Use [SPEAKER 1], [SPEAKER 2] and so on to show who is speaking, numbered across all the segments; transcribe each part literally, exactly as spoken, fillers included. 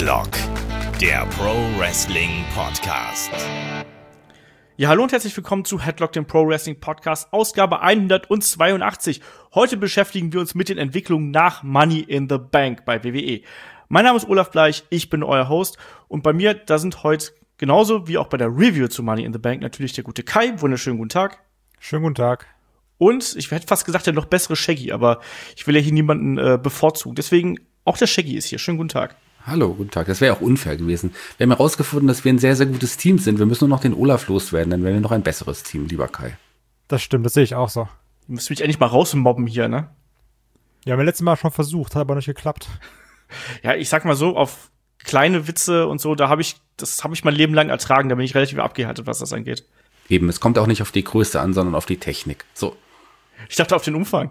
[SPEAKER 1] Headlock, der Pro Wrestling Podcast.
[SPEAKER 2] Ja, hallo und herzlich willkommen zu Headlock, dem Pro Wrestling Podcast, Ausgabe hundertzweiundachtzig. Heute beschäftigen wir uns mit den Entwicklungen nach Money in the Bank bei W W E. Mein Name ist Olaf Bleich, ich bin euer Host und bei mir, da sind heute genauso wie auch bei der Review zu Money in the Bank natürlich der gute Kai. Wunderschönen guten Tag.
[SPEAKER 3] Schönen guten Tag.
[SPEAKER 2] Und ich hätte fast gesagt, der noch bessere Shaggy, aber ich will ja hier niemanden äh, bevorzugen. Deswegen, auch der Shaggy ist hier. Schönen guten Tag.
[SPEAKER 4] Hallo, guten Tag. Das wäre auch unfair gewesen. Wir haben herausgefunden, dass wir ein sehr, sehr gutes Team sind. Wir müssen nur noch den Olaf loswerden, dann wären wir noch ein besseres Team, lieber Kai.
[SPEAKER 3] Das stimmt, das sehe ich auch so.
[SPEAKER 2] Du müsst mich endlich mal rausmobben hier, ne?
[SPEAKER 3] Ja, haben wir letztes Mal schon versucht, hat aber nicht geklappt.
[SPEAKER 2] Ja, ich sag mal so, auf kleine Witze und so, da habe ich, das habe ich mein Leben lang ertragen, da bin ich relativ abgehärtet, was das angeht.
[SPEAKER 4] Eben, es kommt auch nicht auf die Größe an, sondern auf die Technik. So.
[SPEAKER 2] Ich dachte auf den Umfang.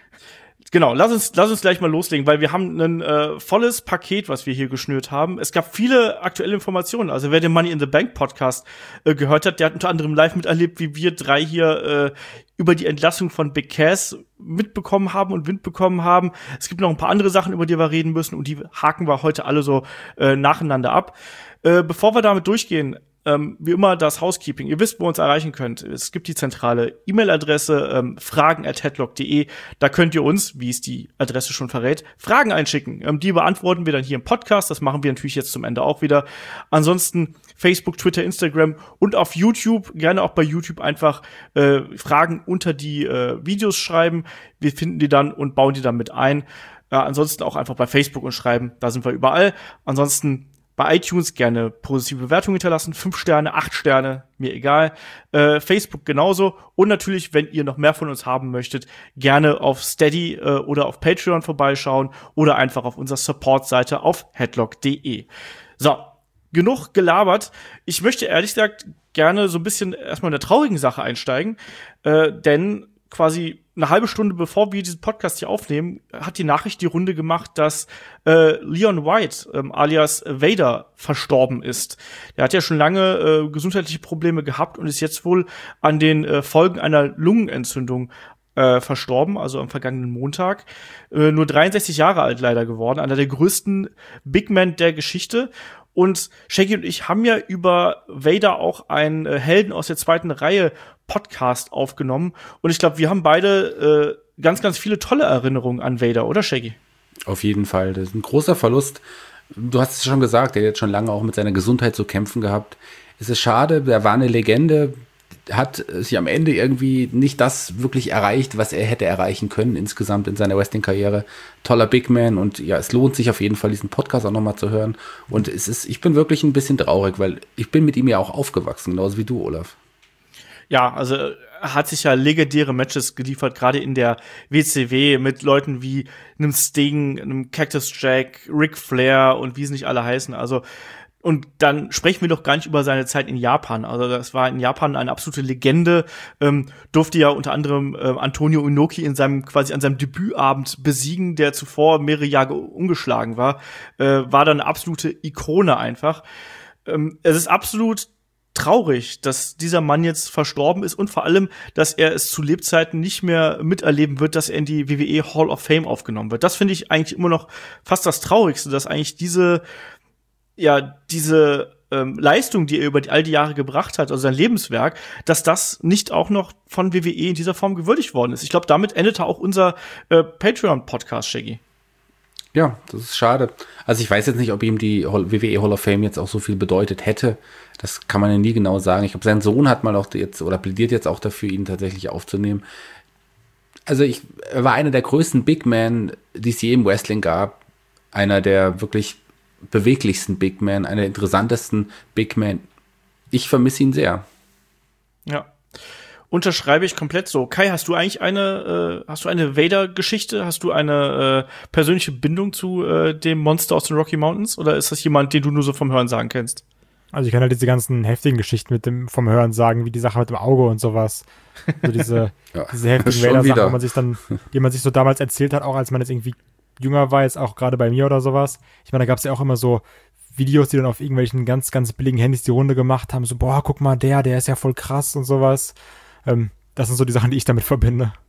[SPEAKER 2] Genau, lass uns, lass uns gleich mal loslegen, weil wir haben ein äh, volles Paket, was wir hier geschnürt haben. Es gab viele aktuelle Informationen. Also wer den Money in the Bank Podcast äh, gehört hat, der hat unter anderem live miterlebt, wie wir drei hier äh, über die Entlassung von Big Cass mitbekommen haben und Wind bekommen haben. Es gibt noch ein paar andere Sachen, über die wir reden müssen und die haken wir heute alle so äh, nacheinander ab. Äh, bevor wir damit durchgehen, Ähm, wie immer das Housekeeping. Ihr wisst, wo ihr uns erreichen könnt. Es gibt die zentrale E-Mail-Adresse ähm, fragen at headlock punkt de. Da könnt ihr uns, wie es die Adresse schon verrät, Fragen einschicken. Ähm, die beantworten wir dann hier im Podcast. Das machen wir natürlich jetzt zum Ende auch wieder. Ansonsten Facebook, Twitter, Instagram und auf YouTube. Gerne auch bei YouTube einfach äh, Fragen unter die äh, Videos schreiben. Wir finden die dann und bauen die dann mit ein. Ja, ansonsten auch einfach bei Facebook und schreiben. Da sind wir überall. Ansonsten bei iTunes gerne positive Bewertungen hinterlassen, fünf Sterne, acht Sterne, mir egal. Äh, Facebook genauso. Und natürlich, wenn ihr noch mehr von uns haben möchtet, gerne auf Steady äh, oder auf Patreon vorbeischauen oder einfach auf unserer Support-Seite auf headlock punkt de. So, genug gelabert. Ich möchte ehrlich gesagt gerne so ein bisschen erstmal in der traurigen Sache einsteigen, äh, denn quasi eine halbe Stunde bevor wir diesen Podcast hier aufnehmen, hat die Nachricht die Runde gemacht, dass äh, Leon White, ähm, alias Vader, verstorben ist. Der hat ja schon lange äh, gesundheitliche Probleme gehabt und ist jetzt wohl an den äh, Folgen einer Lungenentzündung äh, verstorben, also am vergangenen Montag. Äh, nur dreiundsechzig Jahre alt leider geworden, einer der größten Big Men der Geschichte. Und Shaggy und ich haben ja über Vader auch einen äh, Helden aus der zweiten Reihe Podcast aufgenommen. Und ich glaube, wir haben beide äh, ganz, ganz viele tolle Erinnerungen an Vader, oder Shaggy?
[SPEAKER 4] Auf jeden Fall. Das ist ein großer Verlust. Du hast es schon gesagt, er hat jetzt schon lange auch mit seiner Gesundheit zu kämpfen gehabt. Es ist schade, er war eine Legende, hat sich am Ende irgendwie nicht das wirklich erreicht, was er hätte erreichen können insgesamt in seiner Wrestling-Karriere. Toller Big Man und ja, es lohnt sich auf jeden Fall, diesen Podcast auch nochmal zu hören. Und es ist, ich bin wirklich ein bisschen traurig, weil ich bin mit ihm ja auch aufgewachsen, genauso wie du, Olaf.
[SPEAKER 2] Ja, also er hat sich ja legendäre Matches geliefert, gerade in der W C W mit Leuten wie einem Sting, einem Cactus Jack, Ric Flair und wie sie nicht alle heißen. Also und dann sprechen wir doch gar nicht über seine Zeit in Japan. Also das war in Japan eine absolute Legende. Ähm, durfte ja unter anderem äh, Antonio Inoki in seinem quasi an seinem Debütabend besiegen, der zuvor mehrere Jahre ungeschlagen war. Äh, war dann eine absolute Ikone einfach. Ähm, es ist absolut traurig, dass dieser Mann jetzt verstorben ist und vor allem, dass er es zu Lebzeiten nicht mehr miterleben wird, dass er in die W W E Hall of Fame aufgenommen wird. Das finde ich eigentlich immer noch fast das Traurigste, dass eigentlich diese ja, diese ähm, Leistung, die er über die, all die Jahre gebracht hat, also sein Lebenswerk, dass das nicht auch noch von W W E in dieser Form gewürdigt worden ist. Ich glaube, damit endete auch unser äh, Patreon-Podcast, Shaggy.
[SPEAKER 4] Ja, das ist schade. Also ich weiß jetzt nicht, ob ihm die W W E Hall of Fame jetzt auch so viel bedeutet hätte. Das kann man ja nie genau sagen. Ich glaube, sein Sohn hat mal auch jetzt oder plädiert jetzt auch dafür, ihn tatsächlich aufzunehmen. Also ich, er war einer der größten Big Men, die es je im Wrestling gab. Einer der wirklich beweglichsten Big Men, einer der interessantesten Big Men. Ich vermisse ihn sehr.
[SPEAKER 2] Ja. Unterschreibe ich komplett so. Kai, hast du eigentlich eine, äh, hast du eine Vader-Geschichte? Hast du eine äh, persönliche Bindung zu äh, dem Monster aus den Rocky Mountains? Oder ist das jemand, den du nur so vom Hören sagen kennst?
[SPEAKER 3] Also ich kann halt diese ganzen heftigen Geschichten mit dem vom Hören sagen, wie die Sache mit dem Auge und sowas. Also diese, ja, diese heftigen Vader-Sachen, wo man sich dann, die man sich so damals erzählt hat, auch als man jetzt irgendwie jünger war, jetzt auch gerade bei mir oder sowas. Ich meine, da gab es ja auch immer so Videos, die dann auf irgendwelchen ganz, ganz billigen Handys die Runde gemacht haben. So, boah, guck mal, der, der ist ja voll krass und sowas. Ähm, das sind so die Sachen, die ich damit verbinde.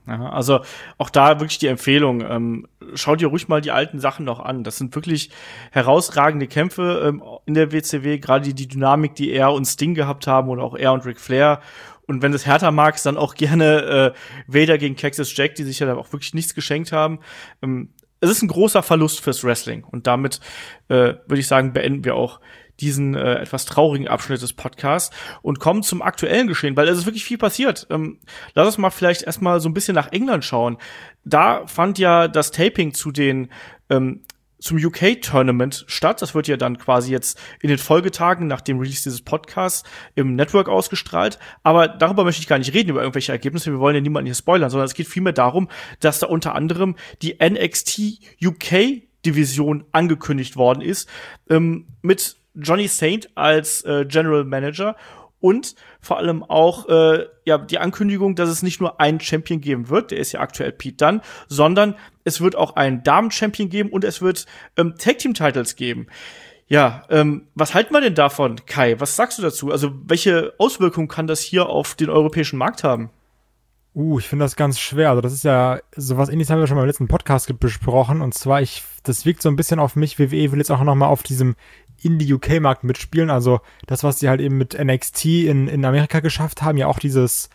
[SPEAKER 2] Ja, also auch da wirklich die Empfehlung, ähm, schau dir ruhig mal die alten Sachen noch an. Das sind wirklich herausragende Kämpfe ähm, in der W C W, gerade die, die Dynamik, die er und Sting gehabt haben oder auch er und Ric Flair. Und wenn du es härter magst, dann auch gerne äh, Vader gegen Cactus Jack, die sich ja dann auch wirklich nichts geschenkt haben. Ähm, es ist ein großer Verlust fürs Wrestling. Und damit äh, würde ich sagen, beenden wir auch diesen äh, etwas traurigen Abschnitt des Podcasts und kommen zum aktuellen Geschehen, weil es ist wirklich viel passiert. Ähm, lass uns mal vielleicht erstmal so ein bisschen nach England schauen. Da fand ja das Taping zu den ähm, zum U K-Tournament statt. Das wird ja dann quasi jetzt in den Folgetagen nach dem Release dieses Podcasts im Network ausgestrahlt. Aber darüber möchte ich gar nicht reden, über irgendwelche Ergebnisse. Wir wollen ja niemanden hier spoilern, sondern es geht vielmehr darum, dass da unter anderem die N X T U K-Division angekündigt worden ist, ähm, mit Johnny Saint als äh, General Manager und vor allem auch äh, ja die Ankündigung, dass es nicht nur einen Champion geben wird, der ist ja aktuell Pete Dunne, sondern es wird auch einen Damen-Champion geben und es wird ähm, Tag-Team-Titles geben. Ja, ähm, was halten wir denn davon, Kai? Was sagst du dazu? Also welche Auswirkungen kann das hier auf den europäischen Markt haben?
[SPEAKER 3] Uh, ich finde das ganz schwer. Also das ist ja, sowas Ähnliches haben wir schon mal im letzten Podcast besprochen. Und zwar, ich, das wirkt so ein bisschen auf mich, W W E will jetzt auch noch mal auf diesem Indie-U K-Markt mitspielen. Also das, was sie halt eben mit N X T in, in Amerika geschafft haben, ja auch dieses,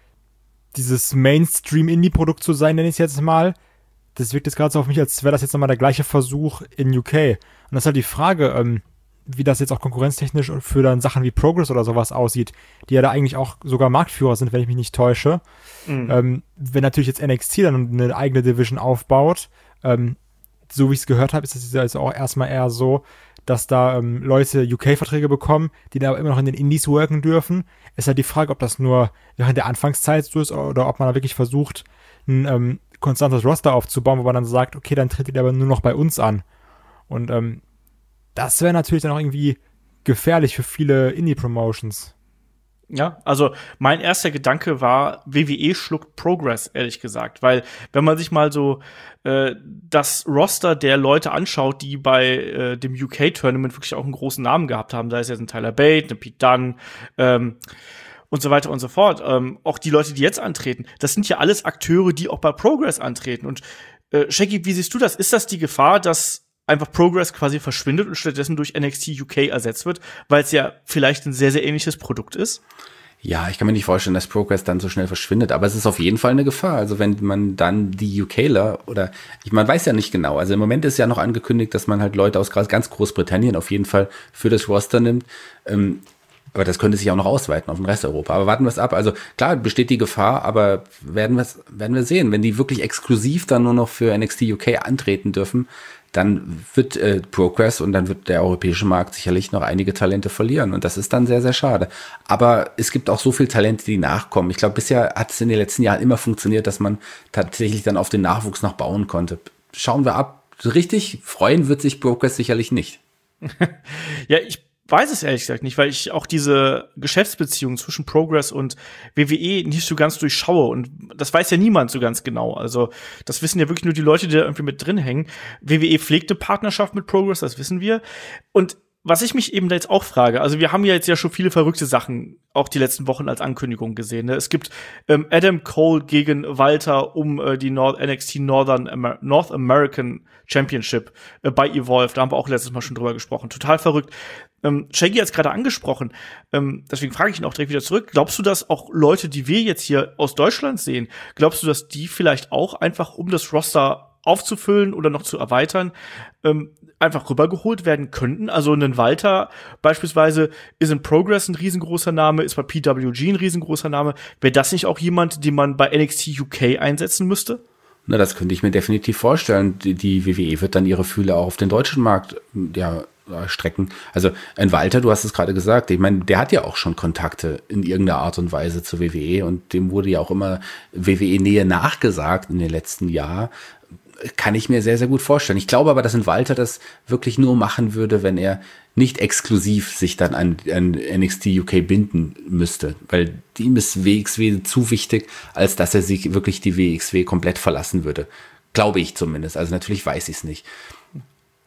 [SPEAKER 3] dieses Mainstream-Indie-Produkt zu sein, nenne ich es jetzt mal. Das wirkt jetzt gerade so auf mich, als wäre das jetzt nochmal der gleiche Versuch in U K. Und das ist halt die Frage, ähm, wie das jetzt auch konkurrenztechnisch für dann Sachen wie Progress oder sowas aussieht, die ja da eigentlich auch sogar Marktführer sind, wenn ich mich nicht täusche. Mhm. Ähm, wenn natürlich jetzt N X T dann eine eigene Division aufbaut, ähm, so wie ich es gehört habe, ist es jetzt auch erstmal eher so, dass da ähm, Leute U K-Verträge bekommen, die da aber immer noch in den Indies worken dürfen. Ist halt die Frage, ob das nur während der Anfangszeit so ist oder ob man da wirklich versucht, ein ähm, konstantes Roster aufzubauen, wo man dann sagt, okay, dann tritt ihr aber nur noch bei uns an. Und ähm, das wäre natürlich dann auch irgendwie gefährlich für viele Indie-Promotions.
[SPEAKER 2] Ja, also mein erster Gedanke war, W W E schluckt Progress, ehrlich gesagt. Weil, wenn man sich mal so äh, das Roster der Leute anschaut, die bei äh, dem U K-Tournament wirklich auch einen großen Namen gehabt haben, da ist jetzt ein Tyler Bate, ein Pete Dunne, ähm, und so weiter und so fort. Ähm, auch die Leute, die jetzt antreten, das sind ja alles Akteure, die auch bei Progress antreten. Und äh, Shaggy, wie siehst du das? Ist das die Gefahr, dass einfach Progress quasi verschwindet und stattdessen durch N X T U K ersetzt wird, weil es ja vielleicht ein sehr, sehr ähnliches Produkt ist?
[SPEAKER 4] Ja, ich kann mir nicht vorstellen, dass Progress dann so schnell verschwindet, aber es ist auf jeden Fall eine Gefahr. Also wenn man dann die UKler oder, ich, man weiß ja nicht genau, also im Moment ist ja noch angekündigt, dass man halt Leute aus ganz Großbritannien auf jeden Fall für das Roster nimmt. Ähm, aber das könnte sich auch noch ausweiten auf den Rest Europa. Aber warten wir es ab. Also klar, besteht die Gefahr, aber werden wir werden wir sehen. Wenn die wirklich exklusiv dann nur noch für N X T U K antreten dürfen, dann wird äh, Progress und dann wird der europäische Markt sicherlich noch einige Talente verlieren. Und das ist dann sehr, sehr schade. Aber es gibt auch so viele Talente, die nachkommen. Ich glaube, bisher hat es in den letzten Jahren immer funktioniert, dass man tatsächlich dann auf den Nachwuchs noch bauen konnte. Schauen wir ab. So richtig freuen wird sich Progress sicherlich nicht.
[SPEAKER 2] Ja, ich weiß es ehrlich gesagt nicht, weil ich auch diese Geschäftsbeziehung zwischen Progress und W W E nicht so ganz durchschaue. Und das weiß ja niemand so ganz genau. Also das wissen ja wirklich nur die Leute, die da irgendwie mit drin hängen. W W E pflegt eine Partnerschaft mit Progress, das wissen wir. Und was ich mich eben da jetzt auch frage, also wir haben ja jetzt ja schon viele verrückte Sachen auch die letzten Wochen als Ankündigung gesehen. Ne? Es gibt ähm, Adam Cole gegen Walter um äh, die Nord- N X T Northern Amer- North American Championship äh, bei Evolve. Da haben wir auch letztes Mal schon drüber gesprochen. Total verrückt. Ähm, Shaggy hat es gerade angesprochen. Ähm, deswegen frage ich ihn auch direkt wieder zurück. Glaubst du, dass auch Leute, die wir jetzt hier aus Deutschland sehen, glaubst du, dass die vielleicht auch einfach, um das Roster aufzufüllen oder noch zu erweitern, ähm, einfach rübergeholt werden könnten? Also ein Walter beispielsweise ist in Progress ein riesengroßer Name, ist bei P W G ein riesengroßer Name. Wäre das nicht auch jemand, den man bei N X T U K einsetzen müsste?
[SPEAKER 4] Na, das könnte ich mir definitiv vorstellen. Die, die W W E wird dann ihre Fühler auch auf den deutschen Markt ja strecken. Also ein Walter, du hast es gerade gesagt, ich meine, der hat ja auch schon Kontakte in irgendeiner Art und Weise zur W W E und dem wurde ja auch immer W W E-Nähe nachgesagt in den letzten Jahren. Kann ich mir sehr, sehr gut vorstellen. Ich glaube aber, dass ein Walter das wirklich nur machen würde, wenn er nicht exklusiv sich dann an, an N X T U K binden müsste, weil ihm ist W X W zu wichtig, als dass er sich wirklich die W X W komplett verlassen würde. Glaube ich zumindest. Also natürlich weiß ich es nicht.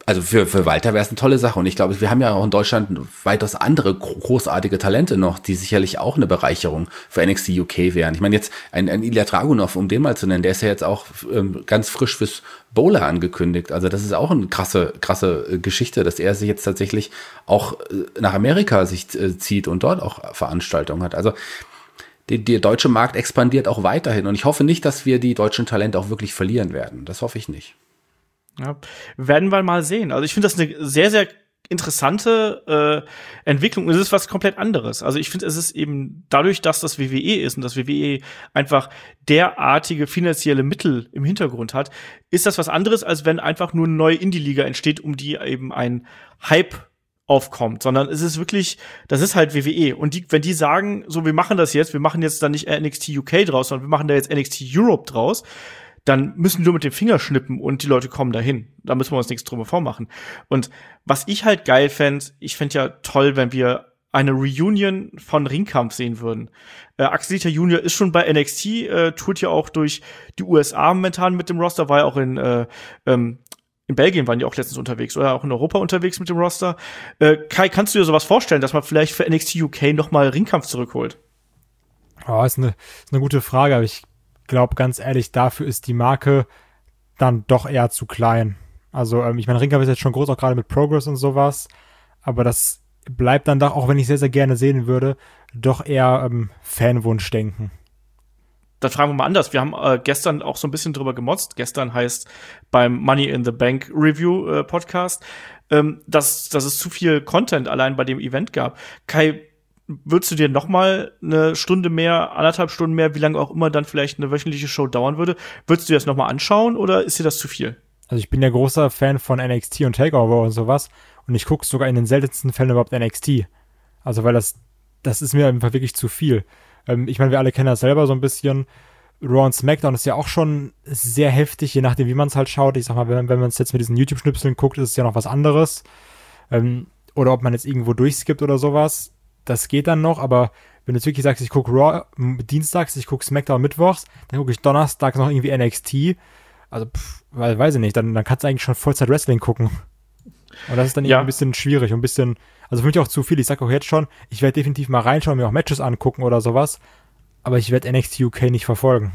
[SPEAKER 4] Also für, für Walter wäre es eine tolle Sache. Und ich glaube, wir haben ja auch in Deutschland weitaus andere großartige Talente noch, die sicherlich auch eine Bereicherung für N X T U K wären. Ich meine jetzt, ein, ein Ilya Dragunov, um den mal zu nennen, der ist ja jetzt auch ähm, ganz frisch fürs Bowler angekündigt. Also das ist auch eine krasse, krasse Geschichte, dass er sich jetzt tatsächlich auch nach Amerika sich äh, zieht und dort auch Veranstaltungen hat. Also die, der deutsche Markt expandiert auch weiterhin. Und ich hoffe nicht, dass wir die deutschen Talente auch wirklich verlieren werden. Das hoffe ich nicht.
[SPEAKER 2] Ja, werden wir mal sehen. Also ich finde das eine sehr, sehr interessante äh, Entwicklung. Es ist was komplett anderes. Also ich finde, es ist eben dadurch, dass das W W E ist und das W W E einfach derartige finanzielle Mittel im Hintergrund hat, ist das was anderes, als wenn einfach nur eine neue Indie-Liga entsteht, um die eben ein Hype aufkommt, sondern es ist wirklich, das ist halt W W E. Und die, wenn die sagen, so, wir machen das jetzt, wir machen jetzt dann nicht N X T U K draus, sondern wir machen da jetzt N X T Europe draus, dann müssen wir mit dem Finger schnippen und die Leute kommen dahin. Da müssen wir uns nichts drüber vormachen. Und was ich halt geil fände, ich fände ja toll, wenn wir eine Reunion von Ringkampf sehen würden. Äh, Axel Dieter Junior ist schon bei N X T, äh, tourt ja auch durch die U S A momentan mit dem Roster, war ja auch in äh, ähm, in Belgien waren die auch letztens unterwegs oder auch in Europa unterwegs mit dem Roster. Äh, Kai, kannst du dir sowas vorstellen, dass man vielleicht für N X T U K noch mal Ringkampf zurückholt?
[SPEAKER 3] Oh, ist eine, ist eine gute Frage, aber ich glaube, ganz ehrlich, dafür ist die Marke dann doch eher zu klein. Also, ähm, ich meine, Ringkampf ist jetzt schon groß, auch gerade mit Progress und sowas, aber das bleibt dann doch, auch wenn ich sehr, sehr gerne sehen würde, doch eher ähm, Fanwunschdenken.
[SPEAKER 2] Dann fragen wir mal anders. Wir haben äh, gestern auch so ein bisschen drüber gemotzt. Gestern heißt beim Money in the Bank Review äh, Podcast, ähm, dass, dass es zu viel Content allein bei dem Event gab. Kai, würdest du dir noch mal eine Stunde mehr, anderthalb Stunden mehr, wie lange auch immer dann vielleicht eine wöchentliche Show dauern würde, würdest du dir das noch mal anschauen oder ist dir das zu viel?
[SPEAKER 3] Also ich bin ja großer Fan von N X T und Takeover und sowas und ich gucke sogar in den seltensten Fällen überhaupt N X T. Also weil das, das ist mir einfach wirklich zu viel. Ähm, ich meine, wir alle kennen das selber so ein bisschen. Raw und SmackDown ist ja auch schon sehr heftig, je nachdem, wie man es halt schaut. Ich sag mal, wenn, wenn man es jetzt mit diesen YouTube-Schnipseln guckt, ist es ja noch was anderes. Ähm, oder ob man jetzt irgendwo durchskippt oder sowas. Das geht dann noch, aber wenn du jetzt wirklich sagst, ich gucke Raw dienstags, ich gucke SmackDown mittwochs, dann gucke ich donnerstags noch irgendwie N X T. Also, pff, weiß ich nicht, dann, dann kannst du eigentlich schon Vollzeit-Wrestling gucken. Und das ist dann ja ein bisschen schwierig und ein bisschen, also für mich auch zu viel. Ich sag auch jetzt schon, ich werde definitiv mal reinschauen, mir auch Matches angucken oder sowas, aber ich werde N X T U K nicht verfolgen.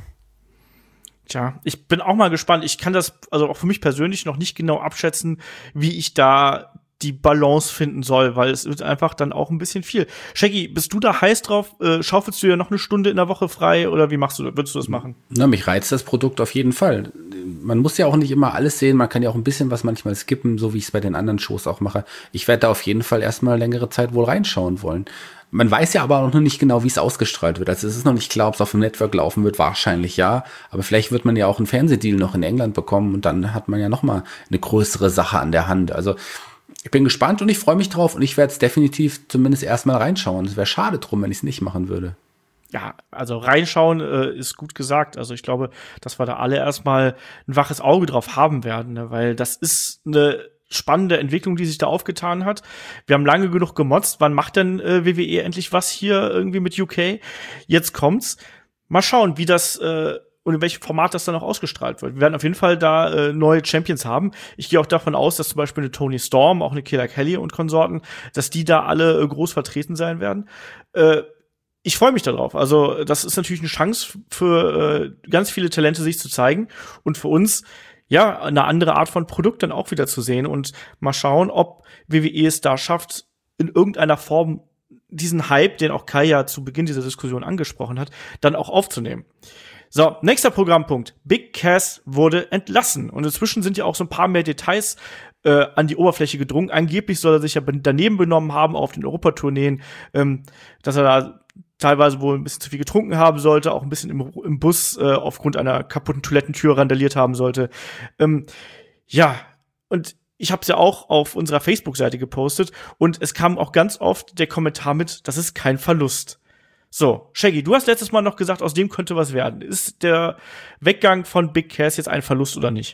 [SPEAKER 2] Tja, ich bin auch mal gespannt. Ich kann das, also auch für mich persönlich noch nicht genau abschätzen, wie ich da die Balance finden soll, weil es wird einfach dann auch ein bisschen viel. Shaggy, bist du da heiß drauf? Äh, schaufelst du ja noch eine Stunde in der Woche frei oder wie machst du, würdest du das machen?
[SPEAKER 4] Na, mich reizt das Produkt auf jeden Fall. Man muss ja auch nicht immer alles sehen, man kann ja auch ein bisschen was manchmal skippen, so wie ich es bei den anderen Shows auch mache. Ich werde da auf jeden Fall erstmal längere Zeit wohl reinschauen wollen. Man weiß ja aber auch noch nicht genau, wie es ausgestrahlt wird. Also es ist noch nicht klar, ob es auf dem Network laufen wird. Wahrscheinlich ja. Aber vielleicht wird man ja auch einen Fernsehdeal noch in England bekommen und dann hat man ja noch mal eine größere Sache an der Hand. Also ich bin gespannt und ich freue mich drauf und ich werde es definitiv zumindest erstmal reinschauen. Es wäre schade drum, wenn ich es nicht machen würde.
[SPEAKER 2] Ja, also reinschauen äh, ist gut gesagt. Also ich glaube, dass wir da alle erstmal ein waches Auge drauf haben werden, ne? Weil das ist eine spannende Entwicklung, die sich da aufgetan hat. Wir haben lange genug gemotzt. Wann macht denn äh, W W E endlich was hier irgendwie mit U K? Jetzt kommt's. Mal schauen, wie das äh, und in welchem Format das dann auch ausgestrahlt wird. Wir werden auf jeden Fall da äh, neue Champions haben. Ich gehe auch davon aus, dass zum Beispiel eine Toni Storm, auch eine Killer Kelly und Konsorten, dass die da alle äh, groß vertreten sein werden. Äh, ich freue mich darauf. Also das ist natürlich eine Chance für äh, ganz viele Talente, sich zu zeigen und für uns ja eine andere Art von Produkt dann auch wieder zu sehen und mal schauen, ob W W E es da schafft, in irgendeiner Form diesen Hype, den auch Kai ja zu Beginn dieser Diskussion angesprochen hat, dann auch aufzunehmen. So, nächster Programmpunkt. Big Cass wurde entlassen. Und inzwischen sind ja auch so ein paar mehr Details äh, an die Oberfläche gedrungen. Angeblich soll er sich ja daneben benommen haben auf den Europatourneen, ähm, dass er da teilweise wohl ein bisschen zu viel getrunken haben sollte, auch ein bisschen im, im Bus äh, aufgrund einer kaputten Toilettentür randaliert haben sollte. Ähm, ja, und ich habe es ja auch auf unserer Facebook-Seite gepostet und es kam auch ganz oft der Kommentar mit, das ist kein Verlust. So, Shaggy, du hast letztes Mal noch gesagt, aus dem könnte was werden. Ist der Weggang von Big Cass jetzt ein Verlust oder nicht?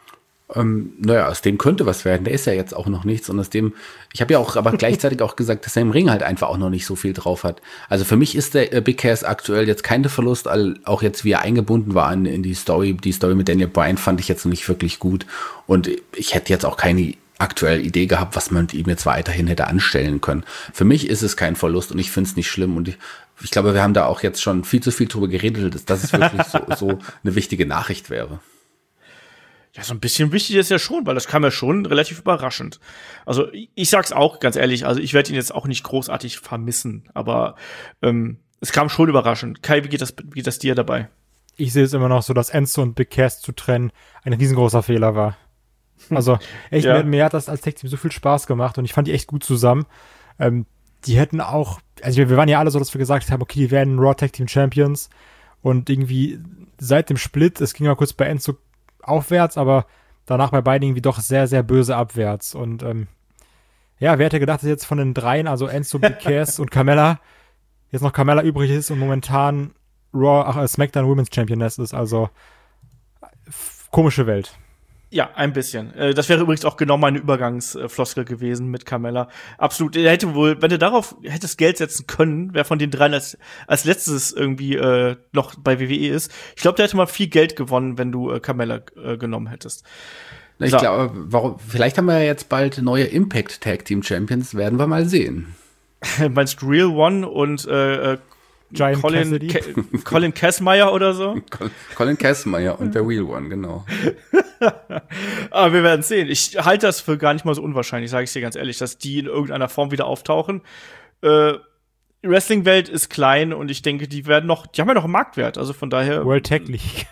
[SPEAKER 4] Ähm, naja, aus dem könnte was werden. Der ist ja jetzt auch noch nichts. Und aus dem, ich habe ja auch aber gleichzeitig auch gesagt, dass er im Ring halt einfach auch noch nicht so viel drauf hat. Also für mich ist der äh, Big Cass aktuell jetzt kein Verlust, all, auch jetzt wie er eingebunden war in, in die Story. Die Story mit Daniel Bryan fand ich jetzt noch nicht wirklich gut. Und ich hätte jetzt auch keine aktuell Idee gehabt, was man mit ihm jetzt weiterhin hätte anstellen können. Für mich ist es kein Verlust und ich finde es nicht schlimm und ich, ich glaube, wir haben da auch jetzt schon viel zu viel drüber geredet, dass das wirklich so, so eine wichtige Nachricht wäre.
[SPEAKER 2] Ja, so ein bisschen wichtig ist ja schon, weil das kam ja schon relativ überraschend. Also ich, ich sag's auch ganz ehrlich, also ich werde ihn jetzt auch nicht großartig vermissen, aber ähm, es kam schon überraschend. Kai, wie geht das, wie geht das dir dabei?
[SPEAKER 3] Ich sehe es immer noch so, dass Enzo und Big Cass zu trennen ein riesengroßer Fehler war. Also echt, ja. mir, mir hat das als Tag-Team so viel Spaß gemacht und ich fand die echt gut zusammen. Ähm, die hätten auch, also wir, wir waren ja alle so, dass wir gesagt haben, okay, die werden Raw Tag-Team Champions und irgendwie seit dem Split, es ging ja kurz bei Enzo aufwärts, aber danach bei beiden irgendwie doch sehr, sehr böse abwärts. Und ähm, ja, wer hätte gedacht, dass jetzt von den dreien, also Enzo, Big Cass und Carmella, jetzt noch Carmella übrig ist und momentan Raw, ach, äh, SmackDown Women's Championess ist, also f- komische Welt.
[SPEAKER 2] Ja, ein bisschen. Das wäre übrigens auch genau meine Übergangsfloskel gewesen mit Carmella. Absolut. Er hätte wohl, wenn er darauf hättest Geld setzen können, wer von den dreien als, als letztes irgendwie äh, noch bei W W E ist. Ich glaube, der hätte mal viel Geld gewonnen, wenn du äh, Carmella äh, genommen hättest.
[SPEAKER 4] Ich so. glaube, warum, vielleicht haben wir ja jetzt bald neue Impact Tag Team Champions, werden wir mal sehen.
[SPEAKER 2] Meinst du Real One und äh,
[SPEAKER 3] Giant
[SPEAKER 2] Colin, Ca- Colin Kessmeyer oder so?
[SPEAKER 4] Colin Kessmeyer und der Real One, genau.
[SPEAKER 2] Aber wir werden sehen. Ich halte das für gar nicht mal so unwahrscheinlich, sage ich dir ganz ehrlich, dass die in irgendeiner Form wieder auftauchen. Äh, die Wrestling-Welt ist klein und ich denke, die werden noch, die haben ja noch einen Marktwert, also von daher.
[SPEAKER 3] World Tag League.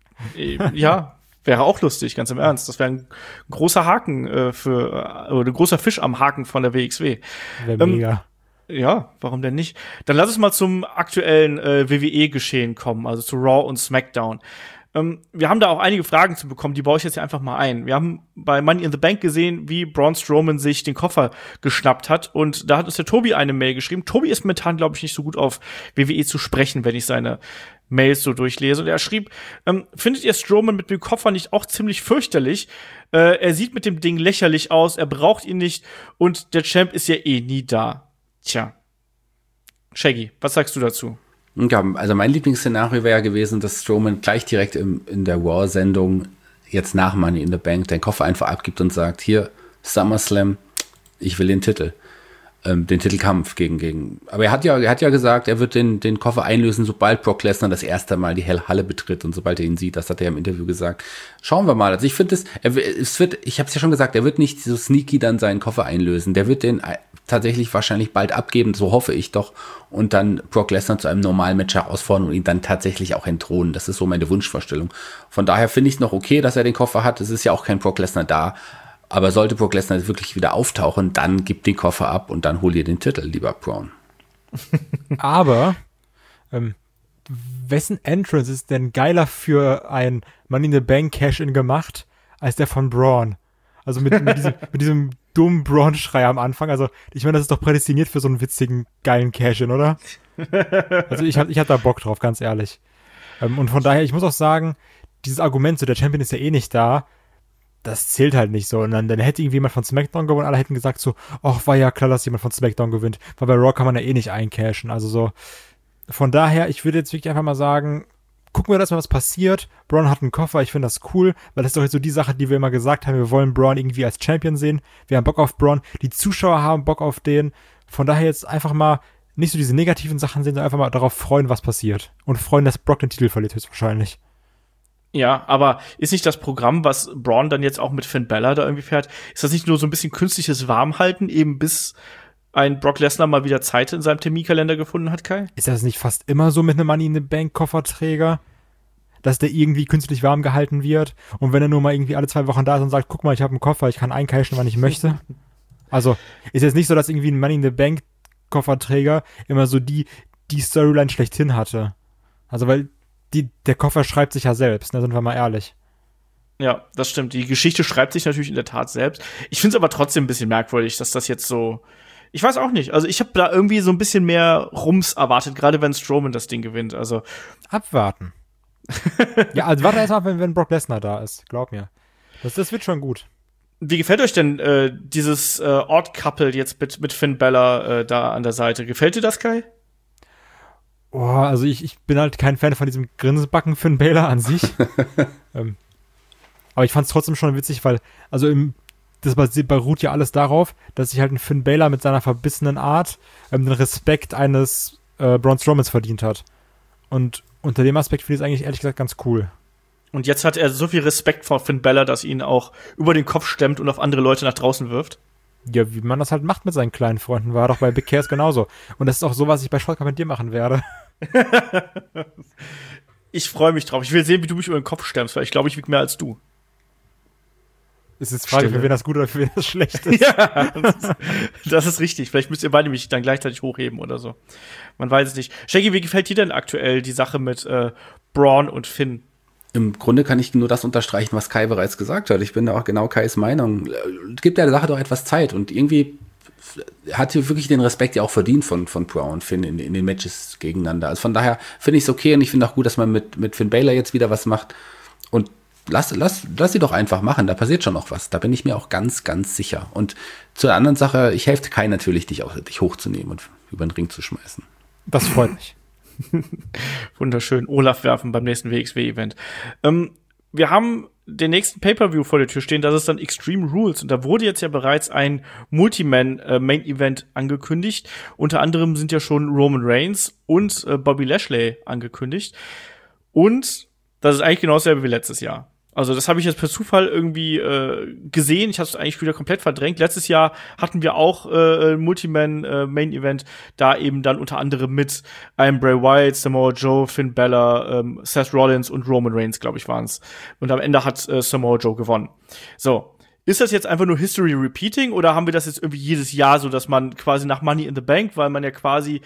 [SPEAKER 2] Ja, wäre auch lustig, ganz im Ernst. Das wäre ein großer Haken äh, für, äh, oder ein großer Fisch am Haken von der W X W.
[SPEAKER 3] Wäre ähm, mega.
[SPEAKER 2] Ja, warum denn nicht? Dann lass uns mal zum aktuellen äh, W W E-Geschehen kommen, also zu Raw und SmackDown. Ähm, wir haben da auch einige Fragen zu bekommen, die baue ich jetzt hier einfach mal ein. Wir haben bei Money in the Bank gesehen, wie Braun Strowman sich den Koffer geschnappt hat und da hat uns der Tobi eine Mail geschrieben. Tobi ist momentan, glaube ich, nicht so gut auf W W E zu sprechen, wenn ich seine Mails so durchlese. Und er schrieb, ähm, findet ihr Strowman mit dem Koffer nicht auch ziemlich fürchterlich? Äh, er sieht mit dem Ding lächerlich aus, er braucht ihn nicht und der Champ ist ja eh nie da. Tja. Shaggy, was sagst du dazu?
[SPEAKER 4] Ja, also mein Lieblingsszenario wäre ja gewesen, dass Strowman gleich direkt im, in der Raw-Sendung jetzt nach Money in the Bank den Koffer einfach abgibt und sagt, hier, SummerSlam, ich will den Titel. Ähm, den Titelkampf gegen, gegen. Aber er hat ja, er hat ja gesagt, er wird den, den Koffer einlösen, sobald Brock Lesnar das erste Mal die Halle betritt und sobald er ihn sieht. Das hat er ja im Interview gesagt. Schauen wir mal. Also ich finde es, es wird, ich habe es ja schon gesagt, er wird nicht so sneaky dann seinen Koffer einlösen. Der wird den tatsächlich wahrscheinlich bald abgeben, so hoffe ich doch, und dann Brock Lesnar zu einem normalen Match herausfordern und ihn dann tatsächlich auch entthronen. Das ist so meine Wunschvorstellung. Von daher finde ich es noch okay, dass er den Koffer hat. Es ist ja auch kein Brock Lesnar da. Aber sollte Brock Lesnar wirklich wieder auftauchen, dann gib den Koffer ab und dann hol dir den Titel, lieber Braun.
[SPEAKER 3] Aber ähm, wessen Entrance ist denn geiler für ein Money in the Bank Cash-In gemacht, als der von Braun? Also mit, mit, diesem, mit diesem dummen Braun-Schrei am Anfang. Also ich meine, das ist doch prädestiniert für so einen witzigen, geilen Cash-In, oder? Also ich hab, ich hab da Bock drauf, ganz ehrlich. Ähm, und von daher, ich muss auch sagen, dieses Argument, so der Champion ist ja eh nicht da, das zählt halt nicht so. Und dann, dann hätte irgendwie jemand von SmackDown gewonnen, alle hätten gesagt so, ach, war ja klar, dass jemand von SmackDown gewinnt. Weil bei Raw kann man ja eh nicht eincashen. Also so, von daher, ich würde jetzt wirklich einfach mal sagen, gucken wir, dass mal was passiert. Braun hat einen Koffer, ich finde das cool, weil das ist doch jetzt so die Sache, die wir immer gesagt haben, wir wollen Braun irgendwie als Champion sehen. Wir haben Bock auf Braun, die Zuschauer haben Bock auf den. Von daher jetzt einfach mal nicht so diese negativen Sachen sehen, sondern einfach mal darauf freuen, was passiert. Und freuen, dass Brock den Titel verliert, höchstwahrscheinlich.
[SPEAKER 2] Ja, aber ist nicht das Programm, was Braun dann jetzt auch mit Finn Balor da irgendwie fährt, ist das nicht nur so ein bisschen künstliches Warmhalten, eben bis ein Brock Lesnar mal wieder Zeit in seinem Terminkalender gefunden hat, Kai?
[SPEAKER 3] Ist das nicht fast immer so mit einem Money in the Bank Kofferträger, dass der irgendwie künstlich warm gehalten wird und wenn er nur mal irgendwie alle zwei Wochen da ist und sagt, guck mal, ich habe einen Koffer, ich kann eincashen, wann ich möchte? Also, ist jetzt nicht so, dass irgendwie ein Money in the Bank Kofferträger immer so die, die Storyline schlechthin hatte. Also, weil Die, der Koffer schreibt sich ja selbst, ne, sind wir mal ehrlich.
[SPEAKER 2] Ja, das stimmt. Die Geschichte schreibt sich natürlich in der Tat selbst. Ich finde es aber trotzdem ein bisschen merkwürdig, dass das jetzt so. Ich weiß auch nicht. Also ich habe da irgendwie so ein bisschen mehr Rums erwartet, gerade wenn Strowman das Ding gewinnt. Also
[SPEAKER 3] abwarten. Ja, also warte erst mal, wenn, wenn Brock Lesnar da ist. Glaub mir. Das, das wird schon gut.
[SPEAKER 2] Wie gefällt euch denn äh, dieses äh, Odd Couple jetzt mit, mit Finn Balor äh, da an der Seite? Gefällt dir das, Kai?
[SPEAKER 3] Oh, also ich, ich bin halt kein Fan von diesem Grinsebacken Finn Balor an sich. ähm, aber ich fand es trotzdem schon witzig, weil, also im das beruht ja alles darauf, dass sich halt ein Finn Balor mit seiner verbissenen Art ähm, den Respekt eines äh, Braun Strowmans verdient hat. Und unter dem Aspekt finde ich es eigentlich ehrlich gesagt ganz cool.
[SPEAKER 2] Und jetzt hat er so viel Respekt vor Finn Balor, dass ihn auch über den Kopf stemmt und auf andere Leute nach draußen wirft.
[SPEAKER 3] Ja, wie man das halt macht mit seinen kleinen Freunden, war doch bei Big Cares genauso. Und das ist auch so, was ich bei Schröcker mit dir machen werde.
[SPEAKER 2] Ich freue mich drauf. Ich will sehen, wie du mich über den Kopf stemmst, weil ich glaube, ich wiege mehr als du.
[SPEAKER 3] Es ist Frage, Stille. Für wen das gut oder für wen das schlecht ist.
[SPEAKER 2] Ja, das ist, das ist richtig. Vielleicht müsst ihr beide mich dann gleichzeitig hochheben oder so. Man weiß es nicht. Shaggy, wie gefällt dir denn aktuell die Sache mit äh, Braun und Finn?
[SPEAKER 4] Im Grunde kann ich nur das unterstreichen, was Kai bereits gesagt hat. Ich bin da auch genau Kais Meinung. Gibt der Sache doch etwas Zeit und irgendwie hat sie wirklich den Respekt ja auch verdient von, von Braun und Finn in, in den Matches gegeneinander. Also von daher finde ich es okay und ich finde auch gut, dass man mit, mit Finn Balor jetzt wieder was macht und lass, lass, lass sie doch einfach machen, da passiert schon noch was. Da bin ich mir auch ganz, ganz sicher. Und zur anderen Sache, ich helfe Kai natürlich, dich, auch, dich hochzunehmen und über den Ring zu schmeißen.
[SPEAKER 3] Das freut mich.
[SPEAKER 2] Wunderschön. Olaf werfen beim nächsten W X W-Event. Ähm, wir haben den nächsten Pay-Per-View vor der Tür stehen, das ist dann Extreme Rules. Und da wurde jetzt ja bereits ein Multiman-Main-Event äh, angekündigt. Unter anderem sind ja schon Roman Reigns und äh, Bobby Lashley angekündigt. Und das ist eigentlich genau dasselbe wie letztes Jahr. Also das habe ich jetzt per Zufall irgendwie äh, gesehen. Ich habe es eigentlich wieder komplett verdrängt. Letztes Jahr hatten wir auch äh, ein Multiman-Main-Event, äh, da eben dann unter anderem mit einem Bray Wyatt, Samoa Joe, Finn Balor, ähm, Seth Rollins und Roman Reigns, glaube ich, waren es. Und am Ende hat äh, Samoa Joe gewonnen. So, ist das jetzt einfach nur History Repeating oder haben wir das jetzt irgendwie jedes Jahr so, dass man quasi nach Money in the Bank, weil man ja quasi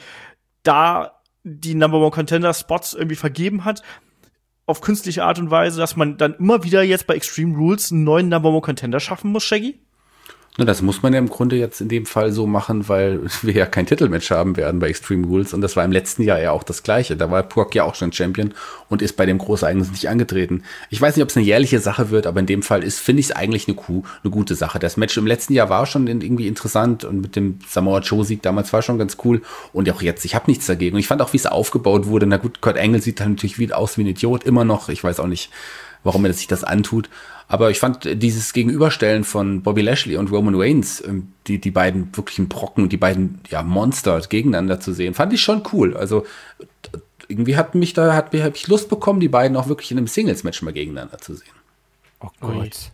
[SPEAKER 2] da die Number One Contender Spots irgendwie vergeben hat, auf künstliche Art und Weise, dass man dann immer wieder jetzt bei Extreme Rules einen neuen Number One Contender schaffen muss, Shaggy?
[SPEAKER 4] Na, das muss man ja im Grunde jetzt in dem Fall so machen, weil wir ja kein Titelmatch haben werden bei Extreme Rules und das war im letzten Jahr ja auch das Gleiche. Da war Brock ja auch schon Champion und ist bei dem Großereignis nicht angetreten. Ich weiß nicht, ob es eine jährliche Sache wird, aber in dem Fall ist, finde ich es eigentlich eine, Kuh, eine gute Sache. Das Match im letzten Jahr war schon irgendwie interessant und mit dem Samoa Joe-Sieg damals war schon ganz cool und auch jetzt, ich habe nichts dagegen. Und ich fand auch, wie es aufgebaut wurde. Na gut, Kurt Angle sieht dann natürlich wieder aus wie ein Idiot, immer noch. Ich weiß auch nicht, warum er sich das antut. Aber ich fand dieses Gegenüberstellen von Bobby Lashley und Roman Reigns, die, die beiden wirklichen Brocken, die beiden ja, Monster gegeneinander zu sehen, fand ich schon cool. Also irgendwie hat mich da, hat mir, hab ich Lust bekommen, die beiden auch wirklich in einem Singles-Match mal gegeneinander zu sehen.
[SPEAKER 3] Oh Gott.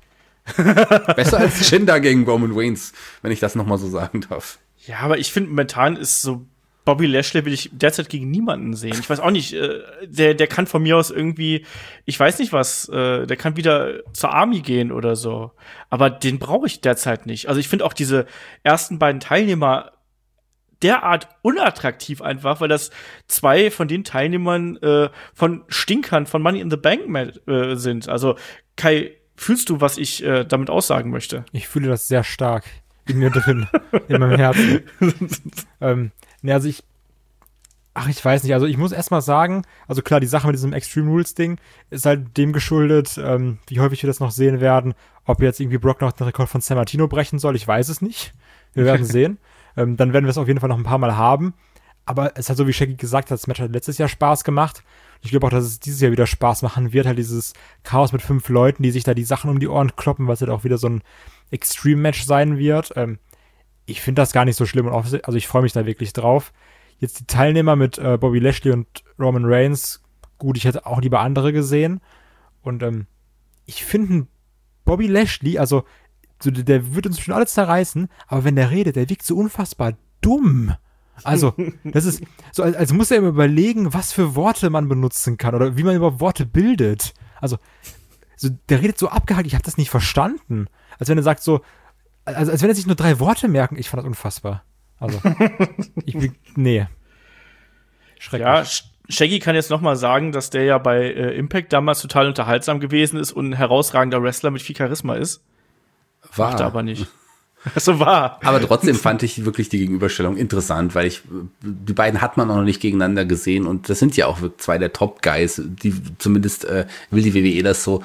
[SPEAKER 4] Besser als Jinder gegen Roman Reigns, wenn ich das nochmal so sagen darf.
[SPEAKER 2] Ja, aber ich finde, momentan ist so Bobby Lashley will ich derzeit gegen niemanden sehen. Ich weiß auch nicht, äh, der, der kann von mir aus irgendwie, ich weiß nicht was, äh, der kann wieder zur Army gehen oder so. Aber den brauche ich derzeit nicht. Also ich finde auch diese ersten beiden Teilnehmer derart unattraktiv einfach, weil das zwei von den Teilnehmern äh, von Stinkern von Money in the Bank äh, sind. Also Kai, fühlst du, was ich äh, damit aussagen möchte?
[SPEAKER 3] Ich fühle das sehr stark in mir drin, in meinem Herzen. ähm, ne, also ich, ach, ich weiß nicht, also ich muss erst mal sagen, also klar, die Sache mit diesem Extreme Rules Ding ist halt dem geschuldet, ähm, wie häufig wir das noch sehen werden, ob jetzt irgendwie Brock noch den Rekord von San Martino brechen soll, ich weiß es nicht. Wir werden sehen. ähm, dann werden wir es auf jeden Fall noch ein paar Mal haben. Aber es hat so, wie Shaggy gesagt hat, das Match hat letztes Jahr Spaß gemacht. Ich glaube auch, dass es dieses Jahr wieder Spaß machen wird, halt dieses Chaos mit fünf Leuten, die sich da die Sachen um die Ohren kloppen, weil es halt auch wieder so ein Extreme-Match sein wird. Ähm, ich finde das gar nicht so schlimm und auch, also ich freue mich da wirklich drauf. Jetzt die Teilnehmer mit äh, Bobby Lashley und Roman Reigns, gut, ich hätte auch lieber andere gesehen. Und ähm, ich finde Bobby Lashley, also so, der wird uns schon alles zerreißen, aber wenn der redet, der wirkt so unfassbar dumm. Also, das ist so, als, als muss er immer überlegen, was für Worte man benutzen kann oder wie man überhaupt Worte bildet. Also, so, der redet so abgehakt, ich habe das nicht verstanden. Als wenn er sagt so, also als wenn er sich nur drei Worte merken, ich fand das unfassbar. Also, ich bin, nee.
[SPEAKER 2] Schrecklich. Ja, Shaggy kann jetzt noch mal sagen, dass der ja bei äh, Impact damals total unterhaltsam gewesen ist und ein herausragender Wrestler mit viel Charisma ist.
[SPEAKER 4] War.
[SPEAKER 2] Macht er aber nicht. So war.
[SPEAKER 4] Aber trotzdem fand ich wirklich die Gegenüberstellung interessant, weil ich, die beiden hat man auch noch nicht gegeneinander gesehen und das sind ja auch zwei der Top-Guys, die zumindest äh, will die W W E das so.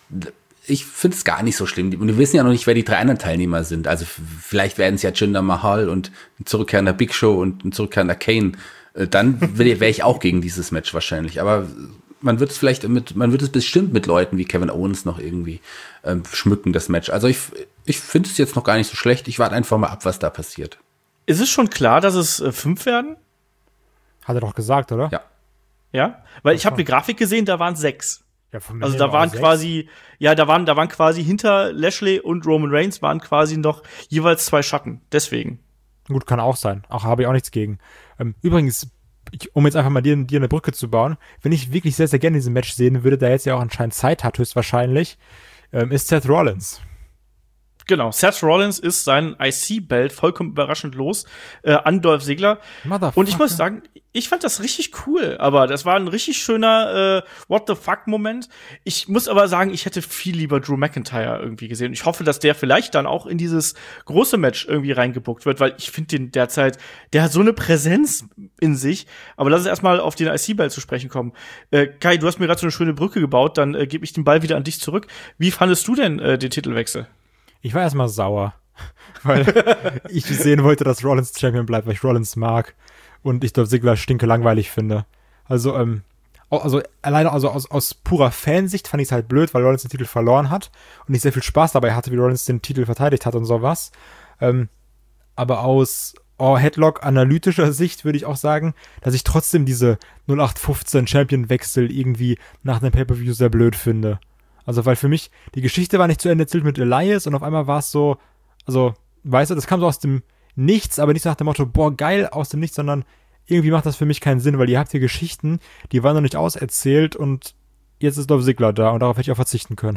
[SPEAKER 4] Ich finde es gar nicht so schlimm. Und wir wissen ja noch nicht, wer die drei anderen Teilnehmer sind. Also vielleicht werden es ja Jinder Mahal und ein zurückkehrender Big Show und ein zurückkehrender Kane. Dann wäre ich auch gegen dieses Match wahrscheinlich. Aber man wird es vielleicht mit, man wird es bestimmt mit Leuten wie Kevin Owens noch irgendwie ähm, schmücken, das Match. Also ich, ich finde es jetzt noch gar nicht so schlecht. Ich warte einfach mal ab, was da passiert.
[SPEAKER 2] Ist es schon klar, dass es äh, fünf werden?
[SPEAKER 3] Hat er doch gesagt, oder?
[SPEAKER 4] Ja.
[SPEAKER 2] Ja? Weil ich habe eine Grafik gesehen, da waren sechs.
[SPEAKER 3] Ja, von
[SPEAKER 2] also da waren quasi, ja, da waren, da waren quasi hinter Lashley und Roman Reigns waren quasi noch jeweils zwei Schatten. Deswegen.
[SPEAKER 3] Gut, kann auch sein. Auch habe ich auch nichts gegen. Ähm, übrigens, ich, um jetzt einfach mal dir, dir eine Brücke zu bauen, wenn ich wirklich sehr, sehr gerne diesen Match sehen würde, der jetzt ja auch anscheinend Zeit hat, höchstwahrscheinlich, ähm, ist Seth Rollins.
[SPEAKER 2] Genau, Seth Rollins ist sein I C-Belt vollkommen überraschend los äh, an Dolph Ziggler. Und ich muss sagen, ich fand das richtig cool, aber das war ein richtig schöner äh, What-the-fuck-Moment. Ich muss aber sagen, ich hätte viel lieber Drew McIntyre irgendwie gesehen. Ich hoffe, dass der vielleicht dann auch in dieses große Match irgendwie reingebuckt wird, weil ich finde den derzeit, der hat so eine Präsenz in sich. Aber lass uns erstmal auf den I C-Belt zu sprechen kommen. Äh, Kai, du hast mir gerade so eine schöne Brücke gebaut, dann äh, gebe ich den Ball wieder an dich zurück. Wie fandest du denn äh, den Titelwechsel?
[SPEAKER 3] Ich war erstmal sauer, weil ich sehen wollte, dass Rollins Champion bleibt, weil ich Rollins mag und ich Dolph Ziggler stinke langweilig finde. Also, ähm, also alleine also aus, aus purer Fansicht fand ich es halt blöd, weil Rollins den Titel verloren hat und ich sehr viel Spaß dabei hatte, wie Rollins den Titel verteidigt hat und sowas. Ähm, aber aus oh, Headlock-analytischer Sicht würde ich auch sagen, dass ich trotzdem diese null acht fünfzehn Champion-Wechsel irgendwie nach dem Pay-Per-View sehr blöd finde. Also, weil für mich, die Geschichte war nicht zu Ende erzählt mit Elias und auf einmal war es so, also, weißt du, das kam so aus dem Nichts, aber nicht nach dem Motto, boah, geil, aus dem Nichts, sondern irgendwie macht das für mich keinen Sinn, weil ihr habt hier Geschichten, die waren noch nicht auserzählt und jetzt ist Dolph Ziggler da und darauf hätte ich auch verzichten können.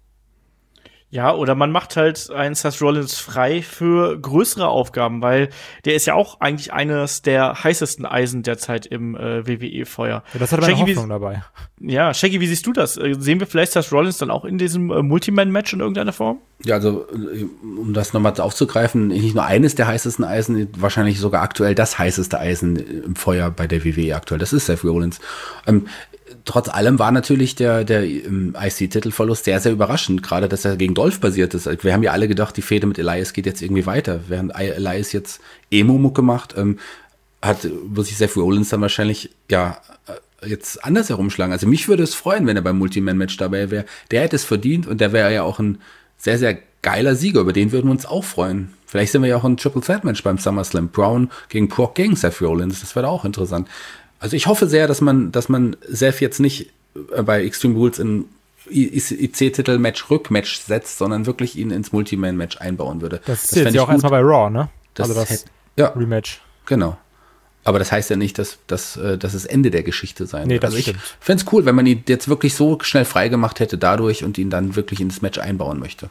[SPEAKER 2] Ja, oder man macht halt einen Seth Rollins frei für größere Aufgaben, weil der ist ja auch eigentlich eines der heißesten Eisen derzeit im äh, W W E-Feuer.
[SPEAKER 3] Ja, das hat meine Shaggy, Hoffnung wie, dabei.
[SPEAKER 2] Ja, Shaggy, wie siehst du das? Äh, sehen wir vielleicht Seth Rollins dann auch in diesem äh, Multiman-Match in irgendeiner Form?
[SPEAKER 4] Ja, also um das nochmal aufzugreifen, nicht nur eines der heißesten Eisen, wahrscheinlich sogar aktuell das heißeste Eisen im Feuer bei der W W E aktuell. Das ist Seth Rollins. Ähm, Trotz allem war natürlich der, der ähm, I C-Titelverlust sehr, sehr überraschend, gerade dass er gegen Dolph basiert ist. Wir haben ja alle gedacht, die Fehde mit Elias geht jetzt irgendwie weiter. Während Elias jetzt Emo-Mucke macht, ähm, hat, muss sich Seth Rollins dann wahrscheinlich ja jetzt anders herumschlagen. Also mich würde es freuen, wenn er beim Multi-Man-Match dabei wäre. Der hätte es verdient und der wäre ja auch ein sehr, sehr geiler Sieger. Über den würden wir uns auch freuen. Vielleicht sind wir ja auch ein Triple-Threat-Match beim SummerSlam. Brown gegen Brock gegen Seth Rollins. Das wäre auch interessant. Also ich hoffe sehr, dass man, dass man Seth jetzt nicht bei Extreme Rules in I C-Titel-Match Rückmatch setzt, sondern wirklich ihn ins Multi-Man-Match einbauen würde.
[SPEAKER 3] Das ist jetzt ja auch erstmal bei Raw, ne?
[SPEAKER 4] Das
[SPEAKER 3] also das
[SPEAKER 4] hätte, ja,
[SPEAKER 3] Rematch.
[SPEAKER 4] Genau. Aber das heißt ja nicht, dass, dass, dass es Ende der Geschichte sein
[SPEAKER 3] nee,
[SPEAKER 4] wird.
[SPEAKER 3] Das
[SPEAKER 4] also ich
[SPEAKER 3] fände
[SPEAKER 4] es cool, wenn man ihn jetzt wirklich so schnell freigemacht hätte dadurch und ihn dann wirklich ins Match einbauen möchte.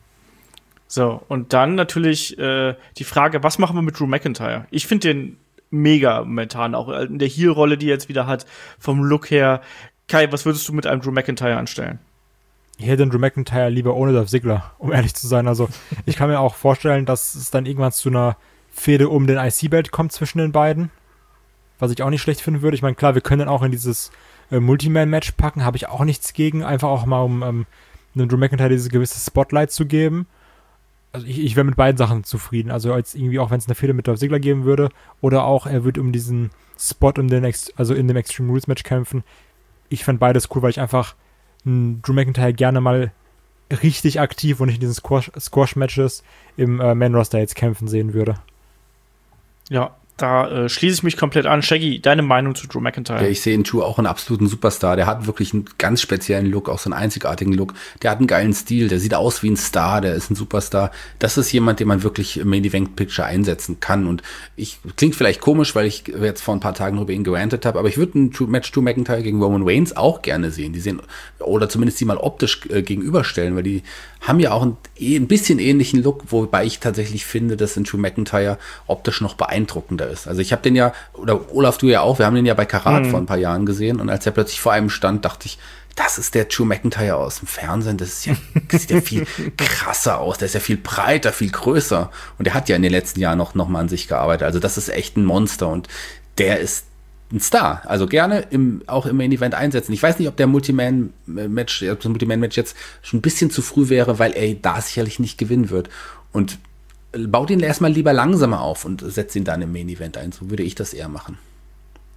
[SPEAKER 2] So, und dann natürlich äh, die Frage, was machen wir mit Drew McIntyre? Ich finde den mega momentan, auch in der Heel-Rolle, die er jetzt wieder hat, vom Look her. Kai, was würdest du mit einem Drew McIntyre anstellen?
[SPEAKER 3] Ich hätte den Drew McIntyre lieber ohne Dolph Ziggler, um ehrlich zu sein. Also ich kann mir auch vorstellen, dass es dann irgendwann zu einer Fehde um den I C-Belt kommt zwischen den beiden, was ich auch nicht schlecht finden würde. Ich meine, klar, wir können auch in dieses äh, Multi-Man-Match packen, habe ich auch nichts gegen, einfach auch mal, um ähm, einem Drew McIntyre dieses gewisse Spotlight zu geben. Also ich, ich wäre mit beiden Sachen zufrieden. Also als irgendwie auch, wenn es eine Fehde mit Dolph Ziggler geben würde oder auch er würde um diesen Spot in den Ex- also in dem Extreme Rules Match kämpfen. Ich fand beides cool, weil ich einfach einen Drew McIntyre gerne mal richtig aktiv und nicht in diesen Squash- Squash-Matches im äh, Man-Roster jetzt kämpfen sehen würde.
[SPEAKER 2] Ja, da äh, schließe ich mich komplett an. Shaggy, deine Meinung zu Drew McIntyre?
[SPEAKER 4] Ja, ich sehe in Drew auch einen absoluten Superstar. Der hat wirklich einen ganz speziellen Look, auch so einen einzigartigen Look. Der hat einen geilen Stil, der sieht aus wie ein Star, der ist ein Superstar. Das ist jemand, den man wirklich im Main-Event-Picture einsetzen kann. Und ich klingt vielleicht komisch, weil ich jetzt vor ein paar Tagen über ihn gerantet habe, aber ich würde ein Match Drew McIntyre gegen Roman Reigns auch gerne sehen. Die sehen, oder zumindest die mal optisch äh, gegenüberstellen, weil die haben ja auch einen, ein bisschen ähnlichen Look, wobei ich tatsächlich finde, dass ein Drew McIntyre optisch noch beeindruckender ist. Also ich habe den ja, oder Olaf, du ja auch, wir haben den ja bei Karat mhm. vor ein paar Jahren gesehen und als er plötzlich vor einem stand, dachte ich, das ist der Drew McIntyre aus dem Fernsehen, das ist ja, das sieht ja viel krasser aus, der ist ja viel breiter, viel größer und der hat ja in den letzten Jahren noch, noch mal an sich gearbeitet, also das ist echt ein Monster und der ist ein Star, also gerne im, auch im Main-Event einsetzen. Ich weiß nicht, ob der Multiman-Match, das Multiman-Match jetzt schon ein bisschen zu früh wäre, weil er da sicherlich nicht gewinnen wird und baut ihn erstmal lieber langsamer auf und setzt ihn dann im Main-Event ein. So würde ich das eher machen.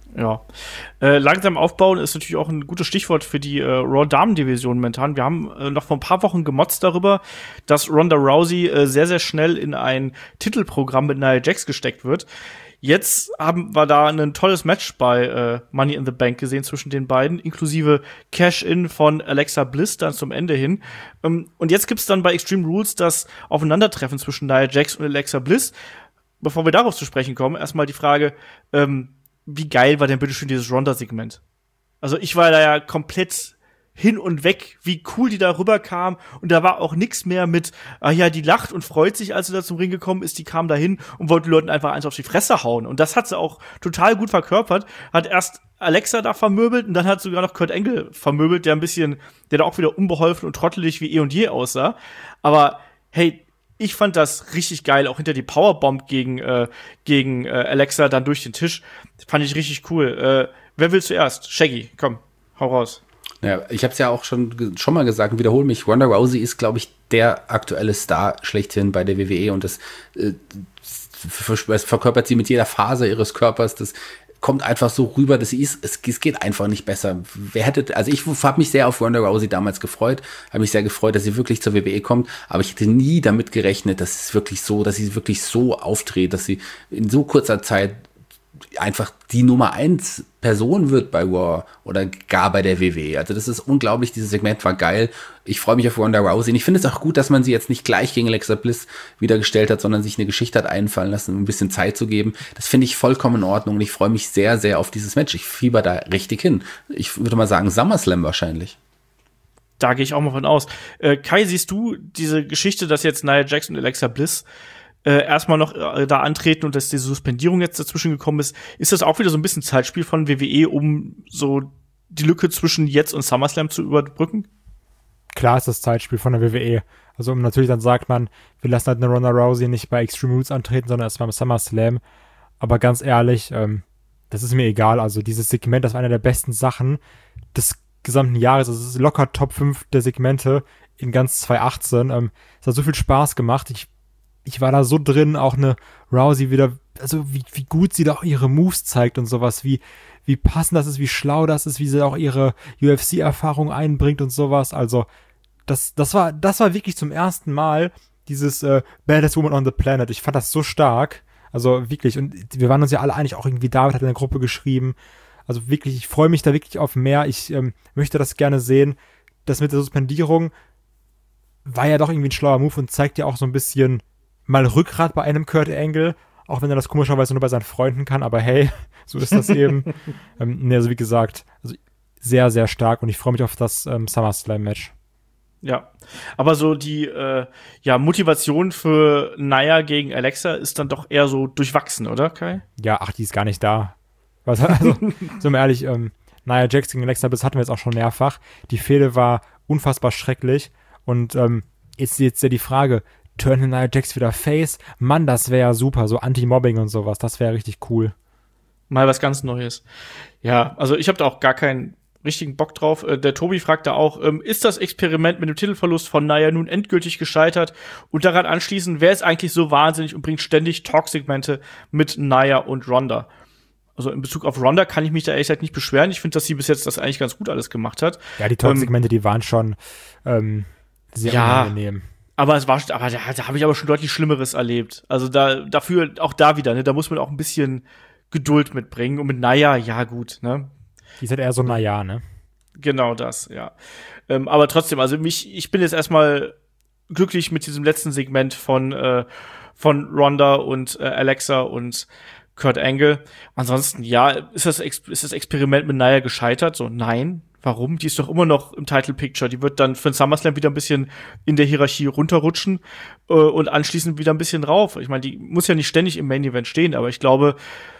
[SPEAKER 2] Ja. Äh, langsam aufbauen ist natürlich auch ein gutes Stichwort für die äh, Raw-Damen-Division momentan. Wir haben äh, noch vor ein paar Wochen gemotzt darüber, dass Ronda Rousey äh, sehr, sehr schnell in ein Titelprogramm mit Nia Jax gesteckt wird. Jetzt haben wir da ein tolles Match bei äh, Money in the Bank gesehen zwischen den beiden, inklusive Cash-In von Alexa Bliss dann zum Ende hin. Ähm, und jetzt gibt's dann bei Extreme Rules das Aufeinandertreffen zwischen Nia Jax und Alexa Bliss. Bevor wir darauf zu sprechen kommen, erstmal die Frage, ähm, wie geil war denn bitte schön dieses Ronda-Segment? Also ich war da ja komplett hin und weg, wie cool die da rüberkam. Und da war auch nix mehr mit, ah ja, die lacht und freut sich, als sie da zum Ring gekommen ist. Die kam da hin und wollte den Leuten einfach eins auf die Fresse hauen. Und das hat sie auch total gut verkörpert. Hat erst Alexa da vermöbelt und dann hat sogar noch Kurt Angle vermöbelt, der ein bisschen, der da auch wieder unbeholfen und trottelig wie eh und je aussah. Aber hey, ich fand das richtig geil, auch hinter die Powerbomb gegen, äh, gegen äh, Alexa dann durch den Tisch. Fand ich richtig cool. Äh, wer will zuerst? Shaggy, komm, hau raus.
[SPEAKER 4] Ja, ich habe es ja auch schon, schon mal gesagt und wiederhole mich. Ronda Rousey ist, glaube ich, der aktuelle Star schlechthin bei der W W E und das, äh, das verkörpert sie mit jeder Faser ihres Körpers. Das kommt einfach so rüber, dass sie ist, es, es geht einfach nicht besser. Wer hätte, also ich habe mich sehr auf Ronda Rousey damals gefreut, habe mich sehr gefreut, dass sie wirklich zur W W E kommt, aber ich hätte nie damit gerechnet, dass es wirklich so, dass sie wirklich so auftritt, dass sie in so kurzer Zeit einfach die Nummer eins Person wird bei Raw oder gar bei der W W E. Also das ist unglaublich, dieses Segment war geil. Ich freue mich auf Ronda Rousey. Und ich finde es auch gut, dass man sie jetzt nicht gleich gegen Alexa Bliss wieder gestellt hat, sondern sich eine Geschichte hat einfallen lassen, um ein bisschen Zeit zu geben. Das finde ich vollkommen in Ordnung und ich freue mich sehr, sehr auf dieses Match. Ich fieber da richtig hin. Ich würde mal sagen SummerSlam wahrscheinlich.
[SPEAKER 2] Da gehe ich auch mal von aus. Äh, Kai, siehst du diese Geschichte, dass jetzt Nia Jax und Alexa Bliss Äh, erstmal noch äh, da antreten und dass diese Suspendierung jetzt dazwischen gekommen ist, ist das auch wieder so ein bisschen Zeitspiel von W W E, um so die Lücke zwischen jetzt und SummerSlam zu überbrücken?
[SPEAKER 3] Klar ist das Zeitspiel von der W W E. Also natürlich dann sagt man, wir lassen halt eine Ronda Rousey nicht bei Extreme Rules antreten, sondern erst beim SummerSlam. Aber ganz ehrlich, ähm, das ist mir egal. Also dieses Segment, das war eine der besten Sachen des gesamten Jahres. Also es ist locker Top fünf der Segmente in ganz zwanzig achtzehn. Ähm, es hat so viel Spaß gemacht. Ich Ich war da so drin, auch eine Rousey wieder, also wie, wie gut sie da auch ihre Moves zeigt und sowas, wie, wie passend das ist, wie schlau das ist, wie sie auch ihre U F C-Erfahrung einbringt und sowas. Also, das, das war, das war wirklich zum ersten Mal dieses äh, Baddest Woman on the Planet. Ich fand das so stark. Also wirklich, und wir waren uns ja alle einig, auch irgendwie David hat in der Gruppe geschrieben. Also wirklich, ich freue mich da wirklich auf mehr. Ich ähm, möchte das gerne sehen. Das mit der Suspendierung war ja doch irgendwie ein schlauer Move und zeigt ja auch so ein bisschen mal Rückgrat bei einem Kurt Angle, auch wenn er das komischerweise nur bei seinen Freunden kann, aber hey, so ist das eben. ähm, ne, also wie gesagt, also sehr, sehr stark und ich freue mich auf das ähm, SummerSlam-Match.
[SPEAKER 2] Ja, aber so die äh, ja, Motivation für Nia gegen Alexa ist dann doch eher so durchwachsen, oder Kai?
[SPEAKER 3] Ja, ach, die ist gar nicht da. Was, also, so mal ehrlich, ähm, Nia Jax gegen Alexa, das hatten wir jetzt auch schon mehrfach. Die Fehde war unfassbar schrecklich und ähm, ist jetzt ja die Frage, turnen Nia Jax wieder Face? Mann, das wäre ja super, so Anti-Mobbing und sowas, das wäre richtig cool.
[SPEAKER 2] Mal was ganz Neues. Ja, also ich habe da auch gar keinen richtigen Bock drauf. Äh, der Tobi fragte auch, ähm, ist das Experiment mit dem Titelverlust von Nia nun endgültig gescheitert? Und daran anschließend, wer ist eigentlich so wahnsinnig und bringt ständig Talk-Segmente mit Nia und Ronda? Also in Bezug auf Ronda kann ich mich da ehrlich gesagt nicht beschweren. Ich finde, dass sie bis jetzt das eigentlich ganz gut alles gemacht hat.
[SPEAKER 3] Ja, die Talk-Segmente, ähm, die waren schon ähm, sehr
[SPEAKER 2] ja,
[SPEAKER 3] unangenehm.
[SPEAKER 2] Aber es war, aber da, da habe ich aber schon deutlich Schlimmeres erlebt. Also da, dafür, auch da wieder, ne, da muss man auch ein bisschen Geduld mitbringen. Und mit Nia, ja gut, ne.
[SPEAKER 3] Die ist halt eher so Nia, ne?
[SPEAKER 2] Genau das, ja. Ähm, aber trotzdem, also mich, ich bin jetzt erstmal glücklich mit diesem letzten Segment von, äh, von Ronda und äh, Alexa und Kurt Angle. Ansonsten, ja, ist das, ist das Experiment mit Nia gescheitert? So, nein. Warum? Die ist doch immer noch im Title Picture. Die wird dann für den SummerSlam wieder ein bisschen in der Hierarchie runterrutschen äh, und anschließend wieder ein bisschen rauf. Ich meine, die muss ja nicht ständig im Main Event stehen, aber ich glaube,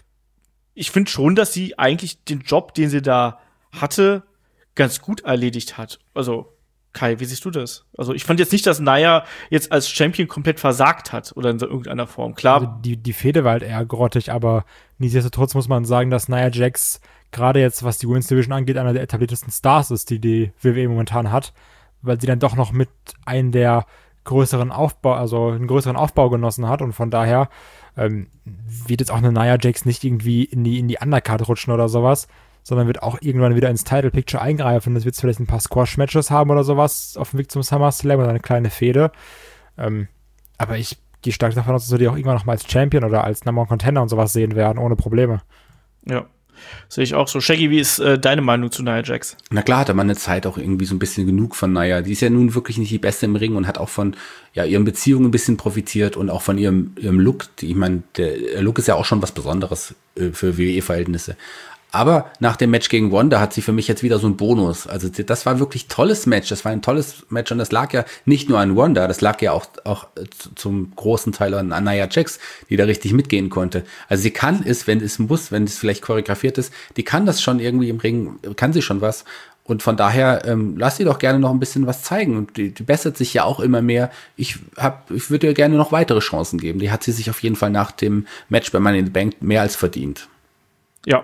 [SPEAKER 2] ich finde schon, dass sie eigentlich den Job, den sie da hatte, ganz gut erledigt hat. Also, Kai, wie siehst du das? Also, ich fand jetzt nicht, dass Nia jetzt als Champion komplett versagt hat oder in irgendeiner Form. Klar.
[SPEAKER 3] Also die, die Fehde war halt eher grottig, aber nichtsdestotrotz muss man sagen, dass Nia Jax gerade jetzt, was die Women's Division angeht, einer der etabliertesten Stars ist, die die W W E momentan hat, weil sie dann doch noch mit einem der größeren Aufbau, also einen größeren Aufbau genossen hat und von daher ähm, wird jetzt auch eine Nia Jax nicht irgendwie in die, in die Undercard rutschen oder sowas, sondern wird auch irgendwann wieder ins Title Picture eingreifen. Es wird vielleicht ein paar Squash-Matches haben oder sowas auf dem Weg zum SummerSlam oder eine kleine Fehde. Ähm, aber ich gehe stark davon aus, dass wir die auch irgendwann noch mal als Champion oder als Number One Contender und sowas sehen werden, ohne Probleme.
[SPEAKER 2] Ja. Sehe ich auch so. Shaggy, wie ist äh, deine Meinung zu Nia Jax?
[SPEAKER 4] Na klar, hatte man eine Zeit auch irgendwie so ein bisschen genug von Nia. Die ist ja nun wirklich nicht die Beste im Ring und hat auch von ja ihren Beziehungen ein bisschen profitiert und auch von ihrem, ihrem Look. Ich meine, der Look ist ja auch schon was Besonderes äh, für W W E-Verhältnisse. Aber nach dem Match gegen Wanda hat sie für mich jetzt wieder so einen Bonus. Also das war wirklich ein tolles Match. Das war ein tolles Match und das lag ja nicht nur an Wanda, das lag ja auch, auch zum großen Teil an Nia Jax, die da richtig mitgehen konnte. Also sie kann es, wenn es muss, wenn es vielleicht choreografiert ist, die kann das schon irgendwie im Ring, kann sie schon was. Und von daher, ähm, lass sie doch gerne noch ein bisschen was zeigen. Und die, die bessert sich ja auch immer mehr. Ich hab, ich würde ihr gerne noch weitere Chancen geben. Die hat sie sich auf jeden Fall nach dem Match bei Money in the Bank mehr als verdient.
[SPEAKER 2] Ja.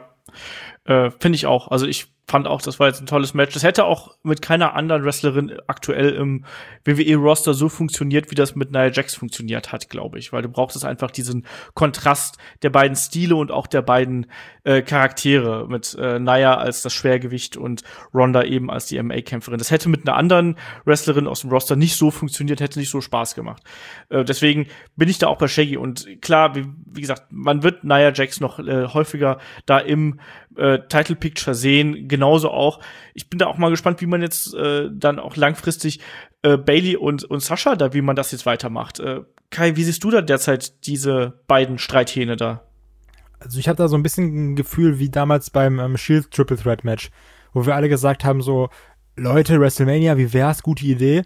[SPEAKER 2] Äh, finde ich auch. Also ich fand auch, das war jetzt ein tolles Match. Das hätte auch mit keiner anderen Wrestlerin aktuell im W W E-Roster so funktioniert, wie das mit Nia Jax funktioniert hat, glaube ich. Weil du brauchst es einfach diesen Kontrast der beiden Stile und auch der beiden äh, Charaktere mit äh, Nia als das Schwergewicht und Ronda eben als die M M A-Kämpferin. Das hätte mit einer anderen Wrestlerin aus dem Roster nicht so funktioniert, hätte nicht so Spaß gemacht. Äh, deswegen bin ich da auch bei Shaggy. Und klar, wie, wie gesagt, man wird Nia Jax noch äh, häufiger da im äh, Title Picture sehen, genauso auch. Ich bin da auch mal gespannt, wie man jetzt äh, dann auch langfristig äh, Bayley und, und Sasha da, wie man das jetzt weitermacht. Äh, Kai, wie siehst du da derzeit diese beiden Streithähne da?
[SPEAKER 3] Also ich habe da so ein bisschen ein Gefühl wie damals beim ähm, Shield Triple Threat Match, wo wir alle gesagt haben so, Leute, WrestleMania, wie wär's, gute Idee.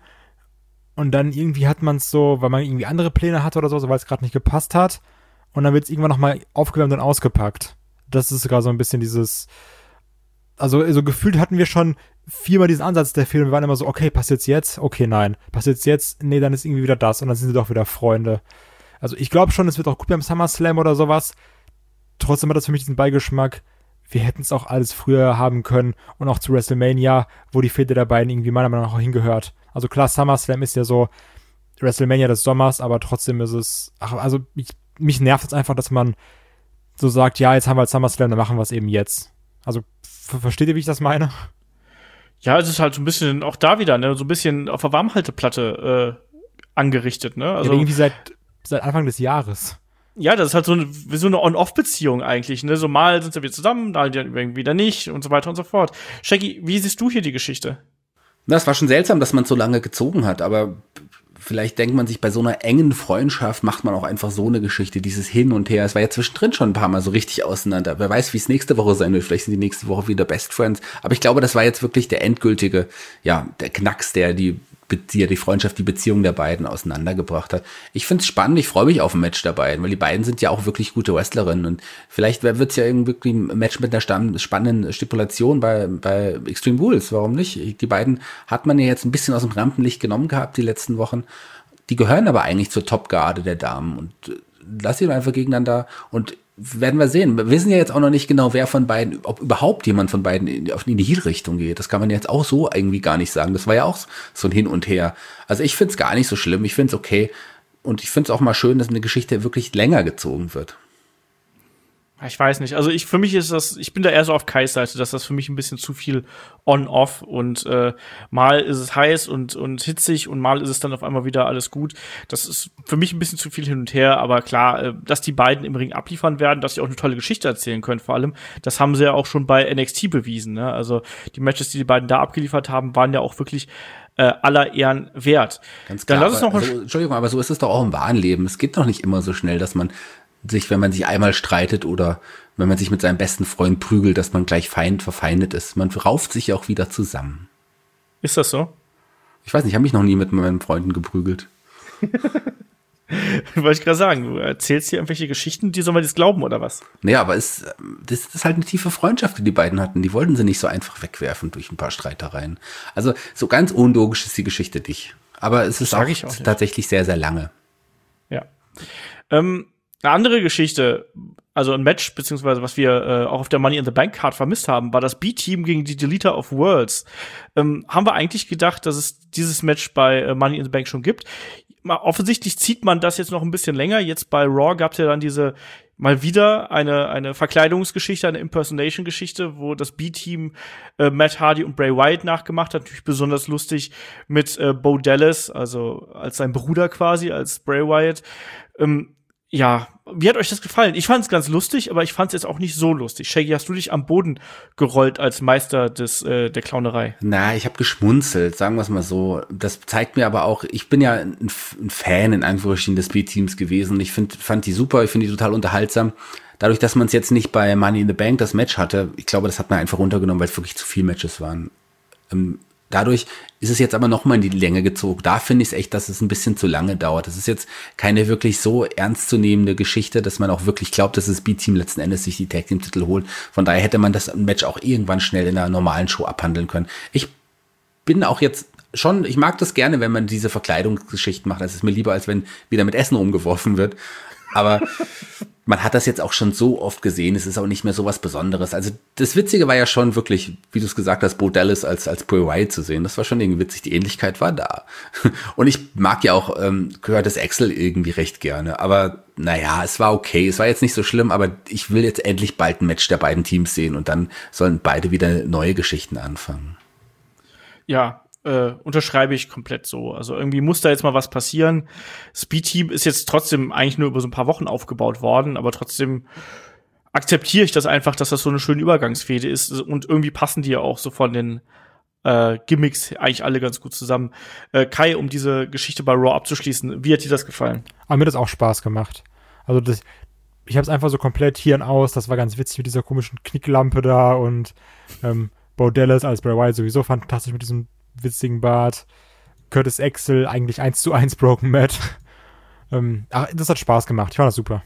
[SPEAKER 3] Und dann irgendwie hat man es so, weil man irgendwie andere Pläne hatte oder so, weil es gerade nicht gepasst hat. Und dann wird es irgendwann nochmal aufgewärmt und ausgepackt. Das ist sogar so ein bisschen dieses, also so gefühlt hatten wir schon viermal diesen Ansatz der Filme. Wir waren immer so, okay, passiert's jetzt? Okay, nein. Passiert's jetzt? Nee, dann ist irgendwie wieder das. Und dann sind sie doch wieder Freunde. Also ich glaube schon, es wird auch gut beim SummerSlam oder sowas. Trotzdem hat das für mich diesen Beigeschmack, wir hätten es auch alles früher haben können und auch zu WrestleMania, wo die Fehde der beiden irgendwie meiner Meinung nach auch hingehört. Also klar, SummerSlam ist ja so WrestleMania des Sommers, aber trotzdem ist es, ach, also ich, mich nervt es einfach, dass man so sagt, ja, jetzt haben wir halt SummerSlam, dann machen wir es eben jetzt. Also, ver- versteht ihr, wie ich das meine?
[SPEAKER 2] Ja, es ist halt so ein bisschen, auch da wieder, ne, so ein bisschen auf der Warmhalteplatte äh, angerichtet, ne? Also
[SPEAKER 3] ja, irgendwie seit, seit Anfang des Jahres.
[SPEAKER 2] Ja, das ist halt so eine, so eine On-Off-Beziehung eigentlich, ne? So mal sind sie wieder zusammen, dann wieder nicht und so weiter und so fort. Shaggy, wie siehst du hier die Geschichte?
[SPEAKER 4] Das war schon seltsam, dass man es so lange gezogen hat, aber vielleicht denkt man sich, bei so einer engen Freundschaft macht man auch einfach so eine Geschichte, dieses Hin und Her. Es war ja zwischendrin schon ein paar Mal so richtig auseinander. Wer weiß, wie es nächste Woche sein wird. Vielleicht sind die nächste Woche wieder Best Friends. Aber ich glaube, das war jetzt wirklich der endgültige, ja, der Knacks, der die, die, die Freundschaft, die Beziehung der beiden auseinandergebracht hat. Ich finde es spannend. Ich freue mich auf ein Match der beiden, weil die beiden sind ja auch wirklich gute Wrestlerinnen. Und vielleicht wird es ja irgendwie ein Match mit einer spannenden Stipulation bei, bei Extreme Rules. Warum nicht? Die beiden hat man ja jetzt ein bisschen aus dem Rampenlicht genommen gehabt die letzten Wochen. Die gehören aber eigentlich zur Top-Garde der Damen und lass sie einfach gegeneinander und werden wir sehen. Wir wissen ja jetzt auch noch nicht genau, wer von beiden, ob überhaupt jemand von beiden in, in die Heel-Richtung geht. Das kann man jetzt auch so irgendwie gar nicht sagen. Das war ja auch so ein Hin und Her. Also ich finde es gar nicht so schlimm. Ich finde es okay und ich finde es auch mal schön, dass eine Geschichte wirklich länger gezogen wird.
[SPEAKER 2] Ich weiß nicht. Also ich, für mich ist das, ich bin da eher so auf Kais Seite, dass das für mich ein bisschen zu viel on-off und äh, mal ist es heiß und, und hitzig und mal ist es dann auf einmal wieder alles gut. Das ist für mich ein bisschen zu viel hin und her, aber klar, äh, dass die beiden im Ring abliefern werden, dass sie auch eine tolle Geschichte erzählen können vor allem, das haben sie ja auch schon bei N X T bewiesen, ne? Also die Matches, die die beiden da abgeliefert haben, waren ja auch wirklich äh, aller Ehren wert.
[SPEAKER 4] Ganz klar. Dann lass uns noch also, Entschuldigung, aber so ist es doch auch im wahren Leben. Es geht doch nicht immer so schnell, dass man sich, wenn man sich einmal streitet oder wenn man sich mit seinem besten Freund prügelt, dass man gleich Feind verfeindet ist. Man rauft sich ja auch wieder zusammen.
[SPEAKER 2] Ist das so?
[SPEAKER 4] Ich weiß nicht, ich habe mich noch nie mit meinen Freunden geprügelt.
[SPEAKER 2] Wollte ich gerade sagen, du erzählst hier irgendwelche Geschichten, die soll man jetzt glauben, oder was?
[SPEAKER 4] Naja, aber es, das ist halt eine tiefe Freundschaft, die die beiden hatten. Die wollten sie nicht so einfach wegwerfen durch ein paar Streitereien. Also so ganz unlogisch ist die Geschichte nicht. Aber es ist auch, auch tatsächlich sehr, sehr lange.
[SPEAKER 2] Ja. Ähm, Eine andere Geschichte, also ein Match, beziehungsweise was wir äh, auch auf der Money in the Bank Card vermisst haben, war das B-Team gegen die Deleter of Worlds. Ähm, haben wir eigentlich gedacht, dass es dieses Match bei äh, Money in the Bank schon gibt? Mal, offensichtlich zieht man das jetzt noch ein bisschen länger. Jetzt bei Raw gab es ja dann diese mal wieder eine eine Verkleidungsgeschichte, eine Impersonation-Geschichte, wo das B-Team äh, Matt Hardy und Bray Wyatt nachgemacht hat. Natürlich besonders lustig mit äh, Bo Dallas, also als sein Bruder quasi, als Bray Wyatt. Ähm, ja, wie hat euch das gefallen? Ich fand es ganz lustig, aber ich fand es jetzt auch nicht so lustig. Shaggy, hast du dich am Boden gerollt als Meister des äh, der Clownerei?
[SPEAKER 4] Na, ich habe geschmunzelt, sagen wir es mal so. Das zeigt mir aber auch, ich bin ja ein, ein Fan in Anführungsstrichen des B-Teams gewesen. Ich find, fand die super, ich finde die total unterhaltsam. Dadurch, dass man es jetzt nicht bei Money in the Bank das Match hatte, ich glaube, das hat man einfach runtergenommen, weil es wirklich zu viele Matches waren. Ähm, Dadurch ist es jetzt aber noch mal in die Länge gezogen. Da finde ich es echt, dass es ein bisschen zu lange dauert. Das ist jetzt keine wirklich so ernstzunehmende Geschichte, dass man auch wirklich glaubt, dass das B-Team letzten Endes sich die Tag-Team-Titel holt. Von daher hätte man das Match auch irgendwann schnell in einer normalen Show abhandeln können. Ich bin auch jetzt schon, ich mag das gerne, wenn man diese Verkleidungsgeschichten macht. Das ist mir lieber, als wenn wieder mit Essen rumgeworfen wird. Aber man hat das jetzt auch schon so oft gesehen, es ist auch nicht mehr so was Besonderes. Also das Witzige war ja schon wirklich, wie du es gesagt hast, Bo Dallas als, als Bray Wyatt zu sehen. Das war schon irgendwie witzig, die Ähnlichkeit war da. Und ich mag ja auch ähm, Curtis Axel irgendwie recht gerne. Aber naja, es war okay, es war jetzt nicht so schlimm, aber ich will jetzt endlich bald ein Match der beiden Teams sehen und dann sollen beide wieder neue Geschichten anfangen.
[SPEAKER 2] Ja, Äh, unterschreibe ich komplett so. Also irgendwie muss da jetzt mal was passieren. Das B-Team ist jetzt trotzdem eigentlich nur über so ein paar Wochen aufgebaut worden, aber trotzdem akzeptiere ich das einfach, dass das so eine schöne Übergangsfehde ist und irgendwie passen die ja auch so von den äh, Gimmicks eigentlich alle ganz gut zusammen. Äh, Kai, um diese Geschichte bei Raw abzuschließen, wie hat dir das gefallen?
[SPEAKER 3] Aber mir hat das auch Spaß gemacht. Also das, ich habe es einfach so komplett hier und aus, das war ganz witzig mit dieser komischen Knicklampe da und ähm, Bo Dallas als Bray Wyatt sowieso fantastisch mit diesem witzigen Bart, Curtis Axel, eigentlich eins zu eins Broken Matt. ähm, ach, das hat Spaß gemacht, ich fand das super.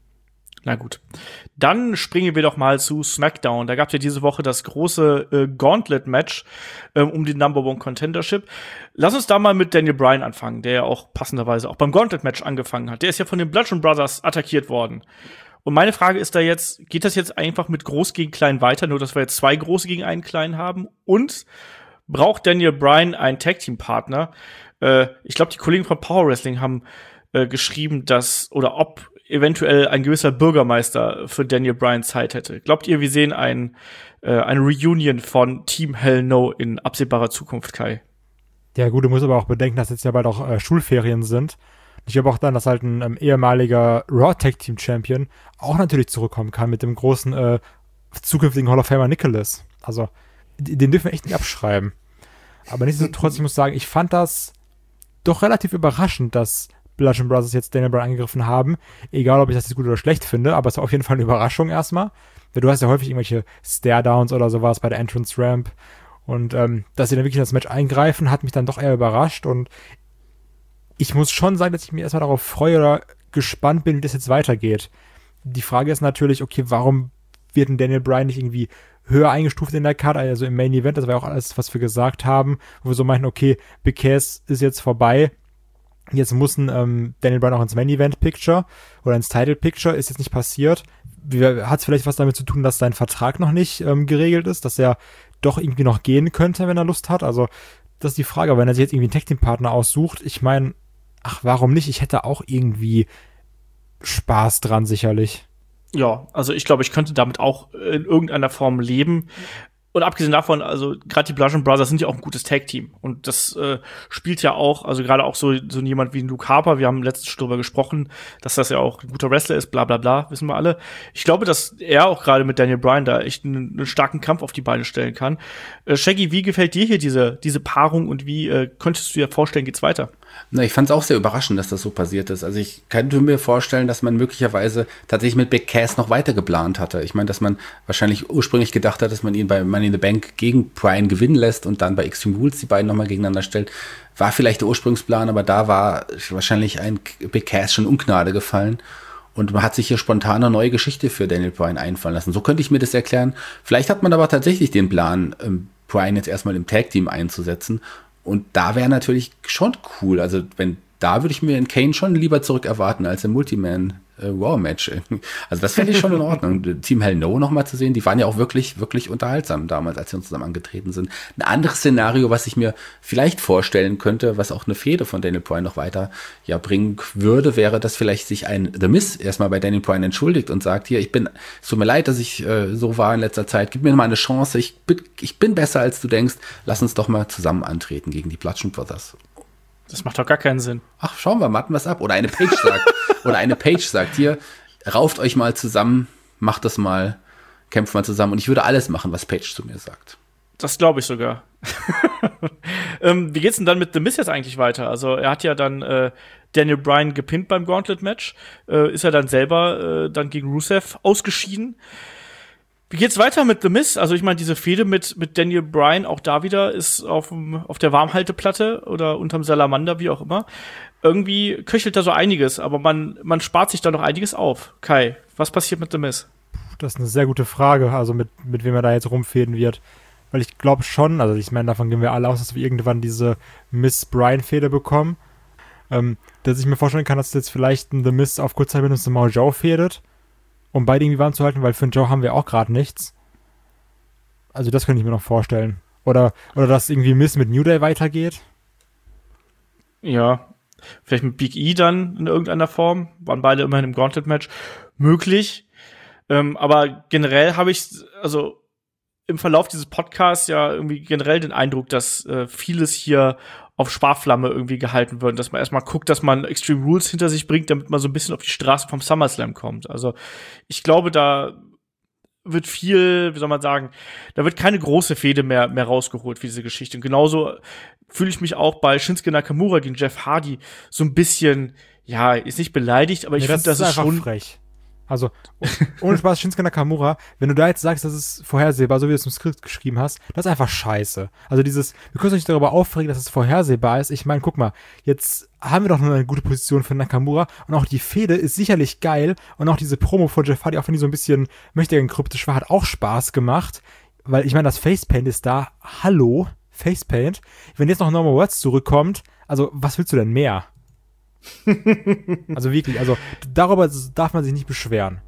[SPEAKER 2] Na gut. Dann springen wir doch mal zu SmackDown. Da gab es ja diese Woche das große äh, Gauntlet-Match ähm, um die Number One Contendership. Lass uns da mal mit Daniel Bryan anfangen, der ja auch passenderweise auch beim Gauntlet-Match angefangen hat. Der ist ja von den Bludgeon Brothers attackiert worden. Und meine Frage ist da jetzt, geht das jetzt einfach mit Groß gegen Klein weiter, nur dass wir jetzt zwei Große gegen einen Kleinen haben? Und braucht Daniel Bryan einen Tag-Team-Partner? Äh, ich glaube, die Kollegen von Power Wrestling haben äh, geschrieben, dass, oder ob eventuell ein gewisser Bürgermeister für Daniel Bryan Zeit hätte. Glaubt ihr, wir sehen ein, äh, eine Reunion von Team Hell No in absehbarer Zukunft, Kai?
[SPEAKER 3] Ja gut, du musst aber auch bedenken, dass jetzt ja bald auch äh, Schulferien sind. Ich glaube auch dann, dass halt ein ähm, ehemaliger Raw Tag-Team Champion auch natürlich zurückkommen kann mit dem großen äh, zukünftigen Hall of Famer Nicholas. Also, den dürfen wir echt nicht abschreiben. Aber nichtsdestotrotz, ich muss sagen, ich fand das doch relativ überraschend, dass Bludgeon Brothers jetzt Daniel Bryan angegriffen haben. Egal, ob ich das jetzt gut oder schlecht finde, aber es war auf jeden Fall eine Überraschung erstmal. Du hast ja häufig irgendwelche Stare-Downs oder sowas bei der Entrance Ramp. Und ähm, dass sie dann wirklich in das Match eingreifen, hat mich dann doch eher überrascht. Und ich muss schon sagen, dass ich mir erstmal darauf freue oder gespannt bin, wie das jetzt weitergeht. Die Frage ist natürlich, okay, warum wird ein Daniel Bryan nicht irgendwie höher eingestuft in der Card, also im Main Event? Das war ja auch alles, was wir gesagt haben, wo wir so meinten, okay, Big Cass ist jetzt vorbei, jetzt muss ein ähm, Daniel Bryan auch ins Main Event Picture oder ins Title Picture, ist jetzt nicht passiert. Hat es vielleicht was damit zu tun, dass sein Vertrag noch nicht ähm, geregelt ist, dass er doch irgendwie noch gehen könnte, wenn er Lust hat? Also das ist die Frage, aber wenn er sich jetzt irgendwie einen Tag-Team-Partner aussucht, ich meine, ach, warum nicht? Ich hätte auch irgendwie Spaß dran, sicherlich.
[SPEAKER 2] Ja, also ich glaube, ich könnte damit auch in irgendeiner Form leben. Und abgesehen davon, also gerade die Bludgeon Brothers sind ja auch ein gutes Tag-Team. Und das äh, spielt ja auch, also gerade auch so, so jemand wie ein Luke Harper, wir haben letztens schon drüber gesprochen, dass das ja auch ein guter Wrestler ist, bla bla bla, wissen wir alle. Ich glaube, dass er auch gerade mit Daniel Bryan da echt einen, einen starken Kampf auf die Beine stellen kann. Äh, Shaggy, wie gefällt dir hier diese, diese Paarung und wie äh, könntest du dir vorstellen, geht's weiter?
[SPEAKER 4] Na, ich fand es auch sehr überraschend, dass das so passiert ist. Also ich könnte mir vorstellen, dass man möglicherweise tatsächlich mit Big Cass noch weiter geplant hatte. Ich meine, dass man wahrscheinlich ursprünglich gedacht hat, dass man ihn bei Money in the Bank gegen Bryan gewinnen lässt und dann bei Extreme Rules die beiden nochmal gegeneinander stellt. War vielleicht der Ursprungsplan, aber da war wahrscheinlich ein Big Cass schon Ungnade gefallen. Und man hat sich hier spontan eine neue Geschichte für Daniel Bryan einfallen lassen. So könnte ich mir das erklären. Vielleicht hat man aber tatsächlich den Plan, Bryan jetzt erstmal im Tag-Team einzusetzen. Und da wäre natürlich schon cool. Also wenn da würde ich mir in Kane schon lieber zurück erwarten als im Multiman äh, Raw-Match. Also das fände ich schon in Ordnung. Team Hell No nochmal zu sehen, die waren ja auch wirklich, wirklich unterhaltsam damals, als wir uns zusammen angetreten sind. Ein anderes Szenario, was ich mir vielleicht vorstellen könnte, was auch eine Fehde von Daniel Bryan noch weiter ja bringen würde, wäre, dass vielleicht sich ein The Miz erstmal bei Daniel Bryan entschuldigt und sagt, hier, ich bin, es tut mir leid, dass ich äh, so war in letzter Zeit, gib mir mal eine Chance, ich bin, ich bin besser, als du denkst, lass uns doch mal zusammen antreten gegen die Bludgeon Brothers.
[SPEAKER 2] Das macht doch gar keinen Sinn.
[SPEAKER 4] Ach, schauen wir, warten wir es ab. Oder eine Page sagt, oder eine Page sagt, hier, rauft euch mal zusammen, macht das mal, kämpft mal zusammen. Und ich würde alles machen, was Page zu mir sagt.
[SPEAKER 2] Das glaube ich sogar. ähm, wie geht's denn dann mit The Miz jetzt eigentlich weiter? Also er hat ja dann äh, Daniel Bryan gepinnt beim Gauntlet-Match. Äh, ist er dann selber äh, dann gegen Rusev ausgeschieden. Wie geht's weiter mit The Miz? Also ich meine, diese Fehde mit mit Daniel Bryan, auch da wieder, ist auf, auf der Warmhalteplatte oder unterm Salamander, wie auch immer. Irgendwie köchelt da so einiges, aber man man spart sich da noch einiges auf. Kai, was passiert mit The Miz?
[SPEAKER 3] Das ist eine sehr gute Frage, also mit, mit wem er da jetzt rumfäden wird. Weil ich glaube schon, also ich meine, davon gehen wir alle aus, dass wir irgendwann diese Miz-Bryan-Fehde bekommen. Ähm, dass ich mir vorstellen kann, dass jetzt vielleicht ein The Miz auf Kurzzeit mit uns Samoa Joe fädet, um beide irgendwie warm zu halten, weil für den Joe haben wir auch gerade nichts. Also das könnte ich mir noch vorstellen. Oder, oder dass irgendwie Miz mit New Day weitergeht.
[SPEAKER 2] Ja, vielleicht mit Big E dann in irgendeiner Form. Waren beide immerhin im Gauntlet-Match. Möglich. Ähm, aber generell habe ich, also im Verlauf dieses Podcasts ja irgendwie generell den Eindruck, dass äh, vieles hier auf Sparflamme irgendwie gehalten wird, dass man erstmal guckt, dass man Extreme Rules hinter sich bringt, damit man so ein bisschen auf die Straße vom SummerSlam kommt. Also ich glaube, da wird viel, wie soll man sagen, da wird keine große Fehde mehr mehr rausgeholt für diese Geschichte. Und genauso fühle ich mich auch bei Shinsuke Nakamura gegen Jeff Hardy so ein bisschen, ja, ist nicht beleidigt, aber ich
[SPEAKER 3] nee,
[SPEAKER 2] finde, das, das ist, ist schon
[SPEAKER 3] frech. Also, ohne Spaß, Shinsuke Nakamura, wenn du da jetzt sagst, das ist vorhersehbar, so wie du es im Skript geschrieben hast, das ist einfach scheiße. Also dieses, wir können uns nicht darüber aufregen, dass es vorhersehbar ist. Ich meine, guck mal, jetzt haben wir doch nur eine gute Position für Nakamura und auch die Fehde ist sicherlich geil und auch diese Promo von Jeff Hardy, auch wenn die so ein bisschen möchtegern kryptisch war, hat auch Spaß gemacht, weil ich meine, das Facepaint ist da. Hallo, Facepaint. Wenn jetzt noch Norman Watts zurückkommt, also was willst du denn mehr? Also wirklich, also darüber darf man sich nicht beschweren.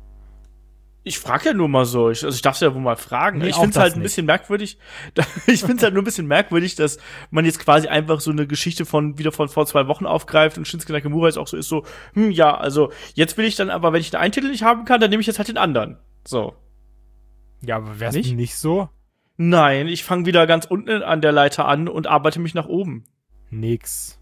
[SPEAKER 2] Ich frage ja nur mal so, ich, also ich darf es ja wohl mal fragen. Nee, ich finde es halt ein nicht. bisschen merkwürdig. Ich finde es halt nur ein bisschen merkwürdig, dass man jetzt quasi einfach so eine Geschichte von wieder von vor zwei Wochen aufgreift und Shinsuke Nakamura jetzt auch so ist so, hm, ja, also jetzt will ich dann aber, wenn ich den einen Titel nicht haben kann, dann nehme ich jetzt halt den anderen. So.
[SPEAKER 3] Ja, aber wär's nicht? nicht so?
[SPEAKER 2] Nein, ich fange wieder ganz unten an der Leiter an und arbeite mich nach oben.
[SPEAKER 3] Nix.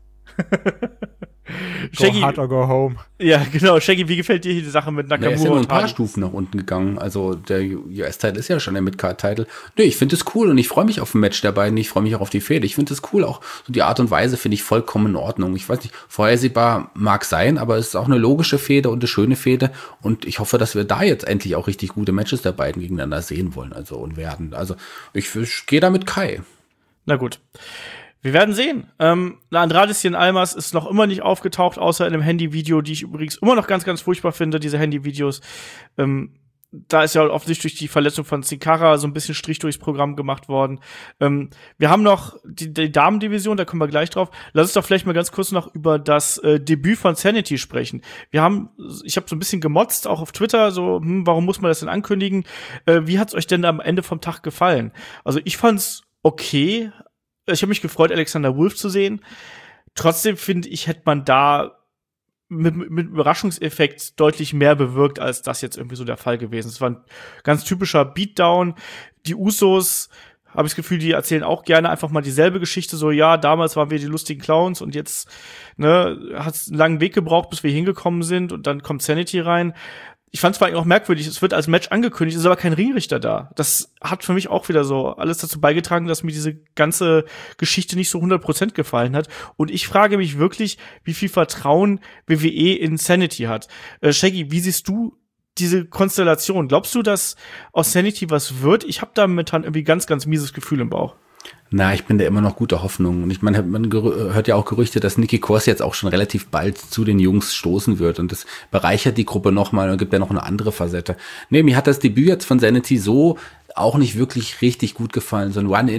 [SPEAKER 2] Shaggy,
[SPEAKER 3] go hard or go home.
[SPEAKER 2] Ja, genau. Shaggy, wie gefällt dir hier die Sache mit Nakamura?
[SPEAKER 4] Er ist ja nur ein paar Hardy? Stufen nach unten gegangen. Also der U S-Title ist ja schon der Mid-Card-Title. Nee, ich finde es cool und ich freue mich auf ein Match der beiden. Ich freue mich auch auf die Fehde. Ich finde es cool. Auch so die Art und Weise finde ich vollkommen in Ordnung. Ich weiß nicht, vorhersehbar mag sein, aber es ist auch eine logische Fehde und eine schöne Fehde. Und ich hoffe, dass wir da jetzt endlich auch richtig gute Matches der beiden gegeneinander sehen wollen. Also und werden. Also ich, ich gehe da mit Kai.
[SPEAKER 2] Na gut. Wir werden sehen. Ähm, Andrade Cien Almas ist noch immer nicht aufgetaucht, außer in einem Handyvideo, die ich übrigens immer noch ganz, ganz furchtbar finde, diese Handyvideos. Ähm, da ist ja offensichtlich durch die Verletzung von Sin Cara so ein bisschen Strich durchs Programm gemacht worden. Ähm, wir haben noch die, die Damendivision, da kommen wir gleich drauf. Lass uns doch vielleicht mal ganz kurz noch über das äh, Debüt von Sanity sprechen. Wir haben, ich habe so ein bisschen gemotzt, auch auf Twitter, so, hm, warum muss man das denn ankündigen? Äh, wie hat's euch denn am Ende vom Tag gefallen? Also ich fand's okay. Ich habe mich gefreut, Alexander Wolf zu sehen. Trotzdem finde ich, hätte man da mit, mit Überraschungseffekt deutlich mehr bewirkt, als das jetzt irgendwie so der Fall gewesen ist. Es war ein ganz typischer Beatdown. Die Usos, habe ich das Gefühl, die erzählen auch gerne einfach mal dieselbe Geschichte. So, ja, damals waren wir die lustigen Clowns und jetzt ne, hat es einen langen Weg gebraucht, bis wir hingekommen sind und dann kommt Sanity rein. Ich fand es zwar eigentlich auch merkwürdig, es wird als Match angekündigt, ist aber kein Ringrichter da. Das hat für mich auch wieder so alles dazu beigetragen, dass mir diese ganze Geschichte nicht so hundert Prozent gefallen hat. Und ich frage mich wirklich, wie viel Vertrauen W W E in Sanity hat. Äh, Shaggy, wie siehst du diese Konstellation? Glaubst du, dass aus Sanity was wird? Ich habe da momentan irgendwie ganz, ganz mieses Gefühl im Bauch.
[SPEAKER 4] Na, ich bin da immer noch guter Hoffnung. Und ich meine, man hört ja auch Gerüchte, dass Nikki Cross jetzt auch schon relativ bald zu den Jungs stoßen wird. Und das bereichert die Gruppe nochmal und gibt ja noch eine andere Facette. Nee, mir hat das Debüt jetzt von Sanity so auch nicht wirklich richtig gut gefallen. So ein Run-In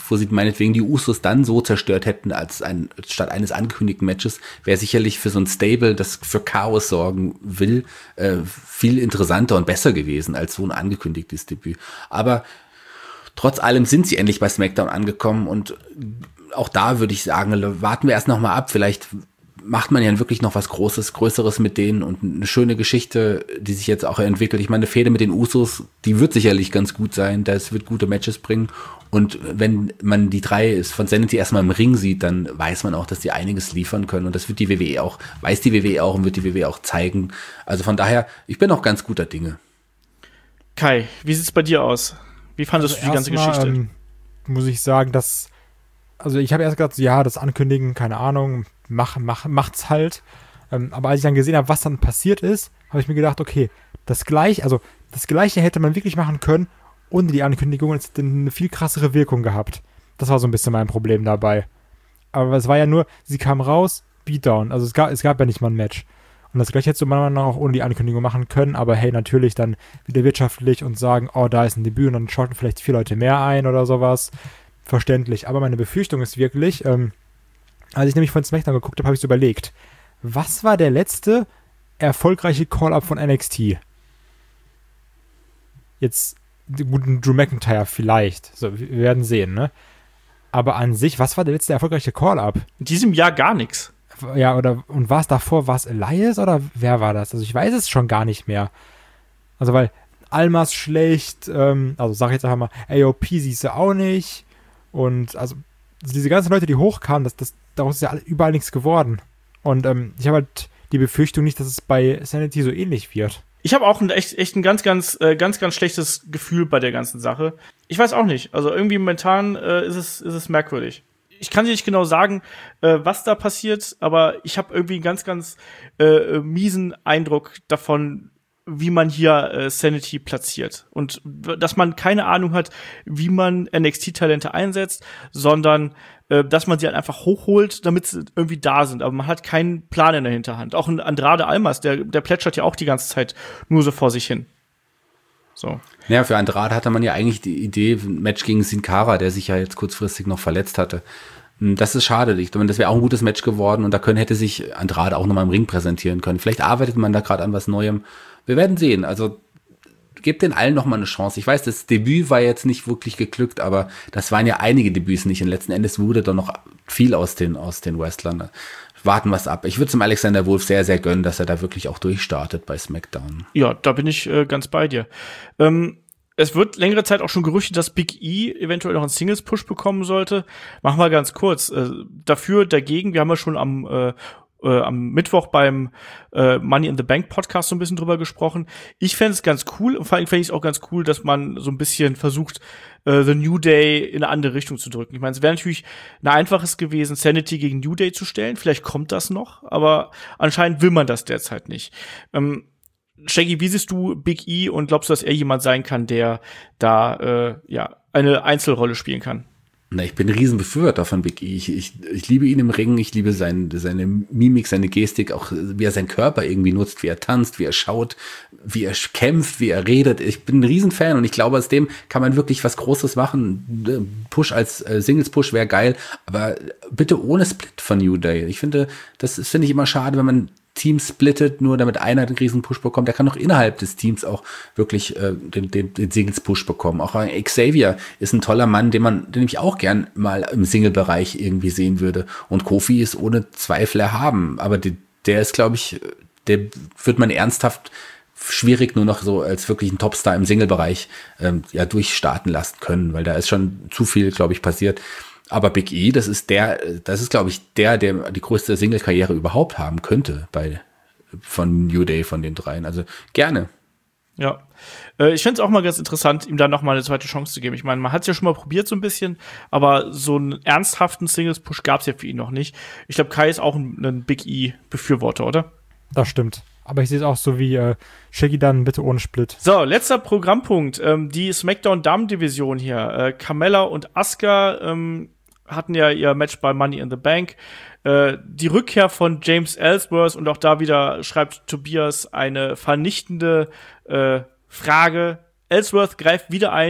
[SPEAKER 4] wo sie meinetwegen die Usos dann so zerstört hätten, als ein, statt eines angekündigten Matches, wäre sicherlich für so ein Stable, das für Chaos sorgen will, äh, viel interessanter und besser gewesen als so ein angekündigtes Debüt. Aber trotz allem sind sie endlich bei SmackDown angekommen und auch da würde ich sagen, warten wir erst noch mal ab, vielleicht macht man ja wirklich noch was Großes, Größeres mit denen und eine schöne Geschichte, die sich jetzt auch entwickelt. Ich meine, eine Fehde mit den Usos, die wird sicherlich ganz gut sein, das wird gute Matches bringen und wenn man die drei von Sanity erstmal im Ring sieht, dann weiß man auch, dass die einiges liefern können und das wird die W W E auch, weiß die W W E auch und wird die W W E auch zeigen. Also von daher, ich bin auch ganz guter Dinge.
[SPEAKER 2] Kai, wie sieht's bei dir aus? Wie fandest also du die ganze mal, Geschichte?
[SPEAKER 3] Ähm, muss ich sagen, dass also ich habe erst gedacht, ja, das Ankündigen, keine Ahnung, mach, mach, macht's halt. Ähm, aber als ich dann gesehen habe, was dann passiert ist, habe ich mir gedacht, okay, das gleiche, also das gleiche hätte man wirklich machen können, ohne die Ankündigung, und es hätte eine viel krassere Wirkung gehabt. Das war so ein bisschen mein Problem dabei. Aber es war ja nur, sie kam raus, Beatdown. Also es gab, es gab ja nicht mal ein Match. Und das gleiche hättest du manchmal auch ohne die Ankündigung machen können, aber hey, natürlich dann wieder wirtschaftlich und sagen, oh, da ist ein Debüt und dann schalten vielleicht vier Leute mehr ein oder sowas. Verständlich. Aber meine Befürchtung ist wirklich, ähm, als ich nämlich von SmackDown geguckt habe, habe ich so überlegt, was war der letzte erfolgreiche Call-Up von N X T? Jetzt, guten Drew McIntyre vielleicht. So, wir werden sehen, ne? Aber an sich, was war der letzte erfolgreiche Call-Up?
[SPEAKER 2] In diesem Jahr gar nichts.
[SPEAKER 3] Ja, oder, und war es davor, war es Elias oder wer war das? Also ich weiß es schon gar nicht mehr. Also weil Almas schlecht, ähm, also sag ich jetzt einfach mal, A O P siehst du auch nicht. Und also diese ganzen Leute, die hochkamen, das, das, daraus ist ja überall nichts geworden. Und ähm, ich habe halt die Befürchtung nicht, dass es bei Sanity so ähnlich wird.
[SPEAKER 2] Ich habe auch ein echt, echt ein ganz, ganz, äh, ganz, ganz schlechtes Gefühl bei der ganzen Sache. Ich weiß auch nicht. Also irgendwie momentan äh, ist es, ist es merkwürdig. Ich kann dir nicht genau sagen, äh, was da passiert, aber ich habe irgendwie einen ganz, ganz äh, miesen Eindruck davon, wie man hier äh, Sanity platziert. Und dass man keine Ahnung hat, wie man N X T-Talente einsetzt, sondern äh, dass man sie halt einfach hochholt, damit sie irgendwie da sind. Aber man hat keinen Plan in der Hinterhand. Auch ein Andrade Almas, der, der plätschert ja auch die ganze Zeit nur so vor sich hin. So.
[SPEAKER 4] Ja, für Andrade hatte man ja eigentlich die Idee, ein Match gegen Sin Cara, der sich ja jetzt kurzfristig noch verletzt hatte. Das ist schade. Ich meine, das wäre auch ein gutes Match geworden und da können, hätte sich Andrade auch nochmal im Ring präsentieren können. Vielleicht arbeitet man da gerade an was Neuem. Wir werden sehen. Also gebt den allen nochmal eine Chance. Ich weiß, das Debüt war jetzt nicht wirklich geglückt, aber das waren ja einige Debüts nicht. Und letzten Endes wurde da noch viel aus den, aus den Wrestlern. Warten wir es ab. Ich würde es dem Alexander Wolf sehr, sehr gönnen, dass er da wirklich auch durchstartet bei SmackDown.
[SPEAKER 2] Ja, da bin ich äh, ganz bei dir. Ähm Es wird längere Zeit auch schon gerüchtet, dass Big E eventuell noch einen Singles-Push bekommen sollte. Machen wir ganz kurz. Äh, dafür, dagegen, wir haben ja schon am, äh, äh, am Mittwoch beim äh, Money in the Bank Podcast so ein bisschen drüber gesprochen. Ich fände es ganz cool und vor allem fände ich es auch ganz cool, dass man so ein bisschen versucht, äh, The New Day in eine andere Richtung zu drücken. Ich meine, es wäre natürlich ein einfaches gewesen, Sanity gegen New Day zu stellen. Vielleicht kommt das noch, aber anscheinend will man das derzeit nicht. Ähm, Shaggy, wie siehst du Big E und glaubst du, dass er jemand sein kann, der da äh, ja eine Einzelrolle spielen kann?
[SPEAKER 4] Na, ich bin ein Riesenbefürworter von Big E. Ich, ich, ich liebe ihn im Ring, ich liebe sein, seine Mimik, seine Gestik, auch wie er seinen Körper irgendwie nutzt, wie er tanzt, wie er schaut, wie er kämpft, wie er redet. Ich bin ein Riesenfan und ich glaube, aus dem kann man wirklich was Großes machen. Push als äh, Singles-Push wäre geil, aber bitte ohne Split von New Day. Ich finde, das finde ich immer schade, wenn man Team splittet, nur damit einer den riesen Push bekommt. Der kann auch innerhalb des Teams auch wirklich äh, den, den, den Singles-Push bekommen. Auch Xavier ist ein toller Mann, den man, den ich auch gern mal im Single-Bereich irgendwie sehen würde. Und Kofi ist ohne Zweifel erhaben. Aber die, der ist, glaube ich, der wird man ernsthaft schwierig nur noch so als wirklich ein Topstar im Single-Bereich ähm, ja durchstarten lassen können, weil da ist schon zu viel, glaube ich, passiert. Aber Big E, das ist der, das ist, glaube ich, der, der die größte Single-Karriere überhaupt haben könnte bei von New Day, von den dreien. Also gerne.
[SPEAKER 2] Ja. Äh, ich fände es auch mal ganz interessant, ihm dann noch mal eine zweite Chance zu geben. Ich meine, man hat es ja schon mal probiert so ein bisschen, aber so einen ernsthaften Singles-Push gab es ja für ihn noch nicht. Ich glaube, Kai ist auch ein, ein Big E-Befürworter, oder?
[SPEAKER 3] Das stimmt. Aber ich sehe es auch so wie äh, Shaggy dann bitte ohne Split.
[SPEAKER 2] So, letzter Programmpunkt. Ähm, die SmackDown-Damen-Division hier. Äh, Carmella und Asuka ähm, hatten ja ihr Match bei Money in the Bank. Äh, die Rückkehr von James Ellsworth und auch da wieder schreibt Tobias eine vernichtende äh, Frage. Ellsworth greift wieder ein.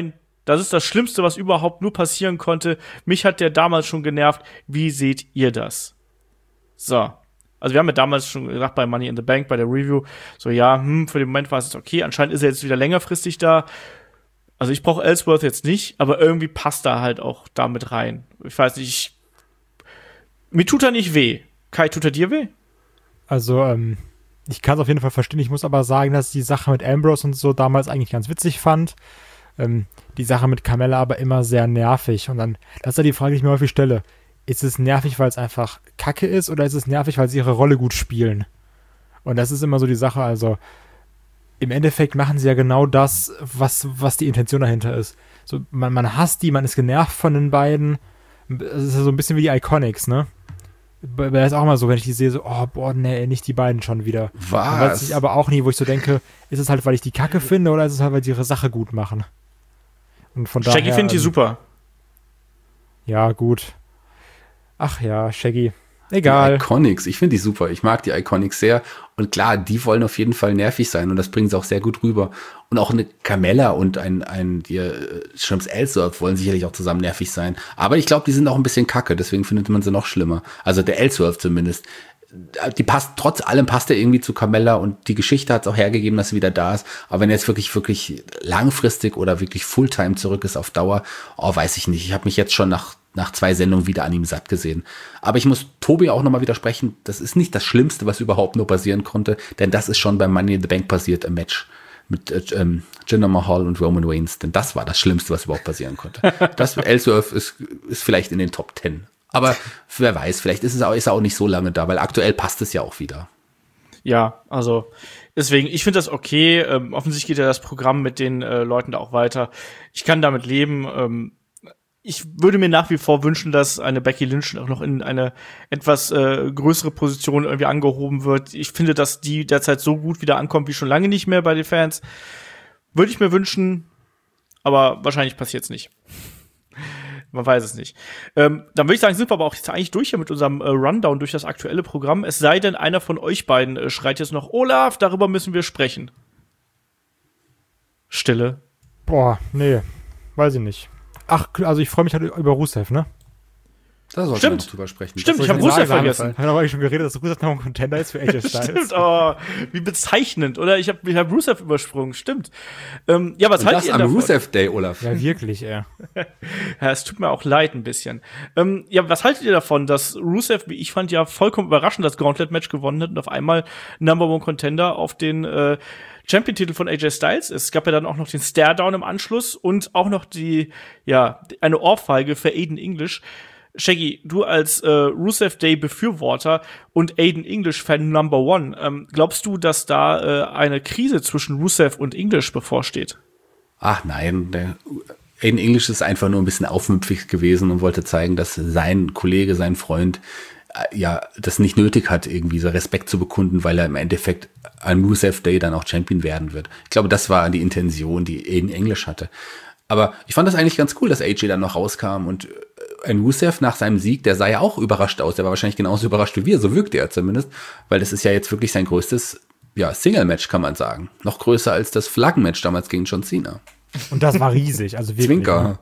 [SPEAKER 2] Das ist das Schlimmste, was überhaupt nur passieren konnte. Mich hat der damals schon genervt. Wie seht ihr das? So. Also wir haben ja damals schon gesagt bei Money in the Bank, bei der Review, so ja, hm, für den Moment war es jetzt okay. Anscheinend ist er jetzt wieder längerfristig da. Also ich brauche Ellsworth jetzt nicht, aber irgendwie passt er halt auch damit rein. Ich weiß nicht, ich, mir tut er nicht weh. Kai, tut er dir weh?
[SPEAKER 3] Also, ähm, ich kann es auf jeden Fall verstehen. Ich muss aber sagen, dass ich die Sache mit Ambrose und so damals eigentlich ganz witzig fand. Ähm, die Sache mit Carmella aber immer sehr nervig. Und dann, das ist ja die Frage, die ich mir häufig stelle. Ist es nervig, weil es einfach Kacke ist, oder ist es nervig, weil sie ihre Rolle gut spielen? Und das ist immer so die Sache, also im Endeffekt machen sie ja genau das, was, was die Intention dahinter ist. So, man, man hasst die, man ist genervt von den beiden. Es ist ja so ein bisschen wie die Iconics, ne? Das ist auch mal so, wenn ich die sehe, so, oh, boah, nee, nicht die beiden schon wieder.
[SPEAKER 4] Was?
[SPEAKER 3] Man weiß ich aber auch nie, wo ich so denke, ist es halt, weil ich die Kacke finde, oder ist es halt, weil sie ihre Sache gut machen? Und von daher,
[SPEAKER 2] Shaggy findet die
[SPEAKER 3] ähm,
[SPEAKER 2] super.
[SPEAKER 3] Ja, gut. Ach ja, Shaggy. Egal.
[SPEAKER 4] Die Iconics, ich finde die super. Ich mag die Iconics sehr. Und klar, die wollen auf jeden Fall nervig sein und das bringen sie auch sehr gut rüber. Und auch eine Carmella und ein, ein die, äh, Shrimps Ellsworth wollen sicherlich auch zusammen nervig sein. Aber ich glaube, die sind auch ein bisschen kacke, deswegen findet man sie noch schlimmer. Also der Ellsworth zumindest. Die passt, trotz allem passt er irgendwie zu Carmella und die Geschichte hat es auch hergegeben, dass sie wieder da ist. Aber wenn er jetzt wirklich, wirklich langfristig oder wirklich Fulltime zurück ist auf Dauer, oh, weiß ich nicht. Ich habe mich jetzt schon nach nach zwei Sendungen wieder an ihm satt gesehen. Aber ich muss Tobi auch nochmal widersprechen, das ist nicht das Schlimmste, was überhaupt nur passieren konnte, denn das ist schon beim Money in the Bank passiert, im Match mit äh, ähm, Jinder Mahal und Roman Reigns, denn das war das Schlimmste, was überhaupt passieren konnte. Das Ellsworth ist, ist vielleicht in den Top Ten. Aber wer weiß, vielleicht ist es auch, ist er auch nicht so lange da, weil aktuell passt es ja auch wieder.
[SPEAKER 2] Ja, also deswegen, ich finde das okay. Ähm, offensichtlich geht ja das Programm mit den äh, Leuten da auch weiter. Ich kann damit leben. Ähm, Ich würde mir nach wie vor wünschen, dass eine Becky Lynch auch noch in eine etwas äh, größere Position irgendwie angehoben wird. Ich finde, dass die derzeit so gut wieder ankommt wie schon lange nicht mehr bei den Fans. Würde ich mir wünschen, aber wahrscheinlich passiert's nicht. Man weiß es nicht. Ähm, dann würde ich sagen, sind wir aber auch jetzt eigentlich durch hier mit unserem äh, Rundown durch das aktuelle Programm. Es sei denn, einer von euch beiden äh, schreit jetzt noch, Olaf, darüber müssen wir sprechen. Stille.
[SPEAKER 3] Boah, nee, weiß ich nicht. Ach, also ich freue mich halt über Rusev, ne?
[SPEAKER 4] Da sollten wir noch drüber sprechen.
[SPEAKER 2] Stimmt, ich habe Rusev vergessen.
[SPEAKER 3] Ich habe aber eigentlich schon geredet, dass Rusev noch ein Contender ist für A J Styles.
[SPEAKER 2] Stimmt, oh, wie bezeichnend, oder? Ich habe ich hab Rusev übersprungen, stimmt. Ähm, ja, was
[SPEAKER 4] Und
[SPEAKER 2] haltet
[SPEAKER 4] das
[SPEAKER 2] ihr
[SPEAKER 4] am
[SPEAKER 2] davon?
[SPEAKER 4] Rusev Day, Olaf.
[SPEAKER 3] Ja, wirklich, ey.
[SPEAKER 2] Ja, es tut mir auch leid ein bisschen. Ähm, ja, was haltet ihr davon, dass Rusev, wie ich fand, ja vollkommen überraschend das Gauntlet-Match gewonnen hat und auf einmal Number One Contender auf den äh, Champion-Titel von A J Styles. Es gab ja dann auch noch den Stare-Down im Anschluss und auch noch die, ja, eine Ohrfeige für Aiden English. Shaggy, du als äh, Rusev Day-Befürworter und Aiden English-Fan Number One, ähm, glaubst du, dass da äh, eine Krise zwischen Rusev und English bevorsteht?
[SPEAKER 4] Ach nein, der Aiden English ist einfach nur ein bisschen aufmüpfig gewesen und wollte zeigen, dass sein Kollege, sein Freund ja das nicht nötig hat, irgendwie so Respekt zu bekunden, weil er im Endeffekt an Rusev Day dann auch Champion werden wird. Ich glaube, das war die Intention, die Aiden English hatte. Aber ich fand das eigentlich ganz cool, dass A J dann noch rauskam und ein Rusev nach seinem Sieg, der sah ja auch überrascht aus. Der war wahrscheinlich genauso überrascht wie wir, so wirkte er zumindest, weil das ist ja jetzt wirklich sein größtes ja, Single-Match, kann man sagen. Noch größer als das Flaggen-Match damals gegen John Cena.
[SPEAKER 3] Und das war riesig, also wirklich.
[SPEAKER 4] Zwinker.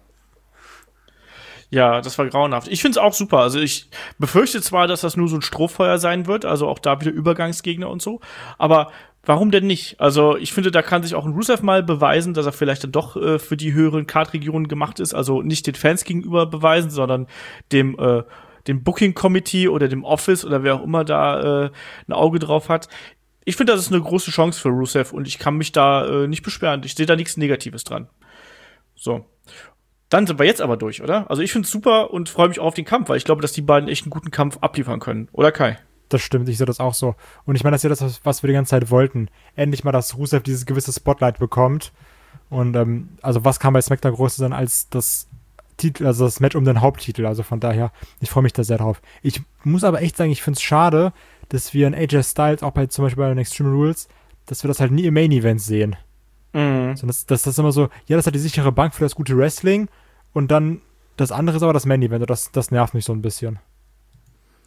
[SPEAKER 2] Ja, das war grauenhaft. Ich find's auch super. Also ich befürchte zwar, dass das nur so ein Strohfeuer sein wird, also auch da wieder Übergangsgegner und so, aber warum denn nicht? Also ich finde, da kann sich auch ein Rusev mal beweisen, dass er vielleicht dann doch äh, für die höheren Card-Regionen gemacht ist, also nicht den Fans gegenüber beweisen, sondern dem äh, dem Booking-Committee oder dem Office oder wer auch immer da äh, ein Auge drauf hat. Ich finde, das ist eine große Chance für Rusev und ich kann mich da äh, nicht beschweren. Ich sehe da nichts Negatives dran. So. Dann sind wir jetzt aber durch, oder? Also ich find's super und freue mich auch auf den Kampf, weil ich glaube, dass die beiden echt einen guten Kampf abliefern können. Oder Kai?
[SPEAKER 3] Das stimmt, ich sehe das auch so. Und ich meine, das ist ja das, was wir die ganze Zeit wollten. Endlich mal, dass Rusev dieses gewisse Spotlight bekommt. Und ähm, also was kann bei SmackDown größer sein als das Titel, also das Match um den Haupttitel. Also von daher, ich freue mich da sehr drauf. Ich muss aber echt sagen, ich finde es schade, dass wir in A J Styles, auch bei zum Beispiel bei den Extreme Rules, dass wir das halt nie im Main Event sehen. Mhm. So, das, das, das ist immer so, ja, das hat die sichere Bank für das gute Wrestling und dann das andere ist aber das Main Event und das, das nervt mich so ein bisschen.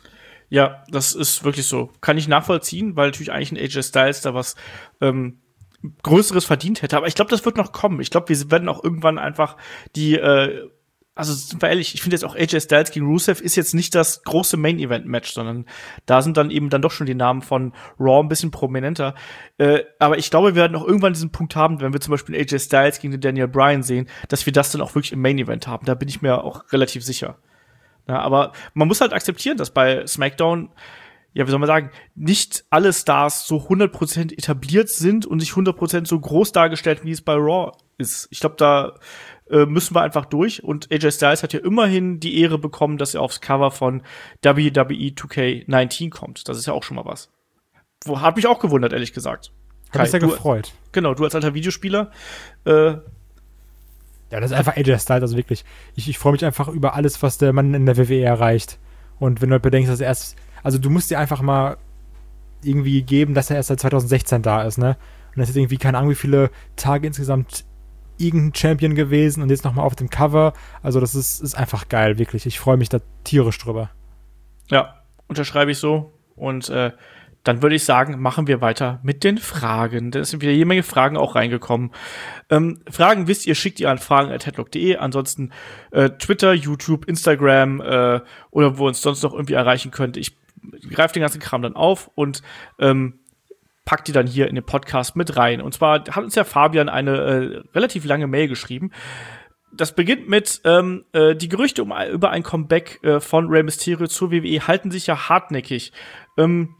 [SPEAKER 2] Ja, das ist wirklich so. Kann ich nachvollziehen, weil natürlich eigentlich ein A J Styles da was ähm, Größeres verdient hätte. Aber ich glaube, das wird noch kommen. Ich glaube, wir werden auch irgendwann einfach die äh, Also, sind wir ehrlich, ich finde jetzt auch A J Styles gegen Rusev ist jetzt nicht das große Main-Event-Match, sondern da sind dann eben dann doch schon die Namen von Raw ein bisschen prominenter. Äh, aber ich glaube, wir werden auch irgendwann diesen Punkt haben, wenn wir zum Beispiel A J Styles gegen den Daniel Bryan sehen, dass wir das dann auch wirklich im Main-Event haben. Da bin ich mir auch relativ sicher. Ja, aber man muss halt akzeptieren, dass bei SmackDown, ja, wie soll man sagen, nicht alle Stars so hundert Prozent etabliert sind und nicht hundert Prozent so groß dargestellt, wie es bei Raw ist. Ich glaube, da müssen wir einfach durch. Und A J Styles hat ja immerhin die Ehre bekommen, dass er aufs Cover von W W E two K neunzehn kommt. Das ist ja auch schon mal was. Wo, hat mich auch gewundert, ehrlich gesagt.
[SPEAKER 3] Hat mich sehr gefreut.
[SPEAKER 2] Genau, du als alter Videospieler. Äh,
[SPEAKER 3] ja, das ist einfach A J Styles, also wirklich. Ich, ich freue mich einfach über alles, was der Mann in der W W E erreicht. Und wenn du halt bedenkst, dass er erst, also du musst dir einfach mal irgendwie geben, dass er erst seit zwanzig sechzehn da ist, ne? Und das ist irgendwie, keine Ahnung, wie viele Tage insgesamt irgendein Champion gewesen und jetzt nochmal auf dem Cover. Also das ist, ist einfach geil, wirklich. Ich freue mich da tierisch drüber.
[SPEAKER 2] Ja, unterschreibe ich so. Und äh, dann würde ich sagen, machen wir weiter mit den Fragen. Da sind wieder jede Menge Fragen auch reingekommen. Ähm, Fragen wisst ihr, schickt ihr an fragen at headlock punkt de. Ansonsten äh, Twitter, YouTube, Instagram äh, oder wo ihr uns sonst noch irgendwie erreichen könnt. Ich greife den ganzen Kram dann auf und ähm, packt die dann hier in den Podcast mit rein. Und zwar hat uns ja Fabian eine äh, relativ lange Mail geschrieben. Das beginnt mit, ähm, äh, die Gerüchte um, über ein Comeback äh, von Rey Mysterio zur W W E halten sich ja hartnäckig. Ähm,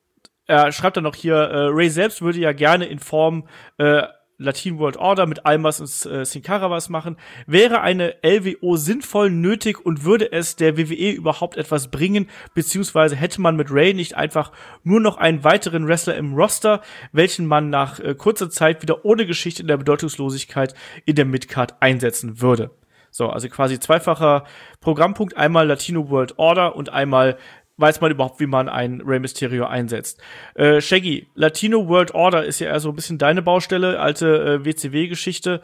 [SPEAKER 2] er schreibt dann noch hier, äh, Rey selbst würde ja gerne in Form äh, Latin World Order mit Almas und äh, Sin Cara was machen. Wäre eine L W O sinnvoll nötig und würde es der W W E überhaupt etwas bringen, beziehungsweise hätte man mit Rey nicht einfach nur noch einen weiteren Wrestler im Roster, welchen man nach äh, kurzer Zeit wieder ohne Geschichte in der Bedeutungslosigkeit in der Midcard einsetzen würde. So, also quasi zweifacher Programmpunkt, einmal Latino World Order und einmal weiß man überhaupt, wie man einen Rey Mysterio einsetzt. Äh, Shaggy, Latino World Order ist ja eher so ein bisschen deine Baustelle, alte äh, W C W-Geschichte.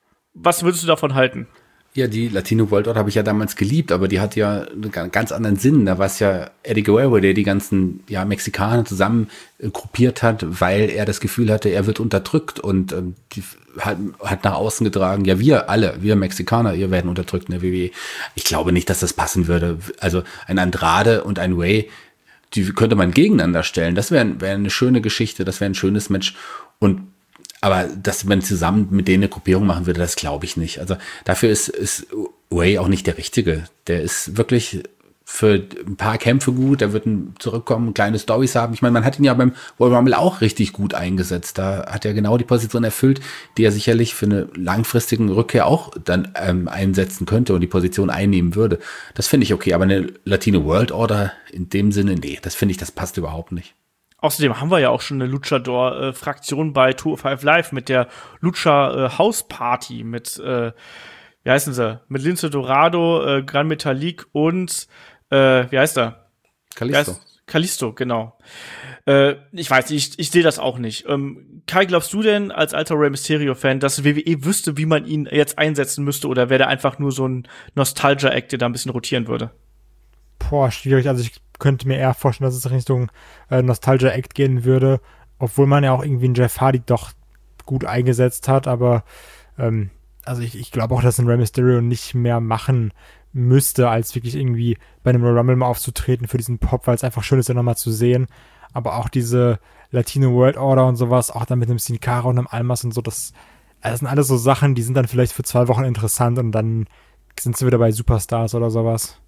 [SPEAKER 2] Was würdest du davon halten?
[SPEAKER 4] Ja, die Latino World Order habe ich ja damals geliebt, aber die hat ja einen ganz anderen Sinn. Da war es ja Eddie Guerrero, der die ganzen ja, Mexikaner zusammen äh, gruppiert hat, weil er das Gefühl hatte, er wird unterdrückt und ähm, die hat, hat nach außen getragen, ja, wir alle, wir Mexikaner, ihr werden unterdrückt in der W W E. Ich glaube nicht, dass das passen würde. Also ein Andrade und ein Rey, die könnte man gegeneinander stellen. Das wäre wär eine schöne Geschichte, das wäre ein schönes Match. Und aber dass man zusammen mit denen eine Gruppierung machen würde, das glaube ich nicht. Also dafür ist, ist Rey auch nicht der Richtige. Der ist wirklich für ein paar Kämpfe gut, der wird ein zurückkommen, kleine Storys haben. Ich meine, man hat ihn ja beim Royal Rumble auch richtig gut eingesetzt. Da hat er genau die Position erfüllt, die er sicherlich für eine langfristige Rückkehr auch dann ähm, einsetzen könnte und die Position einnehmen würde. Das finde ich okay, aber eine Latino World Order in dem Sinne, nee, das finde ich, das passt überhaupt nicht.
[SPEAKER 2] Außerdem haben wir ja auch schon eine Luchador-Fraktion bei two oh five Live mit der Lucha äh, House Party mit, äh, wie heißen sie? Mit Lince Dorado, äh, Gran Metalik und äh, wie heißt er?
[SPEAKER 4] Kalisto.
[SPEAKER 2] Heißt, Kalisto, genau. Äh, ich weiß nicht, ich, ich sehe das auch nicht. Ähm, Kai, glaubst du denn als alter Rey Mysterio-Fan, dass W W E wüsste, wie man ihn jetzt einsetzen müsste, oder wäre der einfach nur so ein Nostalgia-Act, der da ein bisschen rotieren würde?
[SPEAKER 3] Boah, schwierig. Also ich könnte mir eher vorstellen, dass es Richtung äh, Nostalgia-Act gehen würde, obwohl man ja auch irgendwie einen Jeff Hardy doch gut eingesetzt hat, aber ähm, also ich, ich glaube auch, dass ein Rey Mysterio nicht mehr machen müsste, als wirklich irgendwie bei einem Royal Rumble mal aufzutreten für diesen Pop, weil es einfach schön ist, ja nochmal zu sehen. Aber auch diese Latino World Order und sowas, auch dann mit einem Sin Cara und einem Almas und so, das, das sind alles so Sachen, die sind dann vielleicht für zwei Wochen interessant und dann sind sie wieder bei Superstars oder sowas.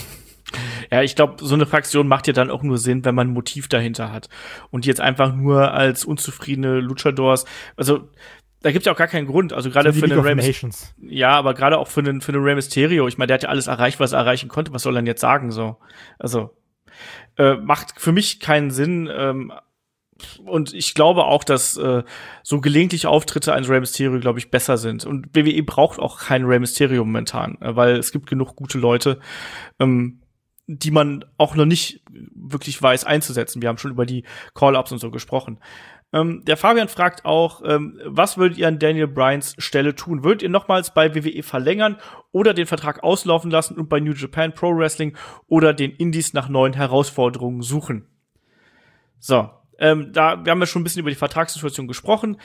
[SPEAKER 2] Ja, ich glaube, so eine Fraktion macht ja dann auch nur Sinn, wenn man ein Motiv dahinter hat. Und jetzt einfach nur als unzufriedene Luchadors, also da gibt's ja auch gar keinen Grund. Also gerade für einen Rey Mysterio. Ja, aber gerade auch für einen für einen Rey Mysterio. Ich meine, der hat ja alles erreicht, was er erreichen konnte. Was soll er denn jetzt sagen so? Also äh, macht für mich keinen Sinn. Ähm, und ich glaube auch, dass äh, so gelegentliche Auftritte eines Rey Mysterio, glaube ich, besser sind. Und W W E braucht auch keinen Rey Mysterio momentan, äh, weil es gibt genug gute Leute, ähm, die man auch noch nicht wirklich weiß einzusetzen. Wir haben schon über die Call-Ups und so gesprochen. Ähm, der Fabian fragt auch, ähm, was würdet ihr an Daniel Bryans Stelle tun? Würdet ihr nochmals bei W W E verlängern oder den Vertrag auslaufen lassen und bei New Japan Pro Wrestling oder den Indies nach neuen Herausforderungen suchen? So, ähm, da, wir haben ja schon ein bisschen über die Vertragssituation gesprochen.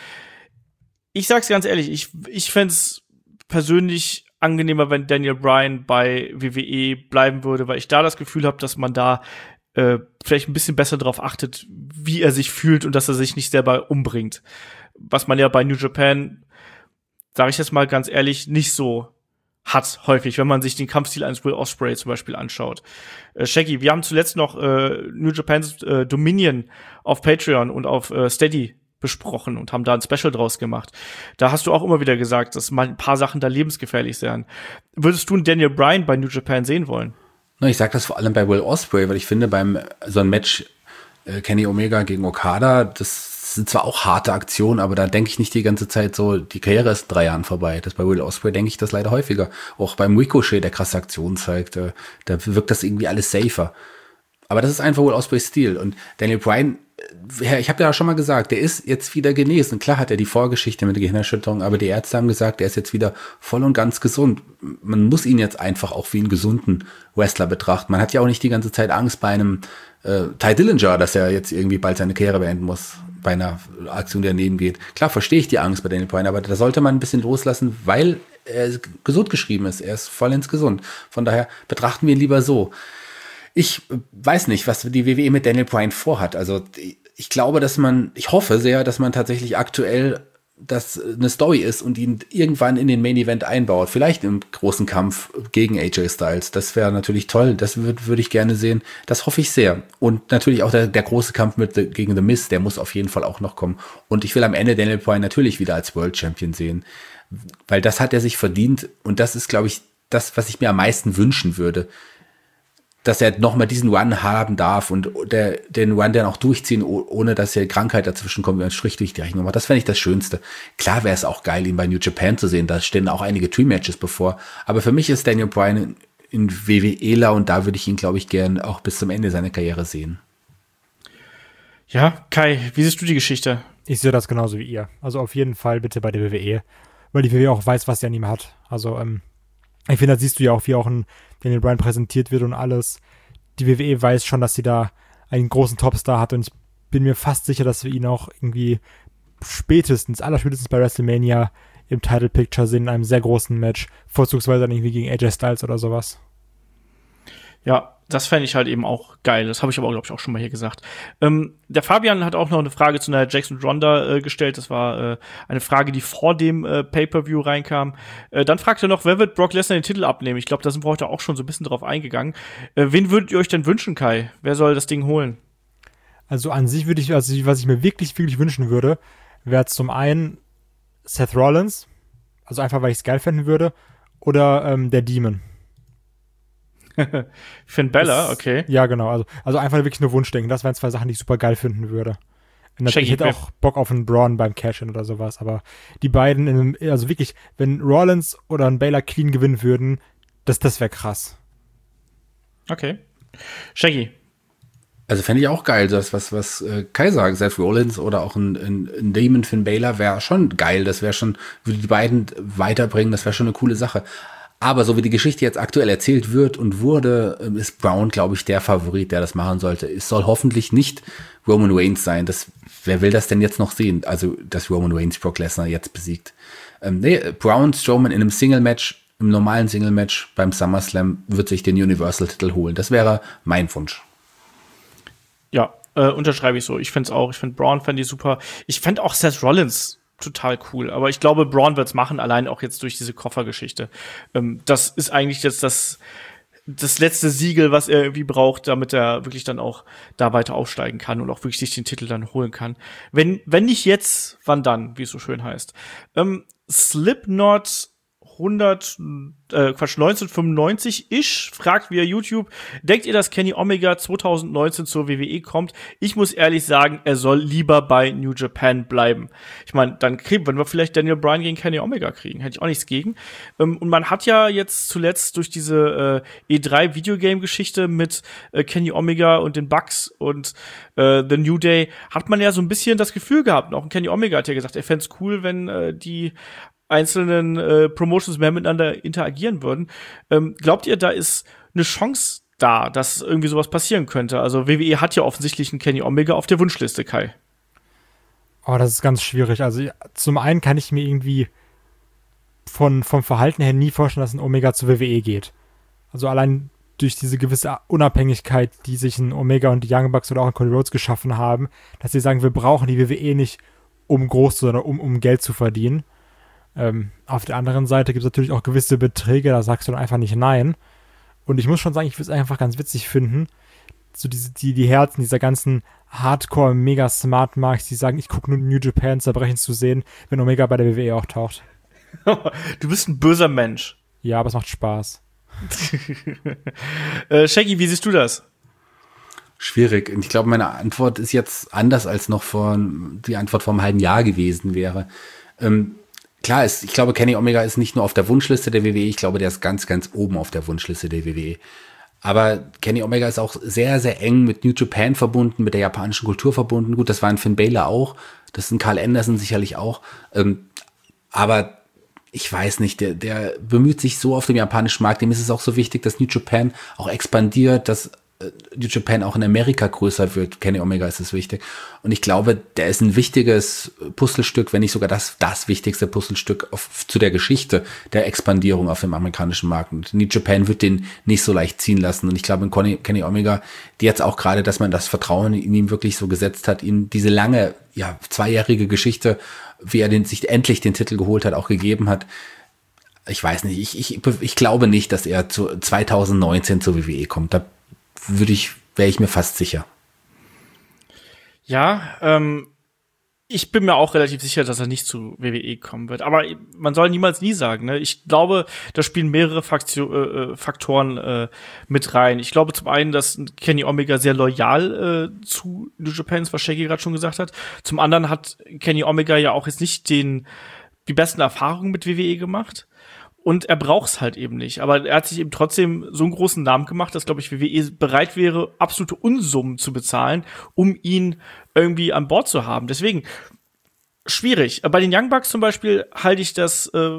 [SPEAKER 2] Ich sag's ganz ehrlich, ich, ich fänd's persönlich angenehmer, wenn Daniel Bryan bei W W E bleiben würde, weil ich da das Gefühl habe, dass man da äh, vielleicht ein bisschen besser darauf achtet, wie er sich fühlt und dass er sich nicht selber umbringt. Was man ja bei New Japan, sage ich jetzt mal ganz ehrlich, nicht so hat häufig, wenn man sich den Kampfstil eines Will Ospreay zum Beispiel anschaut. Äh, Shaggy, wir haben zuletzt noch äh, New Japan's äh, Dominion auf Patreon und auf äh, Steady besprochen und haben da ein Special draus gemacht. Da hast du auch immer wieder gesagt, dass mal ein paar Sachen da lebensgefährlich wären. Würdest du einen Daniel Bryan bei New Japan sehen wollen?
[SPEAKER 4] Na, ich sag das vor allem bei Will Ospreay, weil ich finde, beim so ein Match äh, Kenny Omega gegen Okada, das sind zwar auch harte Aktionen, aber da denke ich nicht die ganze Zeit so, die Karriere ist in drei Jahren vorbei. Das bei Will Ospreay denke ich das leider häufiger. Auch beim Ricochet, der krasse Aktionen zeigt, äh, da wirkt das irgendwie alles safer. Aber das ist einfach Will Ospreays Stil. Und Daniel Bryan, ich habe ja schon mal gesagt, der ist jetzt wieder genesen. Klar hat er die Vorgeschichte mit der Gehirnerschütterung, aber die Ärzte haben gesagt, der ist jetzt wieder voll und ganz gesund. Man muss ihn jetzt einfach auch wie einen gesunden Wrestler betrachten. Man hat ja auch nicht die ganze Zeit Angst bei einem äh, Ty Dillinger, dass er jetzt irgendwie bald seine Karriere beenden muss, bei einer Aktion, die daneben geht. Klar verstehe ich die Angst bei Daniel Bryan, aber da sollte man ein bisschen loslassen, weil er gesund geschrieben ist. Er ist vollends gesund. Von daher betrachten wir ihn lieber so. Ich weiß nicht, was die W W E mit Daniel Bryan vorhat. Also ich glaube, dass man, ich hoffe sehr, dass man tatsächlich aktuell das eine Story ist und ihn irgendwann in den Main Event einbaut. Vielleicht im großen Kampf gegen A J Styles. Das wäre natürlich toll. Das würde würd ich gerne sehen. Das hoffe ich sehr. Und natürlich auch der, der große Kampf mit the, gegen The Miz, der muss auf jeden Fall auch noch kommen. Und ich will am Ende Daniel Bryan natürlich wieder als World Champion sehen. Weil das hat er sich verdient. Und das ist, glaube ich, das, was ich mir am meisten wünschen würde. Dass er nochmal diesen Run haben darf und der, den Run dann auch durchziehen, ohne dass hier Krankheit dazwischen kommt und einen Strich durch die Rechnung macht. Das fände ich das Schönste. Klar wäre es auch geil, ihn bei New Japan zu sehen. Da stehen auch einige Dream-Matches bevor. Aber für mich ist Daniel Bryan in WWEler und da würde ich ihn, glaube ich, gern auch bis zum Ende seiner Karriere sehen.
[SPEAKER 2] Ja, Kai, wie siehst du die Geschichte?
[SPEAKER 3] Ich sehe das genauso wie ihr. Also auf jeden Fall bitte bei der W W E, weil die W W E auch weiß, was sie an ihm hat. Also, ähm, ich finde, da siehst du ja auch, wie auch ein Daniel Bryan präsentiert wird und alles. Die W W E weiß schon, dass sie da einen großen Topstar hat und ich bin mir fast sicher, dass wir ihn auch irgendwie spätestens, allerspätestens bei WrestleMania im Title Picture sehen, in einem sehr großen Match, vorzugsweise dann irgendwie gegen A J Styles oder sowas.
[SPEAKER 2] Ja, das fände ich halt eben auch geil. Das habe ich aber, glaube ich, auch schon mal hier gesagt. Ähm, der Fabian hat auch noch eine Frage zu einer Jackson Ronda äh, gestellt. Das war äh, eine Frage, die vor dem äh, Pay-Per-View reinkam. Äh, dann fragt er noch, wer wird Brock Lesnar den Titel abnehmen? Ich glaube, da sind wir heute auch schon so ein bisschen drauf eingegangen. Äh, wen würdet ihr euch denn wünschen, Kai? Wer soll das Ding holen?
[SPEAKER 3] Also an sich würde ich, also was ich mir wirklich, wirklich wünschen würde, wäre zum einen Seth Rollins, also einfach, weil ich es geil finden würde, oder ähm, der Demon.
[SPEAKER 2] Finn Balor, okay.
[SPEAKER 3] Ja, genau. Also, also einfach wirklich nur Wunschdenken. Das wären zwei Sachen, die ich super geil finden würde. Und ich hätte auch Bock auf einen Braun beim Cash-In oder sowas. Aber die beiden, in einem, also wirklich, wenn Rollins oder ein Balor clean gewinnen würden, das, das wäre krass.
[SPEAKER 2] Okay. Shaggy.
[SPEAKER 4] Also fände ich auch geil, das, was, was äh, Kai sagt, Seth Rollins oder auch ein, ein, ein Demon Finn Balor wäre schon geil. Das wäre schon, würde die beiden weiterbringen, das wäre schon eine coole Sache. Aber so wie die Geschichte jetzt aktuell erzählt wird und wurde, ist Braun, glaube ich, der Favorit, der das machen sollte. Es soll hoffentlich nicht Roman Reigns sein. Das, wer will das denn jetzt noch sehen? Also, dass Roman Reigns Brock Lesnar jetzt besiegt. Ähm, nee, Braun Strowman in einem Single-Match, im normalen Single-Match beim SummerSlam wird sich den Universal-Titel holen. Das wäre mein Wunsch.
[SPEAKER 2] Ja, äh, unterschreibe ich so. Ich finde es auch. Ich finde Braun fände ich super. Ich fände auch Seth Rollins total cool. Aber ich glaube, Braun wird's machen, allein auch jetzt durch diese Koffergeschichte. Ähm, das ist eigentlich jetzt das, das letzte Siegel, was er irgendwie braucht, damit er wirklich dann auch da weiter aufsteigen kann und auch wirklich sich den Titel dann holen kann. Wenn, wenn nicht jetzt, wann dann, wie es so schön heißt. Ähm, Slipknot hundert, äh, Quatsch, neunzehnhundertfünfundneunzig-ish, fragt via YouTube, denkt ihr, dass Kenny Omega zwanzig neunzehn zur W W E kommt? Ich muss ehrlich sagen, er soll lieber bei New Japan bleiben. Ich meine, dann kriegen, wenn wir vielleicht Daniel Bryan gegen Kenny Omega kriegen, hätte ich auch nichts gegen. Ähm, und man hat ja jetzt zuletzt durch diese äh, E drei Videogame-Geschichte mit äh, Kenny Omega und den Bucks und äh, The New Day, hat man ja so ein bisschen das Gefühl gehabt, und auch Kenny Omega hat ja gesagt, er fänd's cool, wenn äh, die einzelnen äh, Promotions mehr miteinander interagieren würden. Ähm, glaubt ihr, da ist eine Chance, da, dass irgendwie sowas passieren könnte? Also W W E hat ja offensichtlich einen Kenny Omega auf der Wunschliste, Kai.
[SPEAKER 3] Oh, das ist ganz schwierig. Also zum einen kann ich mir irgendwie von, vom Verhalten her nie vorstellen, dass ein Omega zu W W E geht. Also allein durch diese gewisse Unabhängigkeit, die sich ein Omega und die Young Bucks oder auch ein Cody Rhodes geschaffen haben, dass sie sagen, wir brauchen die W W E nicht, um groß zu sein oder um, um Geld zu verdienen. Ähm, auf der anderen Seite gibt es natürlich auch gewisse Beträge, da sagst du dann einfach nicht nein. Und ich muss schon sagen, ich würde es einfach ganz witzig finden, so diese, die, die Herzen dieser ganzen Hardcore, mega smart Marks, die sagen, ich gucke nur New Japan zerbrechen zu sehen, wenn Omega bei der W W E auftaucht.
[SPEAKER 2] Du bist ein böser Mensch.
[SPEAKER 3] Ja, aber es macht Spaß.
[SPEAKER 2] äh, Shaggy, wie siehst du das?
[SPEAKER 4] Schwierig. Und ich glaube, meine Antwort ist jetzt anders als noch vor die Antwort vor einem halben Jahr gewesen wäre. Ähm, klar ist, ich glaube, Kenny Omega ist nicht nur auf der Wunschliste der W W E, ich glaube, der ist ganz, ganz oben auf der Wunschliste der W W E. Aber Kenny Omega ist auch sehr, sehr eng mit New Japan verbunden, mit der japanischen Kultur verbunden. Gut, das war ein Finn Balor auch, das ist ein Carl Anderson sicherlich auch. Ähm, aber ich weiß nicht, der, der bemüht sich so auf dem japanischen Markt. Dem ist es auch so wichtig, dass New Japan auch expandiert, dass New Japan auch in Amerika größer wird. Kenny Omega ist es wichtig. Und ich glaube, der ist ein wichtiges Puzzlestück, wenn nicht sogar das, das wichtigste Puzzlestück auf, zu der Geschichte der Expandierung auf dem amerikanischen Markt. Und New Japan wird den nicht so leicht ziehen lassen. Und ich glaube, in Conny, Kenny Omega, die jetzt auch gerade, dass man das Vertrauen in ihm wirklich so gesetzt hat, ihm diese lange, ja, zweijährige Geschichte, wie er den, sich endlich den Titel geholt hat, auch gegeben hat. Ich weiß nicht, ich, ich, ich glaube nicht, dass er zu zwanzig neunzehn zur W W E kommt. Da würde ich, wäre ich mir fast sicher.
[SPEAKER 2] Ja, ähm, ich bin mir auch relativ sicher, dass er nicht zu W W E kommen wird. Aber man soll niemals nie sagen, ne? Ich glaube, da spielen mehrere Faktio- äh, Faktoren äh, mit rein. Ich glaube zum einen, dass Kenny Omega sehr loyal äh, zu New Japan ist, was Shaggy gerade schon gesagt hat. Zum anderen hat Kenny Omega ja auch jetzt nicht den die besten Erfahrungen mit W W E gemacht. Und er braucht's halt eben nicht. Aber er hat sich eben trotzdem so einen großen Namen gemacht, dass, glaube ich, W W E bereit wäre, absolute Unsummen zu bezahlen, um ihn irgendwie an Bord zu haben. Deswegen, schwierig. Bei den Young Bucks zum Beispiel halte ich das äh,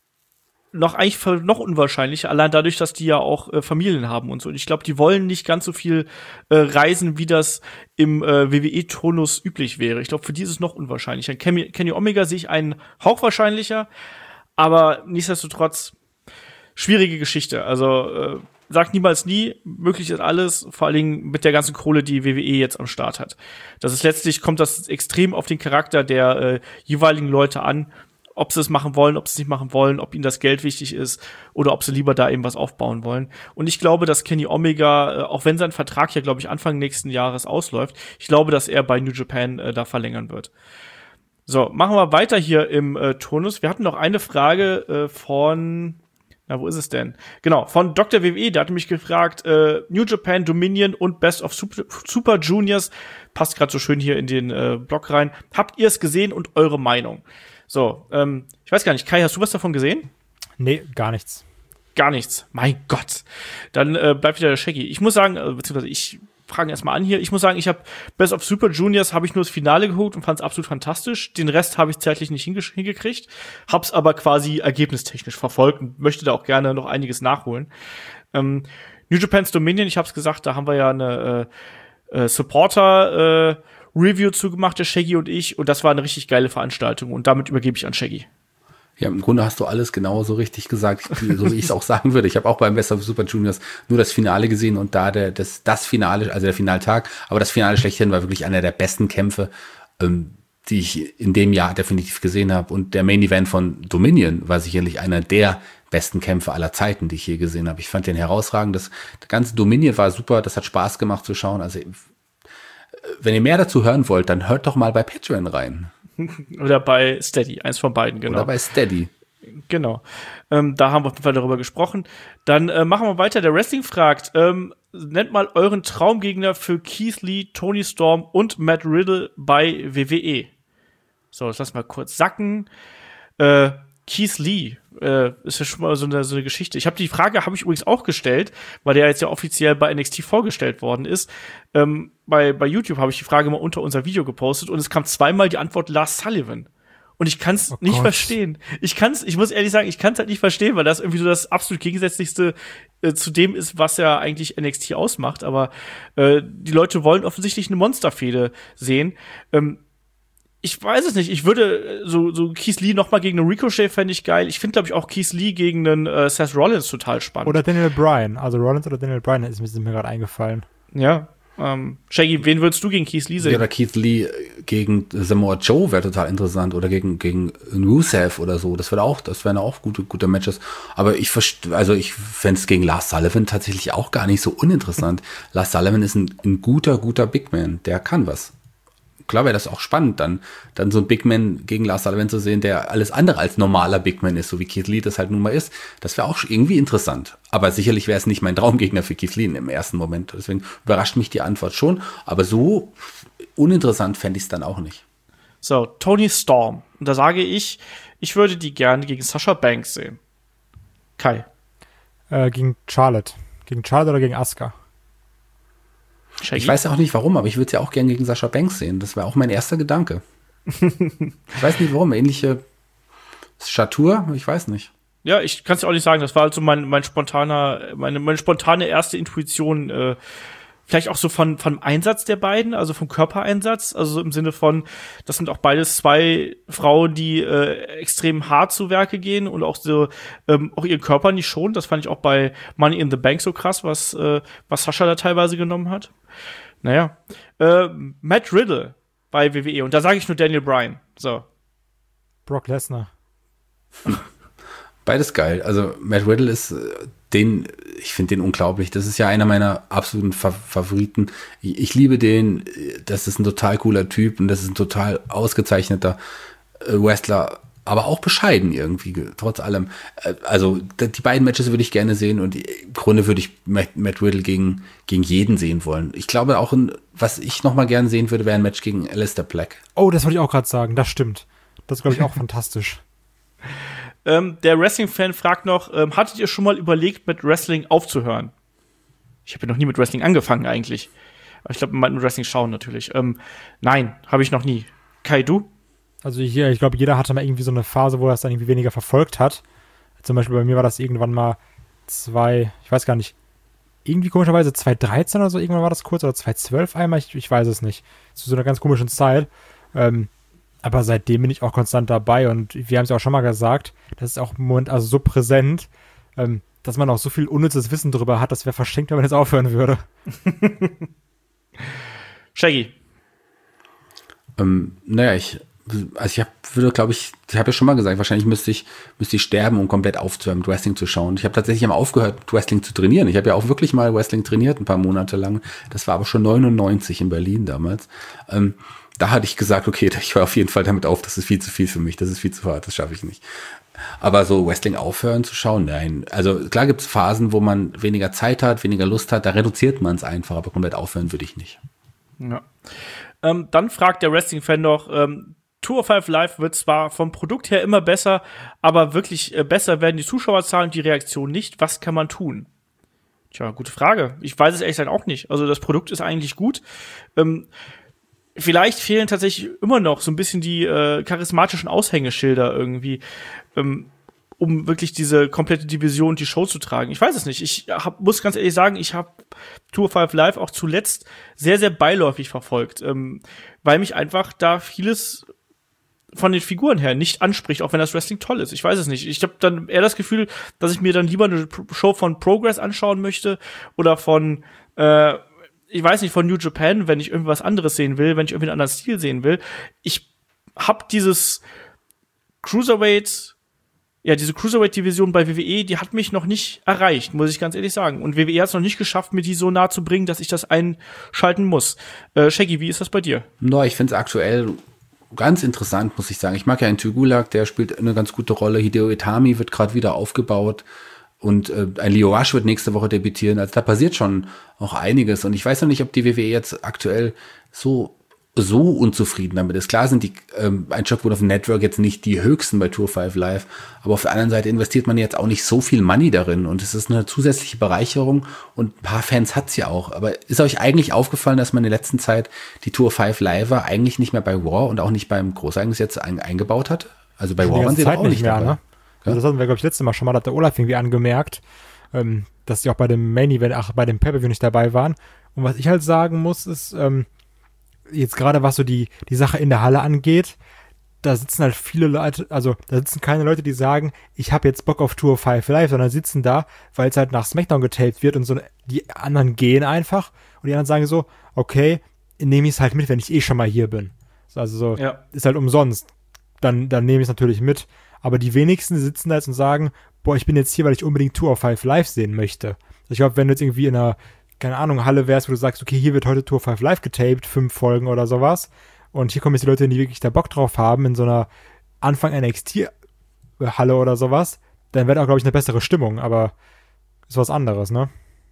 [SPEAKER 2] noch eigentlich für noch unwahrscheinlicher, allein dadurch, dass die ja auch äh, Familien haben und so. Und ich glaube, die wollen nicht ganz so viel äh, reisen, wie das im äh, W W E-Tonus üblich wäre. Ich glaube, für die ist es noch unwahrscheinlicher. Kenny, Kenny Omega sehe ich einen Hauch wahrscheinlicher. Aber nichtsdestotrotz, schwierige Geschichte. Also, äh, sagt niemals nie, möglich ist alles, vor allen Dingen mit der ganzen Kohle, die W W E jetzt am Start hat. Das ist letztlich, kommt das extrem auf den Charakter der äh, jeweiligen Leute an, ob sie es machen wollen, ob sie es nicht machen wollen, ob ihnen das Geld wichtig ist oder ob sie lieber da eben was aufbauen wollen. Und ich glaube, dass Kenny Omega, äh, auch wenn sein Vertrag ja, glaube ich, Anfang nächsten Jahres ausläuft, ich glaube, dass er bei New Japan äh, da verlängern wird. So, machen wir weiter hier im äh, Turnus. Wir hatten noch eine Frage äh, von, na, wo ist es denn? Genau, von Doktor W W E, der hatte mich gefragt, äh, New Japan, Dominion und Best of Super, Super Juniors, passt gerade so schön hier in den äh, Blog rein. Habt ihr es gesehen und eure Meinung? So, ähm, ich weiß gar nicht, Kai, hast du was davon gesehen?
[SPEAKER 3] Nee, gar nichts.
[SPEAKER 2] Gar nichts. Mein Gott. Dann äh, bleibt wieder der Shaggy. Ich muss sagen, äh, beziehungsweise ich fragen erstmal an hier. Ich muss sagen, ich habe Best of Super Juniors habe ich nur das Finale geguckt und fand es absolut fantastisch. Den Rest habe ich zeitlich nicht hinge- hingekriegt, hab's aber quasi ergebnistechnisch verfolgt und möchte da auch gerne noch einiges nachholen. Ähm, New Japan's Dominion, ich habe es gesagt, da haben wir ja eine äh, äh, Supporter äh, Review zugemacht, der Shaggy und ich, und das war eine richtig geile Veranstaltung und damit übergebe ich an Shaggy.
[SPEAKER 4] Ja, im Grunde hast du alles genau so richtig gesagt, so wie ich es auch sagen würde. Ich habe auch beim Best of Super Juniors nur das Finale gesehen und da der, das, das Finale, also der Finaltag, aber das Finale schlechthin war wirklich einer der besten Kämpfe, ähm, die ich in dem Jahr definitiv gesehen habe. Und der Main Event von Dominion war sicherlich einer der besten Kämpfe aller Zeiten, die ich je gesehen habe. Ich fand den herausragend. Das, das ganze Dominion war super, das hat Spaß gemacht zu schauen. Also wenn ihr mehr dazu hören wollt, dann hört doch mal bei Patreon rein.
[SPEAKER 2] Oder bei Steady, eins von beiden, genau.
[SPEAKER 4] Oder bei Steady.
[SPEAKER 2] Genau. Ähm, da haben wir auf jeden Fall darüber gesprochen. Dann äh, machen wir weiter. Der Wrestling fragt, ähm, nennt mal euren Traumgegner für Keith Lee, Tony Storm und Matt Riddle bei W W E. So, das lassen wir kurz sacken. Äh, Keith Lee, äh, ist ja schon mal so eine, so eine Geschichte. Ich habe die Frage, habe ich übrigens auch gestellt, weil der jetzt ja offiziell bei N X T vorgestellt worden ist. Ähm, bei, bei YouTube habe ich die Frage mal unter unser Video gepostet und es kam zweimal die Antwort Lars Sullivan. Und ich kann es
[SPEAKER 3] oh
[SPEAKER 2] nicht
[SPEAKER 3] Gott.
[SPEAKER 2] verstehen. Ich kann's, ich muss ehrlich sagen, ich kann es halt nicht verstehen, weil das irgendwie so das absolut Gegensätzlichste äh, zu dem ist, was ja eigentlich N X T ausmacht. Aber äh, die Leute wollen offensichtlich eine Monsterfehde sehen. Ähm, ich weiß es nicht. Ich würde so, so Keith Lee noch mal gegen einen Ricochet fände ich geil. Ich finde, glaube ich, auch Keith Lee gegen einen äh, Seth Rollins total spannend.
[SPEAKER 3] Oder Daniel Bryan. Also Rollins oder Daniel Bryan ist mir, ist mir gerade eingefallen.
[SPEAKER 2] Ja. Ähm, Shaggy, wen würdest du gegen Keith Lee sehen?
[SPEAKER 4] Ja, oder Keith Lee gegen Samoa Joe wäre total interessant. Oder gegen, gegen Rusev oder so. Das wäre auch, das wären auch gute, gute Matches. Aber ich verstehe, also ich fände es gegen Lars Sullivan tatsächlich auch gar nicht so uninteressant. Lars Sullivan ist ein, ein guter, guter Big Man. Der kann was. Klar wäre das auch spannend, dann, dann so ein Big Man gegen Lars Sullivan zu sehen, der alles andere als normaler Big Man ist, so wie Keith Lee das halt nun mal ist. Das wäre auch irgendwie interessant. Aber sicherlich wäre es nicht mein Traumgegner für Keith Lee im ersten Moment. Deswegen überrascht mich die Antwort schon. Aber so uninteressant fände ich es dann auch nicht.
[SPEAKER 2] So, Toni Storm. Und da sage ich, ich würde die gerne gegen Sasha Banks sehen. Kai.
[SPEAKER 3] Äh, gegen Charlotte. Gegen Charlotte oder gegen Asuka?
[SPEAKER 2] Shaggy?
[SPEAKER 4] Ich weiß auch nicht warum, aber ich würde sie auch gerne gegen Sasha Banks sehen. Das wäre auch mein erster Gedanke. Ich weiß nicht warum. Ähnliche Statur, ich weiß nicht.
[SPEAKER 2] Ja, ich kann es auch nicht sagen. Das war also mein, mein spontaner, meine, meine spontane erste Intuition. Äh, vielleicht auch so von, vom Einsatz der beiden, also vom Körpereinsatz. Also im Sinne von, das sind auch beides zwei Frauen, die äh, extrem hart zu Werke gehen und auch so ähm, auch ihren Körper nicht schonen. Das fand ich auch bei Money in the Bank so krass, was, äh, was Sascha da teilweise genommen hat. Naja. Äh, Matt Riddle bei W W E. Und da sage ich nur Daniel Bryan. So.
[SPEAKER 3] Brock Lesnar.
[SPEAKER 4] Beides geil. Also Matt Riddle ist äh, den, ich finde den unglaublich. Das ist ja einer meiner absoluten Fa- Favoriten. Ich, ich liebe den. Das ist ein total cooler Typ und das ist ein total ausgezeichneter äh, Wrestler, aber auch bescheiden irgendwie, trotz allem. Äh, also d- die beiden Matches würde ich gerne sehen und im Grunde würde ich Matt, Matt Riddle gegen, gegen jeden sehen wollen. Ich glaube auch, ein, was ich noch mal gerne sehen würde, wäre ein Match gegen Aleister Black.
[SPEAKER 3] Oh, das wollte ich auch gerade sagen. Das stimmt. Das ist, glaube ich, auch fantastisch.
[SPEAKER 2] Ähm, der Wrestling-Fan fragt noch, ähm, hattet ihr schon mal überlegt, mit Wrestling aufzuhören? Ich habe ja noch nie mit Wrestling angefangen eigentlich. Aber ich glaube, mit Wrestling schauen natürlich. Ähm, nein, habe ich noch nie. Kai, du?
[SPEAKER 3] Also hier, ich glaube, jeder hatte mal irgendwie so eine Phase, wo er es dann irgendwie weniger verfolgt hat. Zum Beispiel bei mir war das irgendwann mal zwei, ich weiß gar nicht, irgendwie komischerweise zwanzig dreizehn oder so, irgendwann war das kurz, oder zwanzig zwölf einmal, ich, ich weiß es nicht. Zu so einer ganz komischen Zeit. Ähm, aber seitdem bin ich auch konstant dabei und wir haben es ja auch schon mal gesagt, das ist auch im Moment also so präsent, ähm, dass man auch so viel unnützes Wissen darüber hat, das wäre verschenkt, wenn man jetzt aufhören würde.
[SPEAKER 2] Shaggy.
[SPEAKER 4] Ähm, naja, ich, also ich hab, würde, glaube ich, ich habe ja schon mal gesagt, wahrscheinlich müsste ich, müsste ich sterben, um komplett aufzuhören, mit Wrestling zu schauen. Ich habe tatsächlich mal aufgehört, mit Wrestling zu trainieren. Ich habe ja auch wirklich mal Wrestling trainiert, ein paar Monate lang. Das war aber schon neunundneunzig in Berlin damals. Ähm, da hatte ich gesagt, okay, ich höre auf jeden Fall damit auf, das ist viel zu viel für mich, das ist viel zu hart, das schaffe ich nicht. Aber so Wrestling aufhören zu schauen, nein. Also klar gibt es Phasen, wo man weniger Zeit hat, weniger Lust hat, da reduziert man es einfach, aber komplett aufhören würde ich nicht.
[SPEAKER 2] Ja. Ähm, dann fragt der Wrestling-Fan noch, ähm, Tour of Five Live wird zwar vom Produkt her immer besser, aber wirklich äh, besser werden die Zuschauerzahlen und die Reaktion nicht. Was kann man tun? Tja, gute Frage. Ich weiß es ehrlich gesagt auch nicht. Also das Produkt ist eigentlich gut. Ähm, Vielleicht fehlen tatsächlich immer noch so ein bisschen die äh, charismatischen Aushängeschilder irgendwie, ähm, um wirklich diese komplette Division, die Show zu tragen. Ich weiß es nicht. Ich hab, muss ganz ehrlich sagen, ich habe Tour of Five Live auch zuletzt sehr, sehr beiläufig verfolgt, ähm, weil mich einfach da vieles von den Figuren her nicht anspricht, auch wenn das Wrestling toll ist. Ich weiß es nicht. Ich habe dann eher das Gefühl, dass ich mir dann lieber eine Show von Progress anschauen möchte oder von äh, ich weiß nicht, von New Japan, wenn ich irgendwas anderes sehen will, wenn ich irgendwie einen anderen Stil sehen will. Ich hab dieses Cruiserweight, ja, diese Cruiserweight-Division bei W W E, die hat mich noch nicht erreicht, muss ich ganz ehrlich sagen. Und W W E hat es noch nicht geschafft, mir die so nah zu bringen, dass ich das einschalten muss. Äh, Shaggy, wie ist das bei dir?
[SPEAKER 4] No, ich finde es aktuell ganz interessant, muss ich sagen. Ich mag ja einen Tugulak, der spielt eine ganz gute Rolle. Hideo Itami wird gerade wieder aufgebaut. Und äh, ein Lio Rush wird nächste Woche debütieren. Also da passiert schon auch einiges. Und ich weiß noch nicht, ob die W W E jetzt aktuell so so unzufrieden damit ist. Klar sind die ähm, Einschaltquoten auf dem Network jetzt nicht die höchsten bei Tour fünf Live, aber auf der anderen Seite investiert man jetzt auch nicht so viel Money darin und es ist eine zusätzliche Bereicherung und ein paar Fans hat's ja auch. Aber ist euch eigentlich aufgefallen, dass man in der letzten Zeit die Tour fünf Live eigentlich nicht mehr bei Raw und auch nicht beim Großereignis jetzt ein, eingebaut hat? Also bei Raw waren sie doch auch nicht mehr, dabei. Ne?
[SPEAKER 3] Also das hatten wir, glaube ich, letztes Mal schon mal, hat der Olaf irgendwie angemerkt, ähm, dass sie auch bei dem Main Event, ach, bei dem Pay-Per-View nicht dabei waren. Und was ich halt sagen muss, ist, ähm, jetzt gerade was so die, die Sache in der Halle angeht, da sitzen halt viele Leute, also da sitzen keine Leute, die sagen, ich habe jetzt Bock auf Tour fünf Live, sondern sitzen da, weil es halt nach SmackDown getaped wird und so die anderen gehen einfach und die anderen sagen so, okay, nehme ich es halt mit, wenn ich eh schon mal hier bin. Also so, ja. Ist halt umsonst. Dann, dann nehme ich es natürlich mit. Aber die wenigsten sitzen da jetzt und sagen, boah, ich bin jetzt hier, weil ich unbedingt Tour fünf Live sehen möchte. Ich glaube, wenn du jetzt irgendwie in einer, keine Ahnung, Halle wärst, wo du sagst, okay, hier wird heute Tour fünf Live getaped, fünf Folgen oder sowas. Und hier kommen jetzt die Leute, die wirklich da Bock drauf haben, in so einer Anfang N X T-Halle oder sowas, dann wäre auch, glaube ich, eine bessere Stimmung, aber ist was anderes, ne?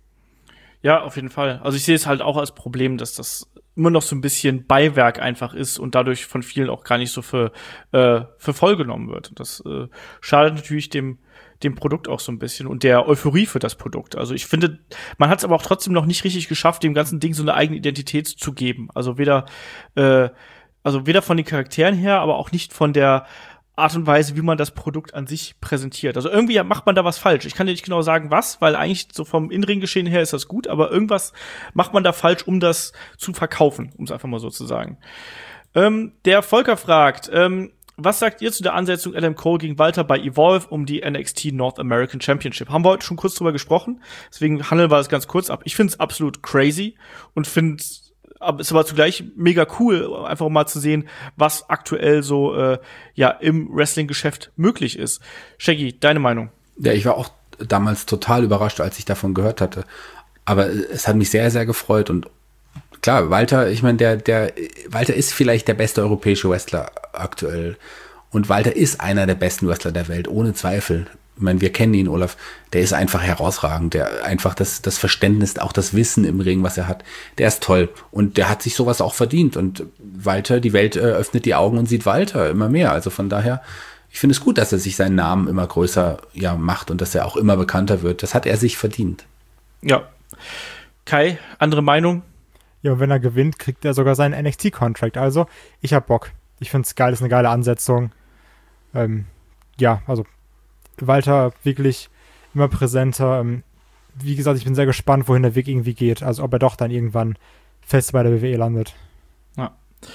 [SPEAKER 2] Ja, auf jeden Fall. Also ich sehe es halt auch als Problem, dass das immer noch so ein bisschen Beiwerk einfach ist und dadurch von vielen auch gar nicht so für, äh, für voll genommen wird. Und das äh, schadet natürlich dem dem Produkt auch so ein bisschen und der Euphorie für das Produkt. Also ich finde, man hat es aber auch trotzdem noch nicht richtig geschafft, dem ganzen Ding so eine eigene Identität zu geben. Also weder, äh, also weder von den Charakteren her, aber auch nicht von der Art und Weise, wie man das Produkt an sich präsentiert. Also irgendwie macht man da was falsch. Ich kann dir nicht genau sagen, was, weil eigentlich so vom Innenring-Geschehen her ist das gut, aber irgendwas macht man da falsch, um das zu verkaufen, um es einfach mal so zu sagen. Ähm, der Volker fragt, ähm, was sagt ihr zu der Ansetzung Adam Cole gegen Walter bei Evolve um die N X T North American Championship? Haben wir heute schon kurz drüber gesprochen, deswegen handeln wir es ganz kurz ab. Ich finde es absolut crazy und finde es aber zugleich mega cool, einfach mal zu sehen, was aktuell so äh, ja im Wrestling-Geschäft möglich ist. Shaggy, deine Meinung?
[SPEAKER 4] Ja, ich war auch damals total überrascht, als ich davon gehört hatte. Aber es hat mich sehr, sehr gefreut und klar, Walter, ich meine, der, der, Walter ist vielleicht der beste europäische Wrestler aktuell. Und Walter ist einer der besten Wrestler der Welt, ohne Zweifel. Ich meine, wir kennen ihn, Olaf. Der ist einfach herausragend. Der einfach das, das Verständnis, auch das Wissen im Ring, was er hat, der ist toll. Und der hat sich sowas auch verdient. Und Walter, die Welt äh, öffnet die Augen und sieht Walter immer mehr. Also von daher, ich finde es gut, dass er sich seinen Namen immer größer ja, macht und dass er auch immer bekannter wird. Das hat er sich verdient.
[SPEAKER 2] Ja. Kai, andere Meinung?
[SPEAKER 3] Ja, und wenn er gewinnt, kriegt er sogar seinen N X T-Contract. Also, ich hab Bock. Ich find's geil, ist eine geile Ansetzung. Ähm, ja, also Walter wirklich immer präsenter. Ähm, wie gesagt, ich bin sehr gespannt, wohin der Weg irgendwie geht. Also, ob er doch dann irgendwann fest bei der W W E landet.
[SPEAKER 2] Ja.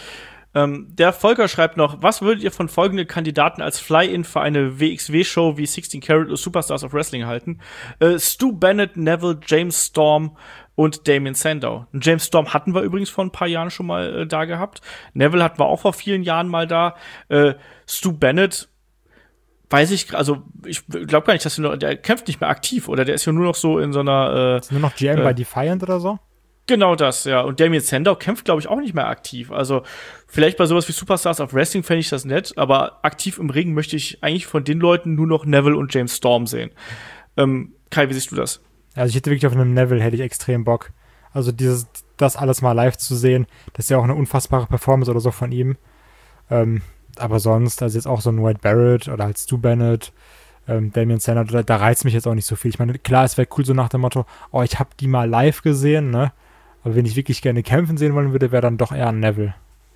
[SPEAKER 2] Ähm, der Volker schreibt noch, was würdet ihr von folgenden Kandidaten als Fly-In für eine W X W-Show wie sixteen Carat oder Superstars of Wrestling halten? Äh, Stu Bennett, Neville, James Storm und Damien Sandow. James Storm hatten wir übrigens vor ein paar Jahren schon mal äh, da gehabt. Neville hatten wir auch vor vielen Jahren mal da. Äh, Stu Bennett, weiß ich, also ich glaube gar nicht, dass er noch, der kämpft nicht mehr aktiv, oder der ist ja nur noch so in so einer äh,
[SPEAKER 3] ist nur noch G M äh, bei Defiant oder so?
[SPEAKER 2] Genau das, ja. Und Damien Sandow kämpft, glaube ich, auch nicht mehr aktiv. Also vielleicht bei sowas wie Superstars of Wrestling fände ich das nett, aber aktiv im Ring möchte ich eigentlich von den Leuten nur noch Neville und James Storm sehen. Ähm, Kai, wie siehst du das?
[SPEAKER 3] Also ich hätte wirklich auf einem Neville hätte ich extrem Bock. Also dieses, das alles mal live zu sehen, das ist ja auch eine unfassbare Performance oder so von ihm. Ähm, aber sonst, also jetzt auch so ein Wade Barrett oder halt Stu Bennett, ähm, Damien Sandow, da, da reizt mich jetzt auch nicht so viel. Ich meine, klar, es wäre cool so nach dem Motto, oh, ich habe die mal live gesehen, ne? Aber wenn ich wirklich gerne kämpfen sehen wollen würde, wäre dann doch eher ein Neville.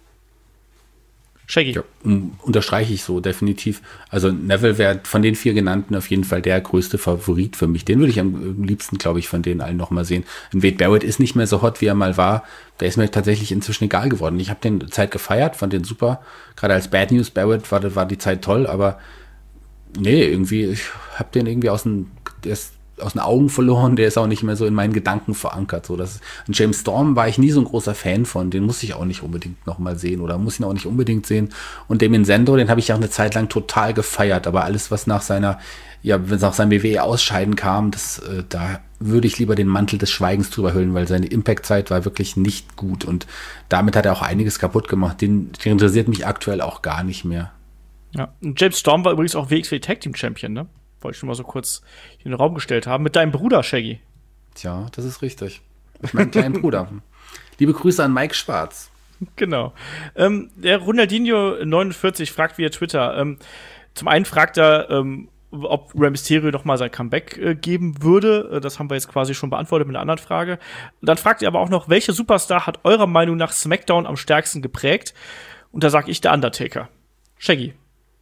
[SPEAKER 2] Shaggy.
[SPEAKER 4] Ja, um, unterstreiche ich so, definitiv. Also Neville wäre von den vier genannten auf jeden Fall der größte Favorit für mich. Den würde ich am liebsten, glaube ich, von denen allen nochmal sehen. Und Wade Barrett ist nicht mehr so hot, wie er mal war. Der ist mir tatsächlich inzwischen egal geworden. Ich habe den Zeit gefeiert, fand den super. Gerade als Bad News Barrett war, war die Zeit toll, aber nee, irgendwie, ich habe den irgendwie aus den, der ist aus den Augen verloren, der ist auch nicht mehr so in meinen Gedanken verankert. So, das, und James Storm war ich nie so ein großer Fan von, den muss ich auch nicht unbedingt nochmal sehen oder muss ihn auch nicht unbedingt sehen. Und Damien Sandow, den habe ich auch eine Zeit lang total gefeiert, aber alles, was nach seiner, ja, wenn es nach seinem W W E-Ausscheiden kam, das, äh, da würde ich lieber den Mantel des Schweigens drüber hüllen, weil seine Impact-Zeit war wirklich nicht gut und damit hat er auch einiges kaputt gemacht. Den, den interessiert mich aktuell auch gar nicht mehr.
[SPEAKER 2] Ja, und James Storm war übrigens auch W X W Tag Team Champion, ne? Wollte ich schon mal so kurz in den Raum gestellt haben. Mit deinem Bruder, Shaggy.
[SPEAKER 4] Tja, das ist richtig. Mit meinem kleinen Bruder. Liebe Grüße an Mike Schwarz.
[SPEAKER 2] Genau. Ähm, der Ronaldinho neunundvierzig fragt via Twitter. Ähm, zum einen fragt er, ähm, ob Rey Mysterio noch mal sein Comeback äh, geben würde. Das haben wir jetzt quasi schon beantwortet mit einer anderen Frage. Dann fragt er aber auch noch, welcher Superstar hat eurer Meinung nach SmackDown am stärksten geprägt? Und da sag ich der Undertaker. Shaggy.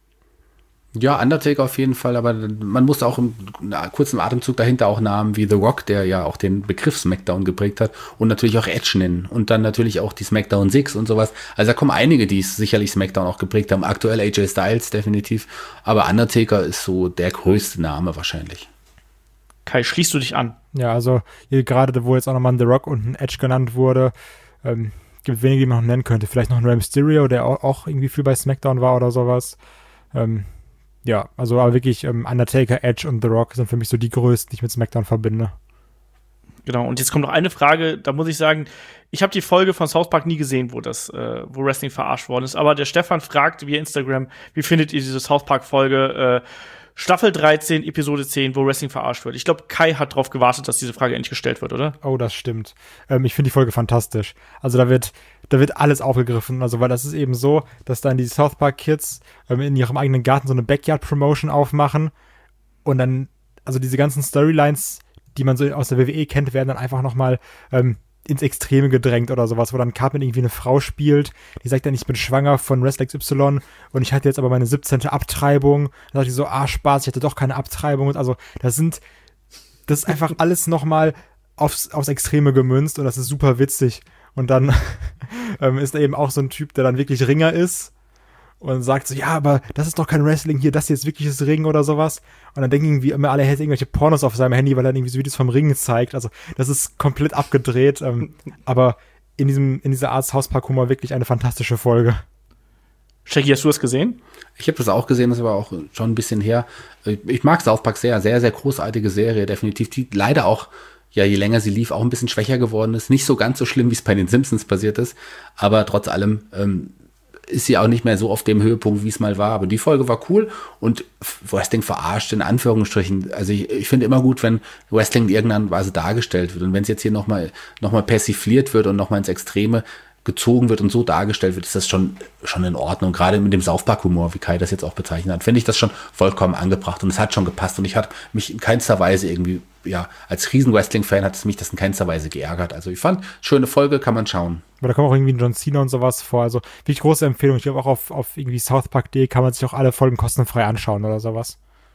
[SPEAKER 4] Ja, Undertaker auf jeden Fall, aber man muss auch im na, kurzen Atemzug dahinter auch Namen wie The Rock, der ja auch den Begriff SmackDown geprägt hat, und natürlich auch Edge nennen und dann natürlich auch die SmackDown Six und sowas. Also da kommen einige, die es sicherlich SmackDown auch geprägt haben. Aktuell A J Styles definitiv, aber Undertaker ist so der größte Name wahrscheinlich.
[SPEAKER 2] Kai, schließt du dich an?
[SPEAKER 3] Ja, also hier gerade, wo jetzt auch nochmal ein The Rock und ein Edge genannt wurde, ähm, gibt wenige, die man noch nennen könnte. Vielleicht noch ein Rey Mysterio, der auch, auch irgendwie viel bei SmackDown war oder sowas. Ähm, Ja, also aber wirklich ähm, Undertaker, Edge und The Rock sind für mich so die größten, die ich mit SmackDown verbinde.
[SPEAKER 2] Genau, und jetzt kommt noch eine Frage, da muss ich sagen, ich habe die Folge von South Park nie gesehen, wo das, äh, wo Wrestling verarscht worden ist, aber der Stefan fragt via Instagram, wie findet ihr diese South Park-Folge äh, Staffel dreizehn, Episode zehn, wo Wrestling verarscht wird? Ich glaube, Kai hat darauf gewartet, dass diese Frage endlich gestellt wird, oder?
[SPEAKER 3] Oh, das stimmt. Ähm, ich finde die Folge fantastisch. Also da wird da wird alles aufgegriffen. Also weil das ist eben so, dass dann die South Park Kids ähm, in ihrem eigenen Garten so eine Backyard-Promotion aufmachen und dann, also diese ganzen Storylines, die man so aus der W W E kennt, werden dann einfach nochmal ähm, ins Extreme gedrängt oder sowas, wo dann Cartman irgendwie eine Frau spielt, die sagt dann, ich bin schwanger von Wrestler X Y und ich hatte jetzt aber meine siebzehnte Abtreibung. Dann sagt die so, ah, Spaß, ich hatte doch keine Abtreibung. Und also das sind, das ist einfach alles nochmal aufs, aufs Extreme gemünzt und das ist super witzig. Und dann ähm, ist da eben auch so ein Typ, der dann wirklich Ringer ist und sagt so, ja, aber das ist doch kein Wrestling hier, das hier ist wirkliches Ringen oder sowas. Und dann denken irgendwie immer alle, er hätte irgendwelche Pornos auf seinem Handy, weil er dann irgendwie so Videos vom Ringen zeigt. Also das ist komplett abgedreht, ähm, aber in diesem in dieser Art South Park Humor wirklich eine fantastische Folge.
[SPEAKER 2] Shaggy, hast du das gesehen?
[SPEAKER 4] Ich habe das auch gesehen, das war auch schon ein bisschen her. Ich mag South Park sehr, sehr, sehr großartige Serie, definitiv, die leider auch, ja, je länger sie lief, auch ein bisschen schwächer geworden ist. Nicht so ganz so schlimm, wie es bei den Simpsons passiert ist, aber trotz allem ähm, ist sie auch nicht mehr so auf dem Höhepunkt, wie es mal war. Aber die Folge war cool und Wrestling verarscht, in Anführungsstrichen. Also ich, ich finde immer gut, wenn Wrestling in irgendeiner Weise dargestellt wird. Und wenn es jetzt hier nochmal noch mal persifliert wird und nochmal ins Extreme gezogen wird und so dargestellt wird, ist das schon, schon in Ordnung. Gerade mit dem South Park Humor, wie Kai das jetzt auch bezeichnet hat, finde ich das schon vollkommen angebracht und es hat schon gepasst und ich hatte mich in keinster Weise irgendwie, ja, als Riesen-Wrestling-Fan hat es mich das in keinster Weise geärgert. Also ich fand, schöne Folge, kann man schauen.
[SPEAKER 3] Aber da kommt auch irgendwie ein John Cena und sowas vor, also wirklich große Empfehlung. Ich glaube auch auf, auf irgendwie southpark punkt de kann man sich auch alle Folgen kostenfrei anschauen oder sowas.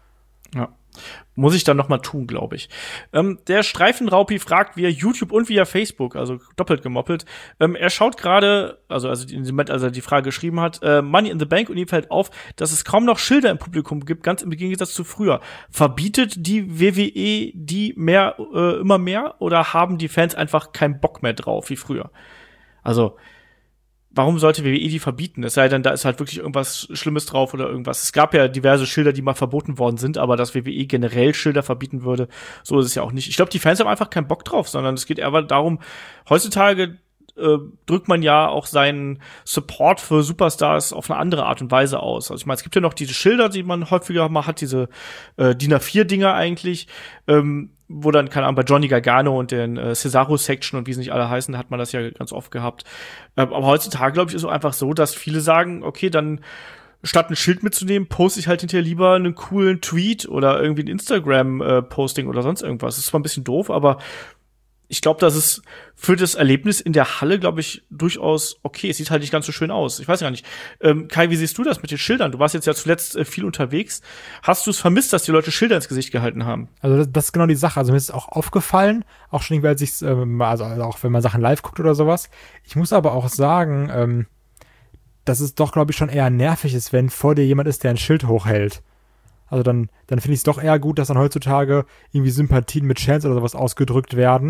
[SPEAKER 2] Ja. Muss ich dann noch mal tun, glaube ich. Ähm, der Streifenraupi fragt via YouTube und via Facebook, also doppelt gemoppelt. Ähm, er schaut gerade, also, also in dem Moment, als er die Frage geschrieben hat, äh, Money in the Bank, und ihm fällt auf, dass es kaum noch Schilder im Publikum gibt, ganz im Gegensatz zu früher. Verbietet die W W E die mehr, äh, immer mehr, oder haben die Fans einfach keinen Bock mehr drauf, wie früher? Also, warum sollte W W E die verbieten? Es sei denn, da ist halt wirklich irgendwas Schlimmes drauf oder irgendwas. Es gab ja diverse Schilder, die mal verboten worden sind, aber dass W W E generell Schilder verbieten würde, so ist es ja auch nicht. Ich glaube, die Fans haben einfach keinen Bock drauf, sondern es geht eher darum, heutzutage äh, drückt man ja auch seinen Support für Superstars auf eine andere Art und Weise aus. Also ich meine, es gibt ja noch diese Schilder, die man häufiger mal hat, diese äh, D I N A vier Dinger eigentlich, ähm, wo dann, keine Ahnung, bei Johnny Gargano und den äh, Cesaro-Section und wie sie nicht alle heißen, hat man das ja ganz oft gehabt. Ähm, aber heutzutage, glaube ich, ist es einfach so, dass viele sagen, okay, dann statt ein Schild mitzunehmen, poste ich halt hinterher lieber einen coolen Tweet oder irgendwie ein Instagram-Posting äh, oder sonst irgendwas. Das ist zwar ein bisschen doof, aber ich glaube, dass es für das Erlebnis in der Halle, glaube ich, durchaus okay. Es sieht halt nicht ganz so schön aus. Ich weiß gar nicht. Ähm, Kai, wie siehst du das mit den Schildern? Du warst jetzt ja zuletzt äh, viel unterwegs. Hast du es vermisst, dass die Leute Schilder ins Gesicht gehalten haben?
[SPEAKER 3] Also das, das ist genau die Sache. Also mir ist es auch aufgefallen, auch schon irgendwie, als ich ähm, also auch wenn man Sachen live guckt oder sowas. Ich muss aber auch sagen, ähm, dass es doch, glaube ich, schon eher nervig ist, wenn vor dir jemand ist, der ein Schild hochhält. Also dann, dann finde ich es doch eher gut, dass dann heutzutage irgendwie Sympathien mit Chants oder sowas ausgedrückt werden,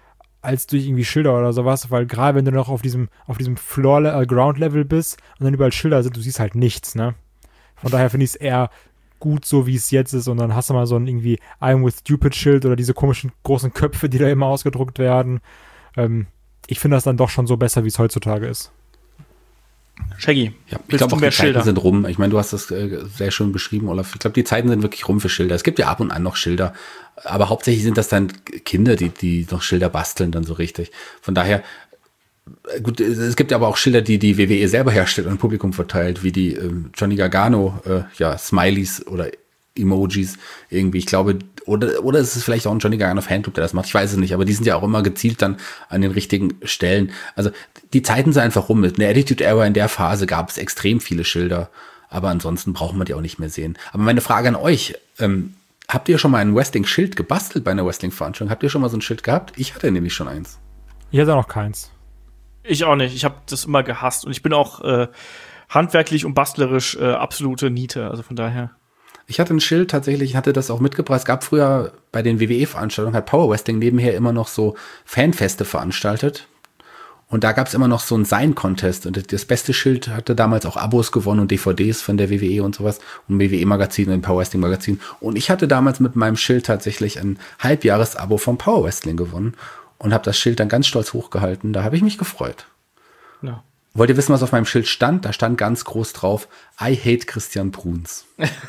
[SPEAKER 3] als durch irgendwie Schilder oder sowas, weil gerade wenn du noch auf diesem, auf diesem Floor, äh, Ground-Level bist und dann überall Schilder sind, du siehst halt nichts, ne? Von daher finde ich es eher gut, so wie es jetzt ist, und dann hast du mal so ein irgendwie I'm with Stupid Schild oder diese komischen großen Köpfe, die da immer ausgedruckt werden. Ähm, ich finde das dann doch schon so besser, wie es heutzutage ist.
[SPEAKER 2] Shaggy,
[SPEAKER 4] ja, ich glaube auch, die Zeiten sind rum. Ich meine, du hast das äh, sehr schön beschrieben, Olaf. Ich glaube, die Zeiten sind wirklich rum für Schilder. Es gibt ja ab und an noch Schilder, aber hauptsächlich sind das dann Kinder, die die noch Schilder basteln, dann so richtig. Von daher, Gut, es gibt aber auch Schilder, die die W W E selber herstellt und an Publikum verteilt, wie die äh, Johnny Gargano, äh, ja, Smileys oder Emojis irgendwie. Ich glaube, oder oder ist es vielleicht auch ein Johnny Gargano Fanclub, der das macht. Ich weiß es nicht, aber die sind ja auch immer gezielt dann an den richtigen Stellen. Also die Zeiten sind einfach rum. In der Attitude Era, in der Phase gab es extrem viele Schilder, aber ansonsten brauchen wir die auch nicht mehr sehen. Aber meine Frage an euch, ähm, habt ihr schon mal ein Wrestling-Schild gebastelt bei einer Wrestling-Veranstaltung? Habt ihr schon mal so ein Schild gehabt? Ich hatte nämlich schon eins.
[SPEAKER 3] Ich hatte noch keins.
[SPEAKER 2] Ich auch nicht. Ich habe das immer gehasst. Und ich bin auch äh, handwerklich und bastlerisch äh, absolute Niete. Also von daher.
[SPEAKER 4] Ich hatte ein Schild tatsächlich, ich hatte das auch mitgebracht. Es gab früher bei den W W E-Veranstaltungen, hat Power Wrestling nebenher immer noch so Fanfeste veranstaltet. Und da gab es immer noch so einen Sign-Contest. Und das beste Schild hatte damals auch Abos gewonnen und D V Ds von der W W E und sowas. Und W W E-Magazin und Power Wrestling-Magazin. Und ich hatte damals mit meinem Schild tatsächlich ein Halbjahres-Abo vom Power Wrestling gewonnen. Und habe das Schild dann ganz stolz hochgehalten. Da habe ich mich gefreut.
[SPEAKER 2] Ja.
[SPEAKER 4] Wollt ihr wissen, was auf meinem Schild stand? Da stand ganz groß drauf, I hate Christian Bruns.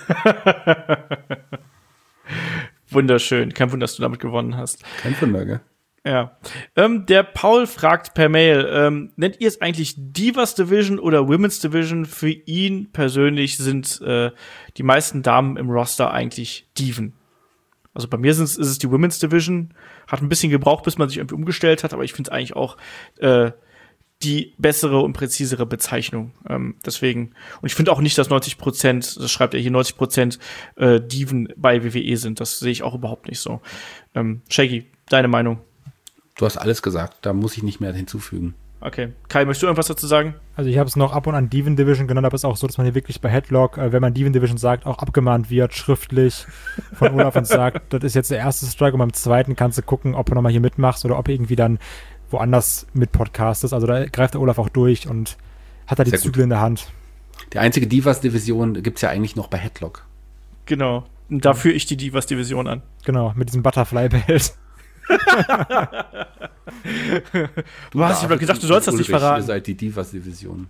[SPEAKER 2] Wunderschön. Kein Wunder, dass du damit gewonnen hast.
[SPEAKER 4] Kein Wunder, gell?
[SPEAKER 2] Ja. Ähm, der Paul fragt per Mail, ähm, nennt ihr es eigentlich Divas Division oder Women's Division? Für ihn persönlich sind äh, die meisten Damen im Roster eigentlich Diven. Also bei mir ist es, ist es die Women's Division. Hat ein bisschen gebraucht, bis man sich irgendwie umgestellt hat, aber ich finde es eigentlich auch äh, die bessere und präzisere Bezeichnung. Ähm, deswegen, und ich finde auch nicht, dass neunzig Prozent, das schreibt er hier, neunzig Prozent äh, Diven bei W W E sind. Das sehe ich auch überhaupt nicht so. Ähm, Shaggy, deine Meinung?
[SPEAKER 4] Du hast alles gesagt, da muss ich nicht mehr hinzufügen.
[SPEAKER 2] Okay. Kai, möchtest du irgendwas dazu sagen?
[SPEAKER 3] Also ich habe es noch ab und an Diven Division genannt, aber es ist auch so, dass man hier wirklich bei Headlock, äh, wenn man Diven Division sagt, auch abgemahnt wird, schriftlich von Olaf und sagt, das ist jetzt der erste Strike und beim zweiten kannst du gucken, ob du nochmal hier mitmachst oder ob du irgendwie dann woanders mit podcastest. Also da greift der Olaf auch durch und hat da die
[SPEAKER 4] Sehr
[SPEAKER 3] Zügel
[SPEAKER 4] gut.
[SPEAKER 3] in der Hand.
[SPEAKER 4] Die einzige Divas-Division gibt's ja eigentlich noch bei Headlock.
[SPEAKER 2] Genau. Und da führe ich die Divas-Division an.
[SPEAKER 3] Genau, mit diesem Butterfly-Belt.
[SPEAKER 2] Du hast dir gesagt, du sollst das nicht verraten.
[SPEAKER 4] Ihr seid die Divas-Division.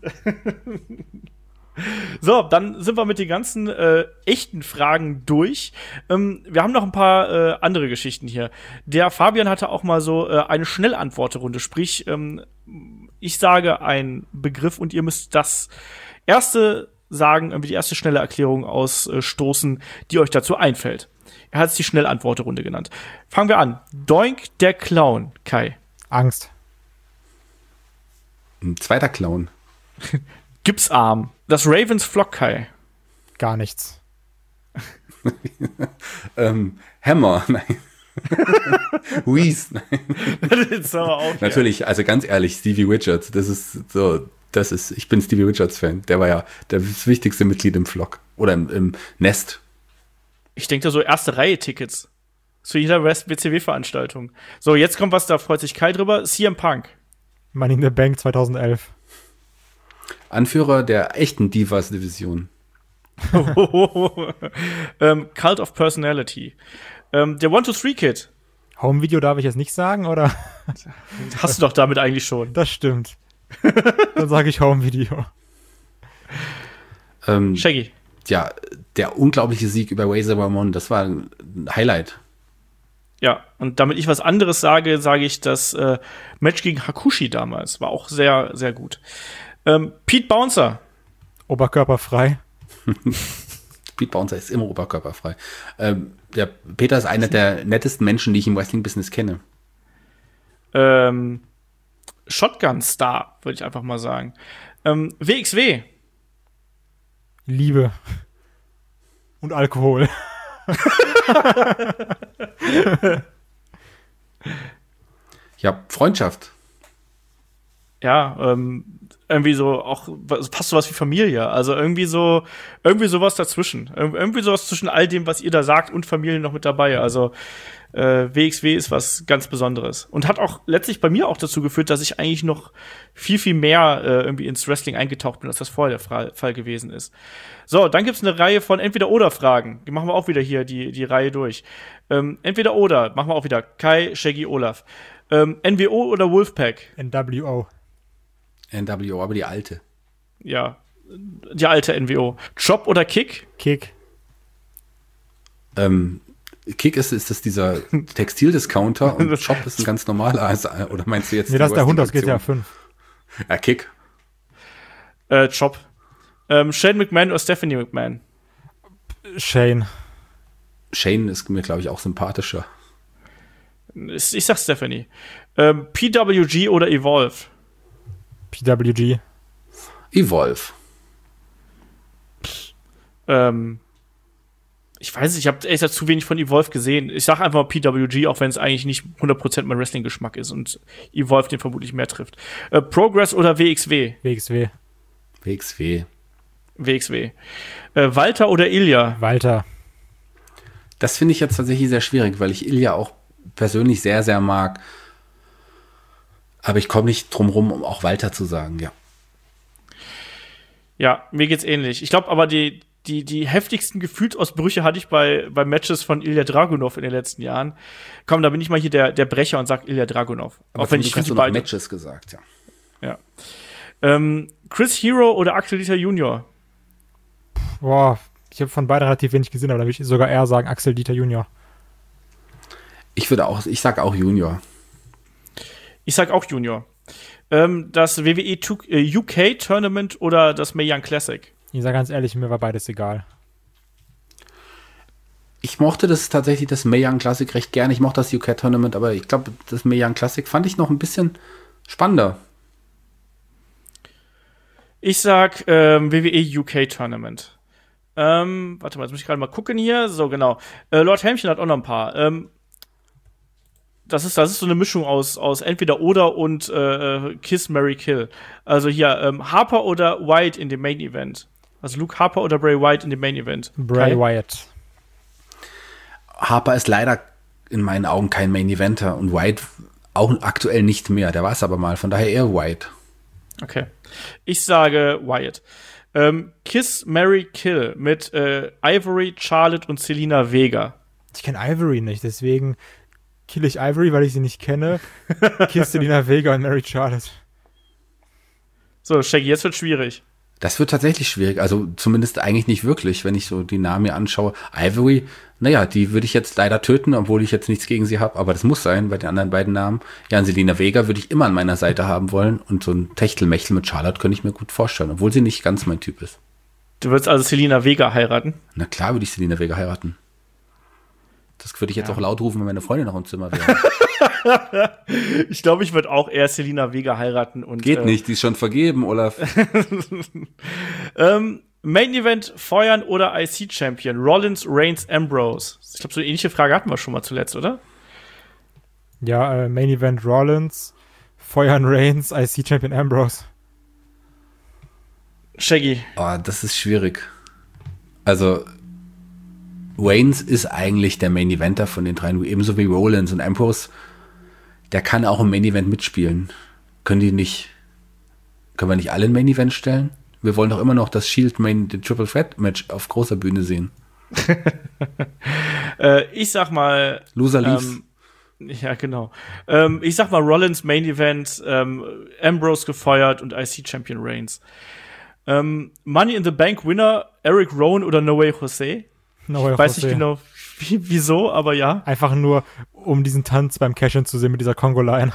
[SPEAKER 2] So, dann sind wir mit den ganzen äh, echten Fragen durch. Ähm, wir haben noch ein paar äh, andere Geschichten hier. Der Fabian hatte auch mal so äh, eine Schnellantworterunde. Sprich, ähm, ich sage einen Begriff und ihr müsst das erste sagen, irgendwie die erste schnelle Erklärung ausstoßen, die euch dazu einfällt. Er hat es die Schnellantworterunde genannt. Fangen wir an. Doink der Clown, Kai.
[SPEAKER 3] Angst.
[SPEAKER 4] Ein zweiter Clown.
[SPEAKER 2] Gipsarm. Das Ravens Flock, Kai.
[SPEAKER 3] Gar nichts.
[SPEAKER 4] ähm, Hammer, nein. Wheeze, nein.
[SPEAKER 2] Das ist aber auch,
[SPEAKER 4] Natürlich, ja. Also ganz ehrlich, Stevie Richards, das ist so, das ist, ich bin Stevie Richards-Fan. Der war ja das wichtigste Mitglied im Flock. Oder im, im Nest.
[SPEAKER 2] Ich denke da so erste Reihe Tickets. Zu jeder W C W-Veranstaltung. So, jetzt kommt was, da freut sich Kai drüber. C M Punk.
[SPEAKER 3] Money in the Bank zweitausendelf.
[SPEAKER 4] Anführer der echten Divas-Division.
[SPEAKER 2] ähm, Cult of Personality. Ähm, der One-Two-Three-Kid.
[SPEAKER 3] Home-Video darf ich jetzt nicht sagen, oder?
[SPEAKER 2] Hast du doch damit eigentlich schon.
[SPEAKER 3] Das stimmt. Dann sage ich Home-Video.
[SPEAKER 4] Ähm,
[SPEAKER 2] Shaggy.
[SPEAKER 4] Ja, der unglaubliche Sieg über Razor Ramon, das war ein Highlight.
[SPEAKER 2] Ja, und damit ich was anderes sage, sage ich das äh, Match gegen Hakushi damals. War auch sehr, sehr gut. Ähm, Pete Bouncer.
[SPEAKER 3] Oberkörperfrei.
[SPEAKER 4] Pete Bouncer ist immer oberkörperfrei. Ähm, der Peter ist einer der nettesten Menschen, die ich im Wrestling-Business kenne.
[SPEAKER 2] Ähm, Shotgun Star, würde ich einfach mal sagen. Ähm, W X W.
[SPEAKER 3] Liebe. Und Alkohol.
[SPEAKER 4] Ja, Freundschaft.
[SPEAKER 2] Ja, ähm, irgendwie so auch passt sowas wie Familie, also irgendwie so irgendwie sowas dazwischen, irgendwie sowas zwischen all dem, was ihr da sagt und Familie noch mit dabei. Also äh, W X W ist was ganz Besonderes und hat auch letztlich bei mir auch dazu geführt, dass ich eigentlich noch viel viel mehr äh, irgendwie ins Wrestling eingetaucht bin, als das vorher der Fall gewesen ist. So, dann gibt's eine Reihe von Entweder-Oder-Fragen. Die machen wir auch wieder hier die die Reihe durch. Ähm, Entweder-Oder machen wir auch wieder. Kai, Shaggy, Olaf. Ähm, N W O oder Wolfpack?
[SPEAKER 3] N W O.
[SPEAKER 4] N W O, aber die alte.
[SPEAKER 2] Ja, die alte N W O. Chop oder Kick?
[SPEAKER 3] Kick.
[SPEAKER 4] Ähm, Kick ist, ist das dieser Textildiscounter und Chop ist ein ganz normaler. Also, oder meinst du jetzt?
[SPEAKER 3] Nee, das ist der Hund aus G T A fünf.
[SPEAKER 4] Ja, Kick.
[SPEAKER 2] Äh, Chop. Ähm, Shane McMahon oder Stephanie McMahon?
[SPEAKER 3] Shane.
[SPEAKER 4] Shane ist mir, glaube ich, auch sympathischer.
[SPEAKER 2] Ich sag Stephanie. Ähm, P W G oder Evolve?
[SPEAKER 3] P W G.
[SPEAKER 4] Evolve.
[SPEAKER 2] Ähm, ich weiß nicht, ich habe echt zu wenig von Evolve gesehen. Ich sag einfach mal P W G, auch wenn es eigentlich nicht hundert Prozent mein Wrestling-Geschmack ist und Evolve den vermutlich mehr trifft. Äh, Progress oder W X W?
[SPEAKER 3] W X W.
[SPEAKER 4] W X W.
[SPEAKER 2] W X W. Äh, Walter oder Ilja?
[SPEAKER 3] Walter.
[SPEAKER 4] Das finde ich jetzt tatsächlich sehr schwierig, weil ich Ilja auch persönlich sehr, sehr mag. Aber ich komme nicht drum rum, um auch Walter zu sagen, ja.
[SPEAKER 2] Ja, mir geht's ähnlich. Ich glaube aber, die, die, die heftigsten Gefühlsausbrüche hatte ich bei, bei Matches von Ilja Dragunov in den letzten Jahren. Komm, da bin ich mal hier der, der Brecher und sag Ilja Dragunov.
[SPEAKER 4] Aber
[SPEAKER 2] auch wenn ich
[SPEAKER 4] hast du noch Matches gesagt, ja.
[SPEAKER 2] Ja. Ähm, Chris Hero oder Axel Dieter Junior?
[SPEAKER 3] Boah, ich habe von beiden relativ wenig gesehen, aber da würde ich sogar eher sagen Axel Dieter Junior.
[SPEAKER 4] Ich würde auch, ich sag auch Junior.
[SPEAKER 2] Ich sag auch Junior. Ähm, das W W E U K Tournament oder das Mae Young Classic?
[SPEAKER 3] Ich sage ganz ehrlich, mir war beides egal.
[SPEAKER 4] Ich mochte das tatsächlich, das Mae Young Classic recht gerne. Ich mochte das U K Tournament, aber ich glaube, das Mae Young Classic fand ich noch ein bisschen spannender.
[SPEAKER 2] Ich sag ähm, W W E U K Tournament. Ähm, warte mal, jetzt muss ich gerade mal gucken hier. So, genau. Äh, Lord Helmchen hat auch noch ein paar. Ähm, Das ist, das ist so eine Mischung aus, aus entweder oder und äh, Kiss, Marry, Kill. Also hier, ähm, Harper oder Wyatt in dem Main Event. Also Luke Harper oder Bray Wyatt in dem Main Event.
[SPEAKER 3] Bray Kai? Wyatt.
[SPEAKER 4] Harper ist leider in meinen Augen kein Main Eventer und Wyatt auch aktuell nicht mehr. Der war es aber mal, von daher eher Wyatt.
[SPEAKER 2] Okay. Ich sage Wyatt. Ähm, Kiss, Marry, Kill mit äh, Ivory, Charlotte und Selena Vega.
[SPEAKER 3] Ich kenne Ivory nicht, deswegen kill ich Ivory, weil ich sie nicht kenne. Kiss Selena Vega und Mary Charlotte.
[SPEAKER 2] So, Shaggy, jetzt wird schwierig.
[SPEAKER 4] Das wird tatsächlich schwierig. Also zumindest eigentlich nicht wirklich, wenn ich so die Namen mir anschaue. Ivory, naja, die würde ich jetzt leider töten, obwohl ich jetzt nichts gegen sie habe. Aber das muss sein bei den anderen beiden Namen. Ja, und Selena Vega würde ich immer an meiner Seite haben wollen. Und so ein Techtelmechtel mit Charlotte könnte ich mir gut vorstellen, obwohl sie nicht ganz mein Typ ist.
[SPEAKER 2] Du würdest also Selena Vega heiraten?
[SPEAKER 4] Na klar würde ich Selena Vega heiraten. Das würde ich jetzt ja auch laut rufen, wenn meine Freundin noch im Zimmer wäre.
[SPEAKER 2] Ich glaube, ich würde auch eher Selena Vega heiraten. Und,
[SPEAKER 4] Geht
[SPEAKER 2] äh,
[SPEAKER 4] nicht, die ist schon vergeben, Olaf.
[SPEAKER 2] ähm, Main Event, Feuern oder I C Champion? Rollins, Reigns, Ambrose. Ich glaube, so eine ähnliche Frage hatten wir schon mal zuletzt, oder?
[SPEAKER 3] Ja, äh, Main Event Rollins, Feuern Reigns, I C Champion Ambrose.
[SPEAKER 2] Shaggy.
[SPEAKER 4] Oh, das ist schwierig. Also Reigns ist eigentlich der Main Eventer von den dreien, ebenso wie Rollins und Ambrose. Der kann auch im Main Event mitspielen. Können die nicht, können wir nicht alle ein Main Event stellen? Wir wollen doch immer noch das Shield Main, den Triple Threat Match auf großer Bühne sehen.
[SPEAKER 2] äh, ich sag mal.
[SPEAKER 4] Loser leaves.
[SPEAKER 2] Ähm, ja, genau. Ähm, ich sag mal Rollins Main Event, ähm, Ambrose gefeuert und I C Champion Reigns. Ähm, Money in the Bank Winner, Eric Rowan oder No Way Jose?
[SPEAKER 3] No Way
[SPEAKER 2] ich weiß
[SPEAKER 3] Jose.
[SPEAKER 2] nicht genau, wie, wieso, aber ja.
[SPEAKER 3] Einfach nur, um diesen Tanz beim Cash-In zu sehen mit dieser Kongo-Line.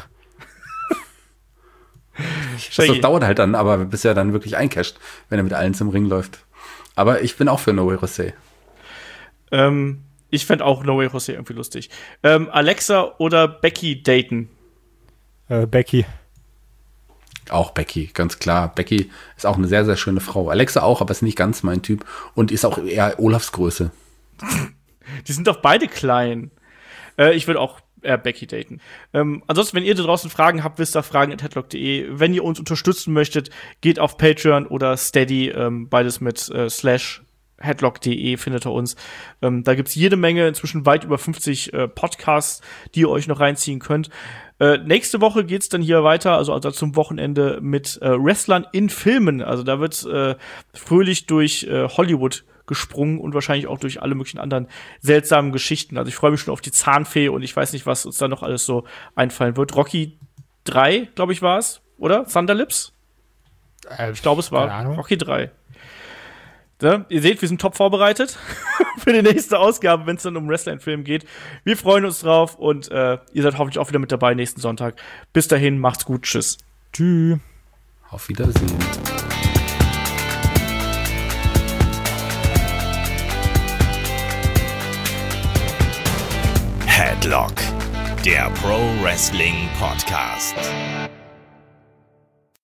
[SPEAKER 4] Das dauert halt dann, aber bis er dann wirklich eincasht, wenn er mit allen zum Ring läuft. Aber ich bin auch für No Way Jose.
[SPEAKER 2] Ähm, ich fände auch No Way Jose irgendwie lustig. Ähm, Alexa oder Becky daten?
[SPEAKER 3] Äh, Becky.
[SPEAKER 4] Auch Becky, ganz klar. Becky ist auch eine sehr, sehr schöne Frau. Alexa auch, aber ist nicht ganz mein Typ. Und ist auch eher Olafs Größe.
[SPEAKER 2] Die sind doch beide klein. Äh, ich würde auch eher Becky daten. Ähm, ansonsten, wenn ihr da draußen Fragen habt, wisst ihr fragen at headlock punkt de. Wenn ihr uns unterstützen möchtet, geht auf Patreon oder Steady. Ähm, beides mit äh, slash headlock punkt de findet ihr uns. Ähm, da gibt's jede Menge, inzwischen weit über fünfzig äh, Podcasts, die ihr euch noch reinziehen könnt. Äh, nächste Woche geht's dann hier weiter, also, also zum Wochenende mit äh, Wrestlern in Filmen. Also da wird äh, fröhlich durch äh, Hollywood gesprungen und wahrscheinlich auch durch alle möglichen anderen seltsamen Geschichten. Also ich freue mich schon auf die Zahnfee und ich weiß nicht, was uns da noch alles so einfallen wird. Rocky drei, glaube ich, war es, oder? Thunderlips?
[SPEAKER 3] Äh,
[SPEAKER 2] ich glaube, es war
[SPEAKER 3] keine Ahnung.
[SPEAKER 2] Rocky drei. Ja, ihr seht, wir sind top vorbereitet für die nächste Ausgabe, wenn es dann um Wrestler in Filmen geht. Wir freuen uns drauf und äh, ihr seid hoffentlich auch wieder mit dabei nächsten Sonntag. Bis dahin, macht's gut, tschüss.
[SPEAKER 3] Tschüss.
[SPEAKER 4] Auf Wiedersehen.
[SPEAKER 1] Headlock, der Pro Wrestling Podcast.